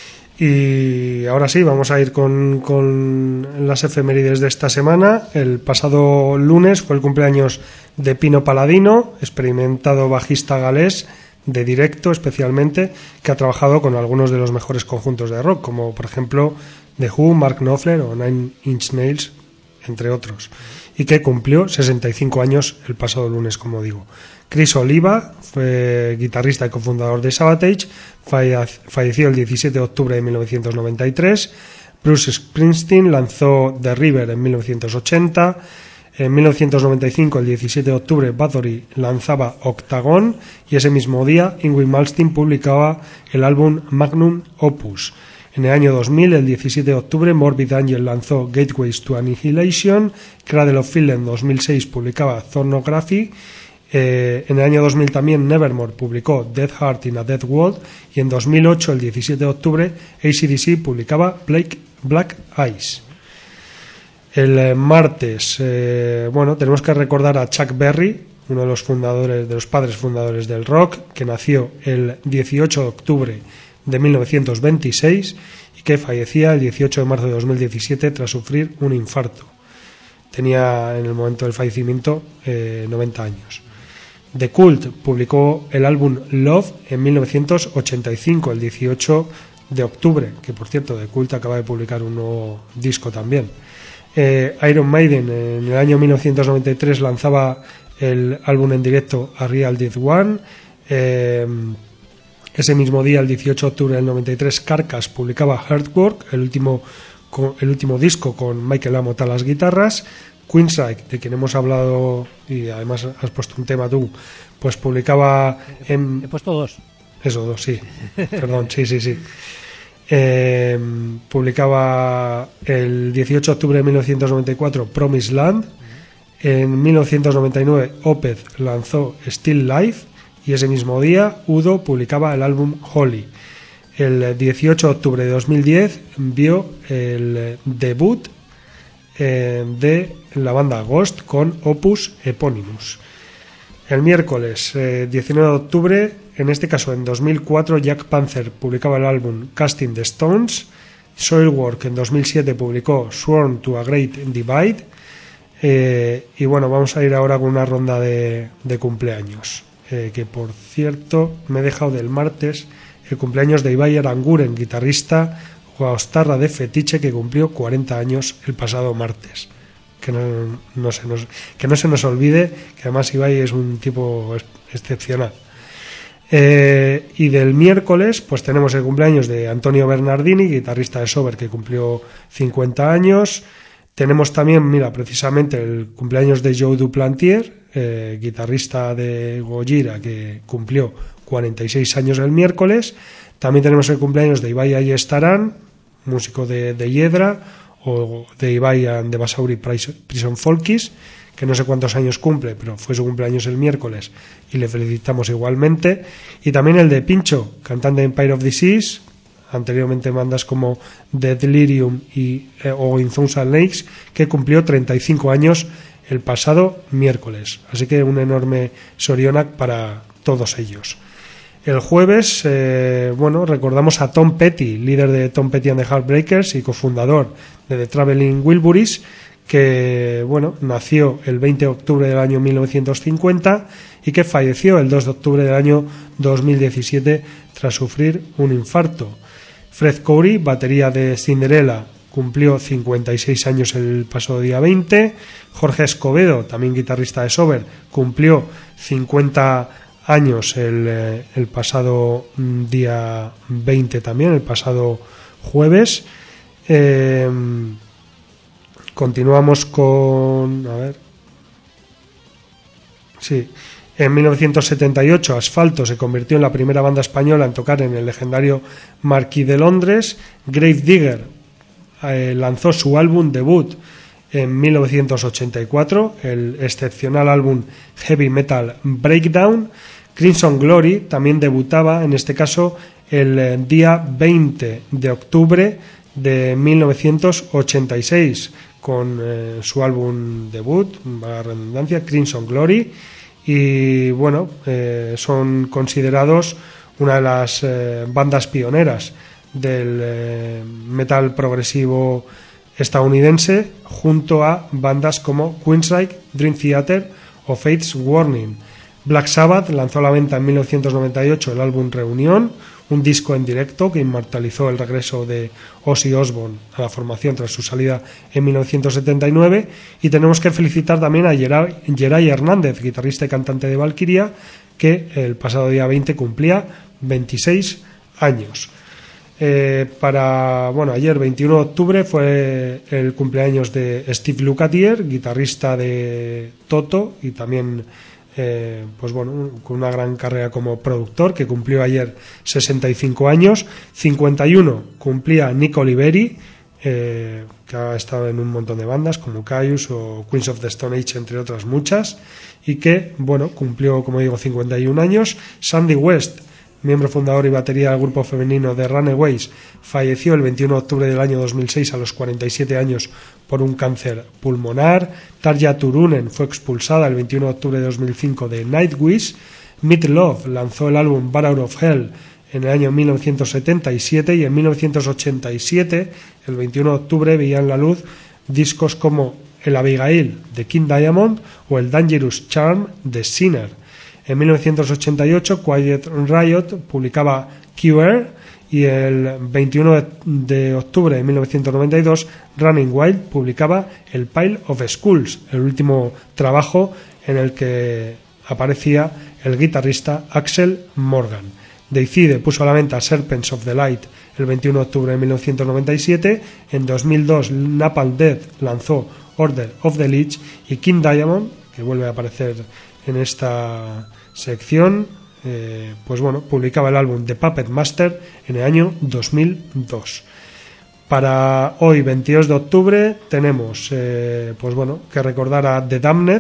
Y ahora sí, vamos a ir con, con las efemérides de esta semana. El pasado lunes fue el cumpleaños de Pino Palladino, experimentado bajista galés de directo especialmente, que ha trabajado con algunos de los mejores conjuntos de rock, como por ejemplo The Who, Mark Knopfler o Nine Inch Nails, entre otros, y que cumplió sesenta y cinco años el pasado lunes, como digo. Chris Oliva fue guitarrista y cofundador de Savatage, falleció el diecisiete de octubre de mil novecientos noventa y tres. Bruce Springsteen lanzó The River en mil novecientos ochenta. En mil novecientos noventa y cinco, el diecisiete de octubre, Bathory lanzaba Octagon, y ese mismo día Yngwie Malmsteen publicaba el álbum Magnum Opus. En el año dos mil, el diecisiete de octubre, Morbid Angel lanzó Gateways to Annihilation. Cradle of Filth en dos mil seis publicaba Thornography. Eh, en el año dos mil también Nevermore publicó Dead Heart in a Dead World, y en dos mil ocho, el diecisiete de octubre, A C D C publicaba Black, Black Ice. El eh, martes, eh, bueno, tenemos que recordar a Chuck Berry, uno de los fundadores, de los padres fundadores del rock, que nació el dieciocho de octubre de mil novecientos veintiséis y que fallecía el dieciocho de marzo de dos mil diecisiete tras sufrir un infarto. Tenía en el momento del fallecimiento eh, noventa años. The Cult publicó el álbum Love en mil novecientos ochenta y cinco, el dieciocho de octubre, que por cierto The Cult acaba de publicar un nuevo disco también. Eh, Iron Maiden en el año mil novecientos noventa y tres lanzaba el álbum en directo A Real Dead One. Eh, ese mismo día, el dieciocho de octubre del noventa y tres, Carcass publicaba Heartwork, el último, el último disco con Michael Amott a las guitarras. Queensryche, de quien hemos hablado y además has puesto un tema tú, pues publicaba en... He puesto dos. Eso, dos, sí. Perdón, sí, sí, sí. Eh, publicaba el dieciocho de octubre de mil novecientos noventa y cuatro Promised Land. En mil novecientos noventa y nueve Opeth lanzó Still Life, y ese mismo día Udo publicaba el álbum Holy. El dieciocho de octubre de dos mil diez vio el debut eh, de la banda Ghost con Opus Eponymous. El miércoles eh, diecinueve de octubre, en este caso en dos mil cuatro, Jack Panzer publicaba el álbum Casting the Stones. Soilwork en dos mil siete publicó Sworn to a Great Divide. Eh, y bueno, vamos a ir ahora con una ronda de, de cumpleaños. Eh, que por cierto me he dejado del martes el cumpleaños de Ibai Aranguren, guitarrista guaostarra de Fetiche, que cumplió cuarenta años el pasado martes. Que no, no se nos, que no se nos olvide que además Ibai es un tipo excepcional. Eh, y del miércoles pues tenemos el cumpleaños de Antonio Bernardini, guitarrista de Sober, que cumplió cincuenta años. Tenemos también, mira, precisamente el cumpleaños de Joe Duplantier, eh, guitarrista de Gojira, que cumplió cuarenta y seis años el miércoles. También tenemos el cumpleaños de Ibai Ayestarán, músico de, de Hiedra, o de Ibai and the Basauri Prison Folkies, que no sé cuántos años cumple, pero fue su cumpleaños el miércoles y le felicitamos igualmente. Y también el de Pincho, cantante de Empire of Disease, anteriormente bandas como The Delirium y, eh, o In Thousand Lakes, que cumplió treinta y cinco años el pasado miércoles. Así que un enorme sorionak para todos ellos. El jueves, eh, bueno, recordamos a Tom Petty, líder de Tom Petty and the Heartbreakers y cofundador de The Traveling Wilburys, que, bueno, nació el veinte de octubre del año mil novecientos cincuenta y que falleció el dos de octubre del año dos mil diecisiete tras sufrir un infarto. Fred Coury, batería de Cinderella, cumplió cincuenta y seis años el pasado día veinte. Jorge Escobedo, también guitarrista de Sober, cumplió cincuenta años el, el pasado día veinte también, el pasado jueves. Eh, continuamos con... a ver... Sí... En mil novecientos setenta y ocho, Asfalto se convirtió en la primera banda española en tocar en el legendario Marquis de Londres. Gravedigger eh, lanzó su álbum debut en mil novecientos ochenta y cuatro, el excepcional álbum Heavy Metal Breakdown. Crimson Glory también debutaba, en este caso, el eh, día veinte de octubre de mil novecientos ochenta y seis, con eh, su álbum debut, para la redundancia, Crimson Glory. Y bueno, eh, son considerados una de las eh, bandas pioneras del eh, metal progresivo estadounidense, junto a bandas como Queensryche, Dream Theater o Fates Warning. Black Sabbath lanzó a la venta en mil novecientos noventa y ocho el álbum Reunión, un disco en directo que inmortalizó el regreso de Ozzy Osbourne a la formación tras su salida en mil novecientos setenta y nueve. Y tenemos que felicitar también a Geray, Geray Hernández, guitarrista y cantante de Valkyria, que el pasado día veinte cumplía veintiséis años. Eh, para, bueno, ayer veintiuno de octubre fue el cumpleaños de Steve Lukather, guitarrista de Toto y también Eh, pues bueno, con una gran carrera como productor, que cumplió ayer sesenta y cinco años. cincuenta y uno cumplía Nick Oliveri, eh, que ha estado en un montón de bandas como Caius o Queens of the Stone Age, entre otras muchas, y que, bueno, cumplió, como digo, cincuenta y un años. Sandy West, miembro fundador y batería del grupo femenino de Runaways, falleció el veintiuno de octubre del año dos mil seis a los cuarenta y siete años por un cáncer pulmonar. Tarja Turunen fue expulsada el veintiuno de octubre de dos mil cinco de Nightwish. Meat Love lanzó el álbum Bar Out of Hell en el año mil novecientos setenta y siete, y en mil novecientos ochenta y siete, el veintiuno de octubre, veían la luz discos como el Abigail de King Diamond o el Dangerous Charm de Sinner. En mil novecientos ochenta y ocho, Quiet Riot publicaba Q R, y el veintiuno de octubre de mil novecientos noventa y dos, Running Wild publicaba el Pile of Skulls, el último trabajo en el que aparecía el guitarrista Axel Morgan. Deicide puso a la venta Serpents of the Light el veintiuno de octubre de mil novecientos noventa y siete. En dos mil dos, Napalm Death lanzó Order of the Lich, y King Diamond, que vuelve a aparecer en esta sección, eh, pues bueno, publicaba el álbum The Puppet Master en el año dos mil dos. Para hoy, veintidós de octubre, tenemos eh, pues bueno, que recordar a The Damned,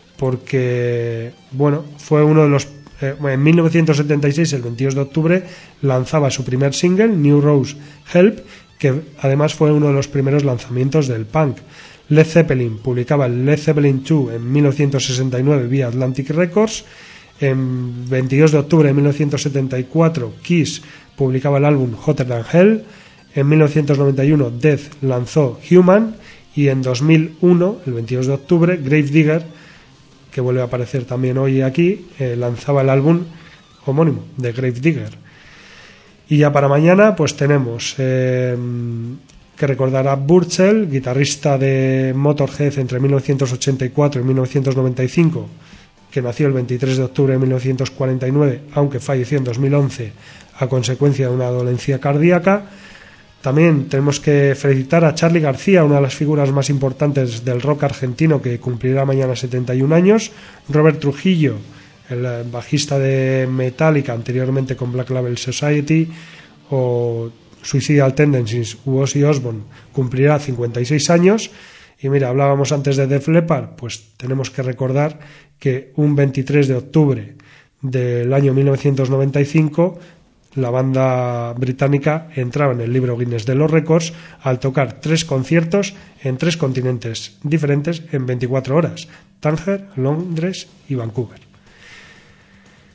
porque bueno, fue uno de los eh, en mil novecientos setenta y seis, el veintidós de octubre, lanzaba su primer single, New Rose Help, que además fue uno de los primeros lanzamientos del punk. Led Zeppelin publicaba el Led Zeppelin dos en mil novecientos sesenta y nueve vía Atlantic Records. En veintidós de octubre de mil novecientos setenta y cuatro, Kiss publicaba el álbum Hotter Than Hell. En mil novecientos noventa y uno, Death lanzó Human. Y en dos mil uno, el veintidós de octubre, Gravedigger, que vuelve a aparecer también hoy aquí, eh, lanzaba el álbum homónimo de Gravedigger. Y ya para mañana, pues tenemos eh, que recordar a Burchell, guitarrista de Motorhead entre mil novecientos ochenta y cuatro y mil novecientos noventa y cinco, que nació el veintitrés de octubre de mil novecientos cuarenta y nueve, aunque falleció en dos mil once a consecuencia de una dolencia cardíaca. También tenemos que felicitar a Charly García, una de las figuras más importantes del rock argentino, que cumplirá mañana setenta y un años. Robert Trujillo, el bajista de Metallica, anteriormente con Black Label Society, o Suicidal Tendencies u Ozzy Osbourne, cumplirá cincuenta y seis años. Y mira, hablábamos antes de Def Leppard, pues tenemos que recordar que un veintitrés de octubre del año mil novecientos noventa y cinco la banda británica entraba en el libro Guinness de los récords al tocar tres conciertos en tres continentes diferentes en veinticuatro horas: Tánger, Londres y Vancouver.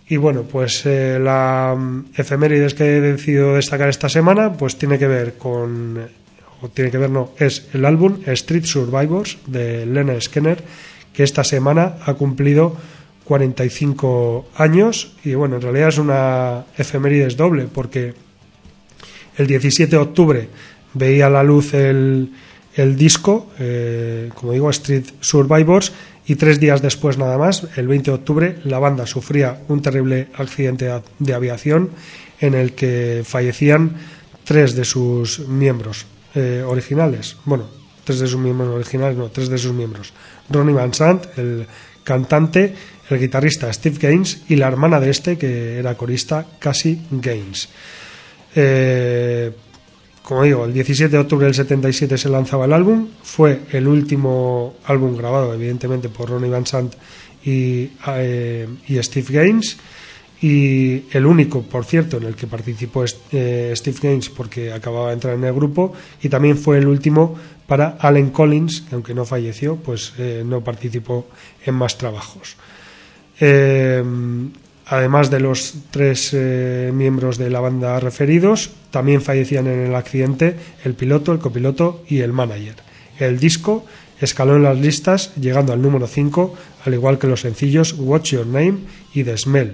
Y bueno, pues eh, la um, efemérides que he decidido destacar esta semana, pues tiene que ver con, o tiene que ver, no, es el álbum Street Survivors de Lynyrd Skynyrd, que esta semana ha cumplido cuarenta y cinco años. Y bueno, en realidad es una efemérides doble, porque el diecisiete de octubre veía a la luz el, el disco, eh, como digo, Street Survivors, y tres días después nada más, el veinte de octubre, la banda sufría un terrible accidente de aviación en el que fallecían tres de sus miembros eh, originales. Bueno, tres de sus miembros originales, no, tres de sus miembros. Ronnie Van Sant, el cantante, el guitarrista Steve Gaines y la hermana de este, que era corista, Cassie Gaines. Eh... Como digo, el diecisiete de octubre del setenta y siete se lanzaba el álbum. Fue el último álbum grabado, evidentemente, por Ronnie Van Sant y, eh, y Steve Gaines. Y el único, por cierto, en el que participó eh, Steve Gaines, porque acababa de entrar en el grupo. Y también fue el último para Allen Collins, que aunque no falleció, pues eh, no participó en más trabajos. Eh, Además de los tres eh, miembros de la banda referidos, también fallecían en el accidente el piloto, el copiloto y el manager. El disco escaló en las listas, llegando al número cinco, al igual que los sencillos What's Your Name y The Smell.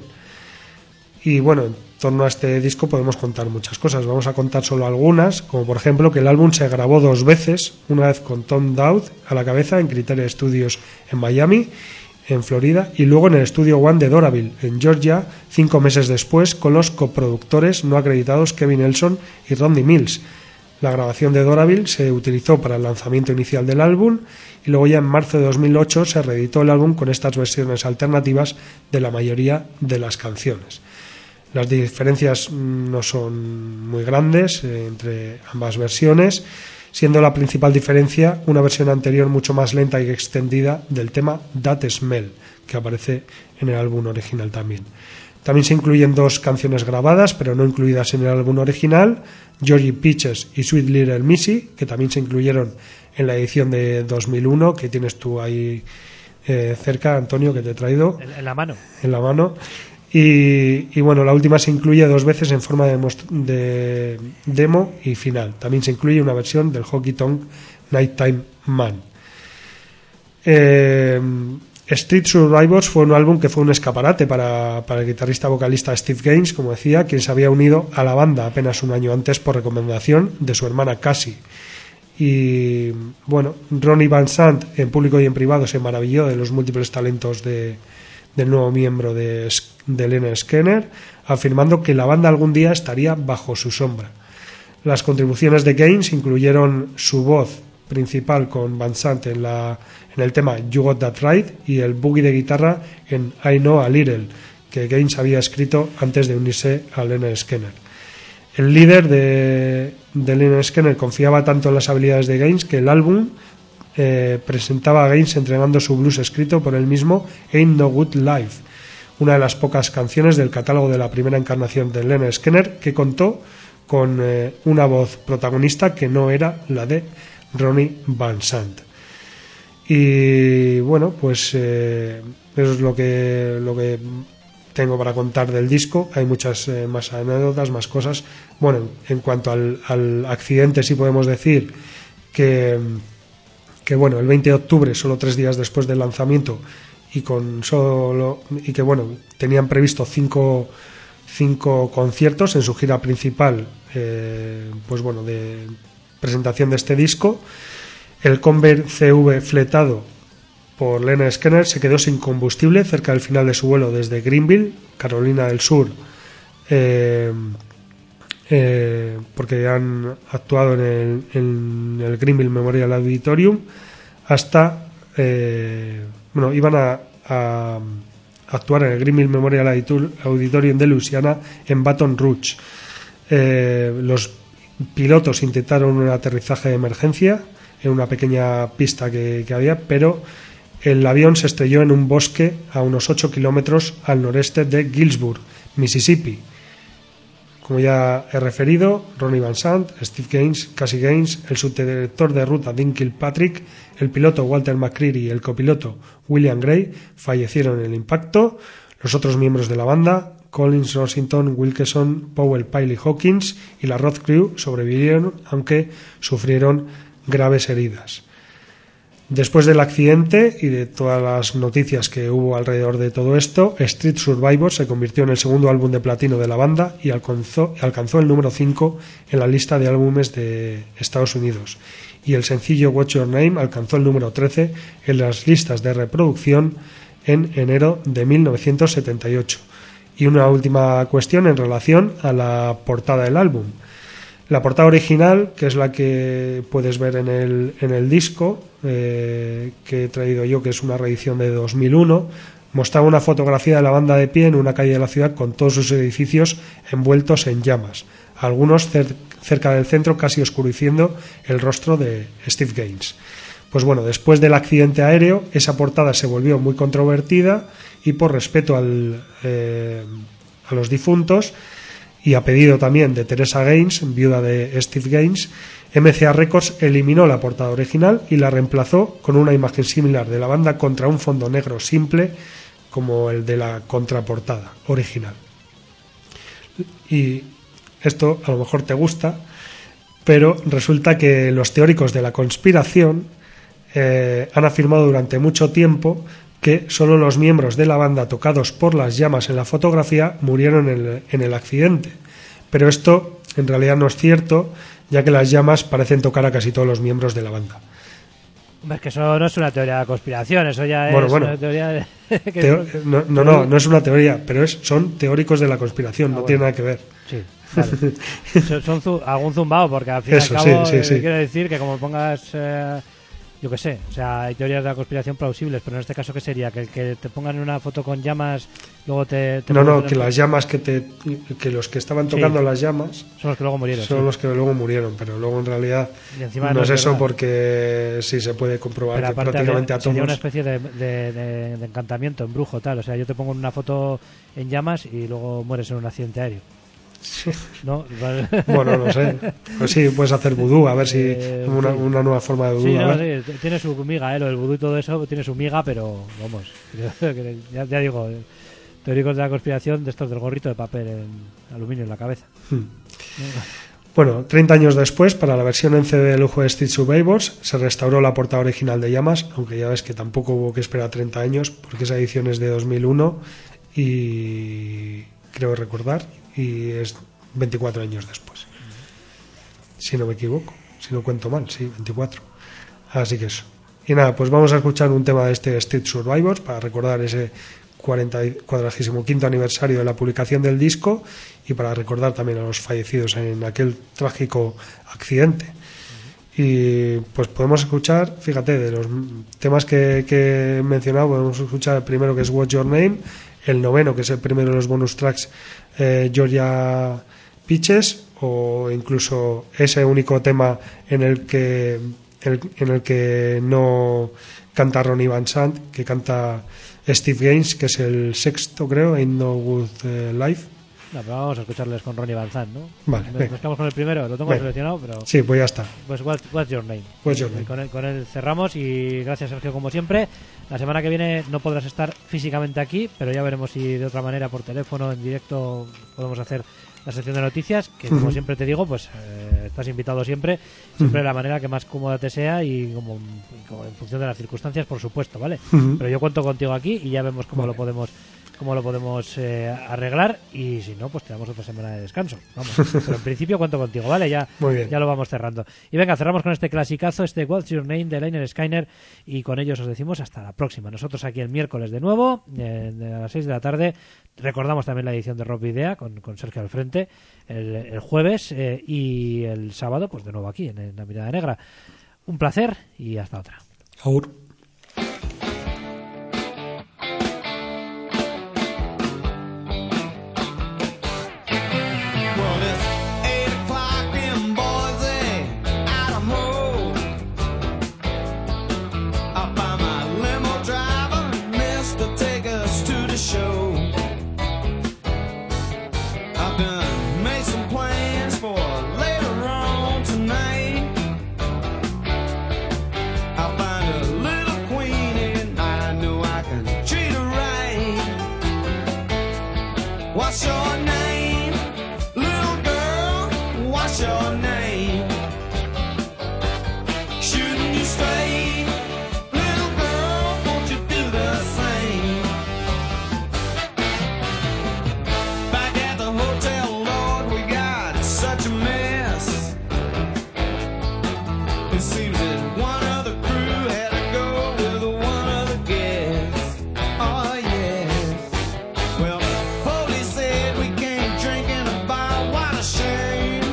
Y bueno, en torno a este disco podemos contar muchas cosas. Vamos a contar solo algunas, como por ejemplo que el álbum se grabó dos veces, una vez con Tom Dowd a la cabeza en Criteria Studios en Miami, en Florida, y luego en el estudio One de Doraville, en Georgia, cinco meses después, con los coproductores no acreditados Kevin Elson y Rodney Mills. La grabación de Doraville se utilizó para el lanzamiento inicial del álbum, y luego ya en marzo de dos mil ocho se reeditó el álbum con estas versiones alternativas de la mayoría de las canciones. Las diferencias no son muy grandes eh, entre ambas versiones, siendo la principal diferencia una versión anterior mucho más lenta y extendida del tema That Smell, que aparece en el álbum original también. También se incluyen dos canciones grabadas, pero no incluidas en el álbum original, Georgie Peaches y Sweet Little Missy, que también se incluyeron en la edición de dos mil uno, que tienes tú ahí eh, cerca, Antonio, que te he traído. En, en la mano. En la mano. Y, y bueno, la última se incluye dos veces en forma de, most- de demo y final. También se incluye una versión del Honky Tonk Nighttime Man. Eh, Street Survivors fue un álbum que fue un escaparate para, para el guitarrista vocalista Steve Gaines, como decía, quien se había unido a la banda apenas un año antes por recomendación de su hermana Cassie. Y bueno, Ronnie Van Sant en público y en privado se maravilló de los múltiples talentos de del nuevo miembro de, de Lynyrd Skynyrd, afirmando que la banda algún día estaría bajo su sombra. Las contribuciones de Gaines incluyeron su voz principal con Van Sant en, la, en el tema You Got That Right y el boogie de guitarra en I Know a Little, que Gaines había escrito antes de unirse a Lynyrd Skynyrd. El líder de, de Lynyrd Skynyrd confiaba tanto en las habilidades de Gaines que el álbum Eh, presentaba a Gaines entregando su blues escrito por él mismo, Ain't No Good Life, una de las pocas canciones del catálogo de la primera encarnación de Lynyrd Skynyrd que contó con eh, una voz protagonista que no era la de Ronnie Van Sant. Y bueno, pues eh, eso es lo que lo que tengo para contar del disco. Hay muchas eh, más anécdotas, más cosas. Bueno, en cuanto al, al accidente, sí podemos decir que que bueno, el veinte de octubre, solo tres días después del lanzamiento, y con solo y que bueno, tenían previsto cinco cinco conciertos en su gira principal, eh, pues bueno, de presentación de este disco. El Convair C V fletado por Lynyrd Skynyrd se quedó sin combustible cerca del final de su vuelo desde Greenville, Carolina del Sur, eh, Eh, porque han actuado en el, en el Greenville Memorial Auditorium hasta eh, bueno, iban a, a actuar en el Greenville Memorial Auditorium de Louisiana en Baton Rouge. Eh, los pilotos intentaron un aterrizaje de emergencia en una pequeña pista que, que había, pero el avión se estrelló en un bosque a unos ocho kilómetros al noreste de Gillsburg, Mississippi. Como ya he referido, Ronnie Van Sant, Steve Gaines, Cassie Gaines, el subdirector de ruta Dean Kilpatrick, el piloto Walter McCreary y el copiloto William Gray fallecieron en el impacto. Los otros miembros de la banda, Collins, Rossington, Wilkeson, Powell, Pyle y Hawkins, y la Roth Crew sobrevivieron, aunque sufrieron graves heridas. Después del accidente y de todas las noticias que hubo alrededor de todo esto, Street Survivor se convirtió en el segundo álbum de platino de la banda y alcanzó, alcanzó el número cinco en la lista de álbumes de Estados Unidos. Y el sencillo What's Your Name alcanzó el número trece en las listas de reproducción en enero de mil novecientos setenta y ocho. Y una última cuestión en relación a la portada del álbum. La portada original, que es la que puedes ver en el, en el disco eh, que he traído yo, que es una reedición de dos mil uno, mostraba una fotografía de la banda de pie en una calle de la ciudad con todos sus edificios envueltos en llamas, algunos cer- cerca del centro casi oscureciendo el rostro de Steve Gaines. Pues bueno, después del accidente aéreo, esa portada se volvió muy controvertida y por respeto al, eh, a los difuntos y a pedido también de Teresa Gaines, viuda de Steve Gaines, M C A Records eliminó la portada original y la reemplazó con una imagen similar de la banda contra un fondo negro simple como el de la contraportada original. Y esto a lo mejor te gusta, pero resulta que los teóricos de la conspiración eh, han afirmado durante mucho tiempo que solo los miembros de la banda tocados por las llamas en la fotografía murieron en el, en el accidente. Pero esto en realidad no es cierto, ya que las llamas parecen tocar a casi todos los miembros de la banda. Es que eso no es una teoría de conspiración, eso ya es bueno, bueno. una teoría de... que Teo- no, no, no, no es una teoría, pero es, son teóricos de la conspiración, Ah, no bueno. tiene nada que ver. Sí, vale. son, son zu- algún zumbao, porque al fin y al Eso, cabo sí, sí, eh, sí. quiero decir que como pongas... Eh, yo qué sé, o sea, hay teorías de la conspiración plausibles, pero en este caso, ¿qué sería? ¿Que el que te pongan una foto con llamas, luego te... te No, no, ponen- que las llamas que te, que los que estaban tocando Sí. las llamas Son los que luego murieron. son sí. los que luego murieron, pero luego en realidad Y encima no, no es es eso verdad. porque sí se puede comprobar Pero que aparte prácticamente habría- a sería una todos. especie de, de, de- de encantamiento, embrujo, tal. O sea, yo te pongo una foto en llamas y luego mueres en un accidente aéreo. ¿No? Bueno, no sé. Pues sí, puedes hacer vudú, a ver si Eh, una, sí. una nueva forma de vudú. Sí, a no, ver. sí, tiene su miga, ¿eh? Lo del vudú y todo eso tiene su miga, pero vamos. creo que ya, ya digo, eh, teóricos de la conspiración de estos del gorrito de papel en aluminio en la cabeza. Hmm. Bueno, treinta años después, para la versión en C D de lujo de Street Survivors, se restauró la portada original de Llamas, aunque ya ves que tampoco hubo que esperar treinta años, porque esa edición es de dos mil uno y creo recordar, y es veinticuatro años después. Si no me equivoco, si no cuento mal, sí, veinticuatro. Así que eso. Y nada, pues vamos a escuchar un tema de este Street Survivors para recordar ese cuadragésimo quinto aniversario de la publicación del disco y para recordar también a los fallecidos en aquel trágico accidente. Y pues podemos escuchar, fíjate, de los temas que, que he mencionado, podemos escuchar el primero, que es What's Your Name, el noveno, que es el primero de los bonus tracks, eh, Georgia Peaches, o incluso ese único tema en el que el, en el que no canta Ronnie Van Sant, que canta Steve Gaines, que es el sexto, creo, Ain't No Good eh, Life. No, pero vamos a escucharles con Ronnie Van Sant, ¿no? Vale, Nos, venga. nos quedamos con el primero, lo tengo Venga. seleccionado, pero... Sí, pues ya está. Pues what's, what's your name? What's your Y name? Con él, con él cerramos y gracias, Sergio, como siempre. La semana que viene no podrás estar físicamente aquí, pero ya veremos si de otra manera, por teléfono, en directo, podemos hacer la sección de noticias, que como Ujú. siempre te digo, pues eh, estás invitado siempre, siempre de la manera que más cómoda te sea y como, y como en función de las circunstancias, por supuesto, ¿vale? Ujú. Pero yo cuento contigo aquí y ya vemos cómo Vale. lo podemos cómo lo podemos eh, arreglar y si no, pues te damos otra semana de descanso. Vamos, pero en principio cuento contigo, ¿vale? Ya, Muy bien. ya lo vamos cerrando. Y venga, cerramos con este clasicazo, este What's Your Name de Liner Skyner y con ellos os decimos hasta la próxima. Nosotros aquí el miércoles de nuevo, eh, a las seis de la tarde. Recordamos también la edición de Rock Video con, con Sergio al frente el, el jueves eh, y el sábado, pues de nuevo aquí en, en La Mirada Negra. Un placer y hasta otra. Agur. Well, it's eight o'clock in Boise, Idaho. I found my limo driver, mister, take us to the show. I've done made some plans for later on tonight. I'll find a little your name? Shouldn't you stay? Little girl, won't you do the same? Back at the hotel, Lord, we got such a mess. It seems that one of the crew had to go with one of the guests. Oh yes. Well, the police said we can't drink in a bar. What a shame.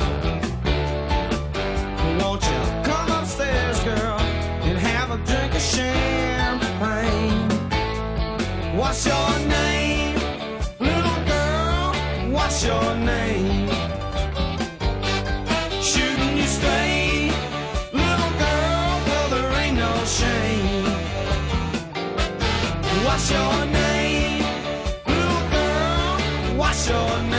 Won't you come upstairs, girl, and have a drink of champagne? What's your name, little girl? What's your name? Shouldn't you stay, little girl? Well, there ain't no shame. What's your name, little girl? What's your name?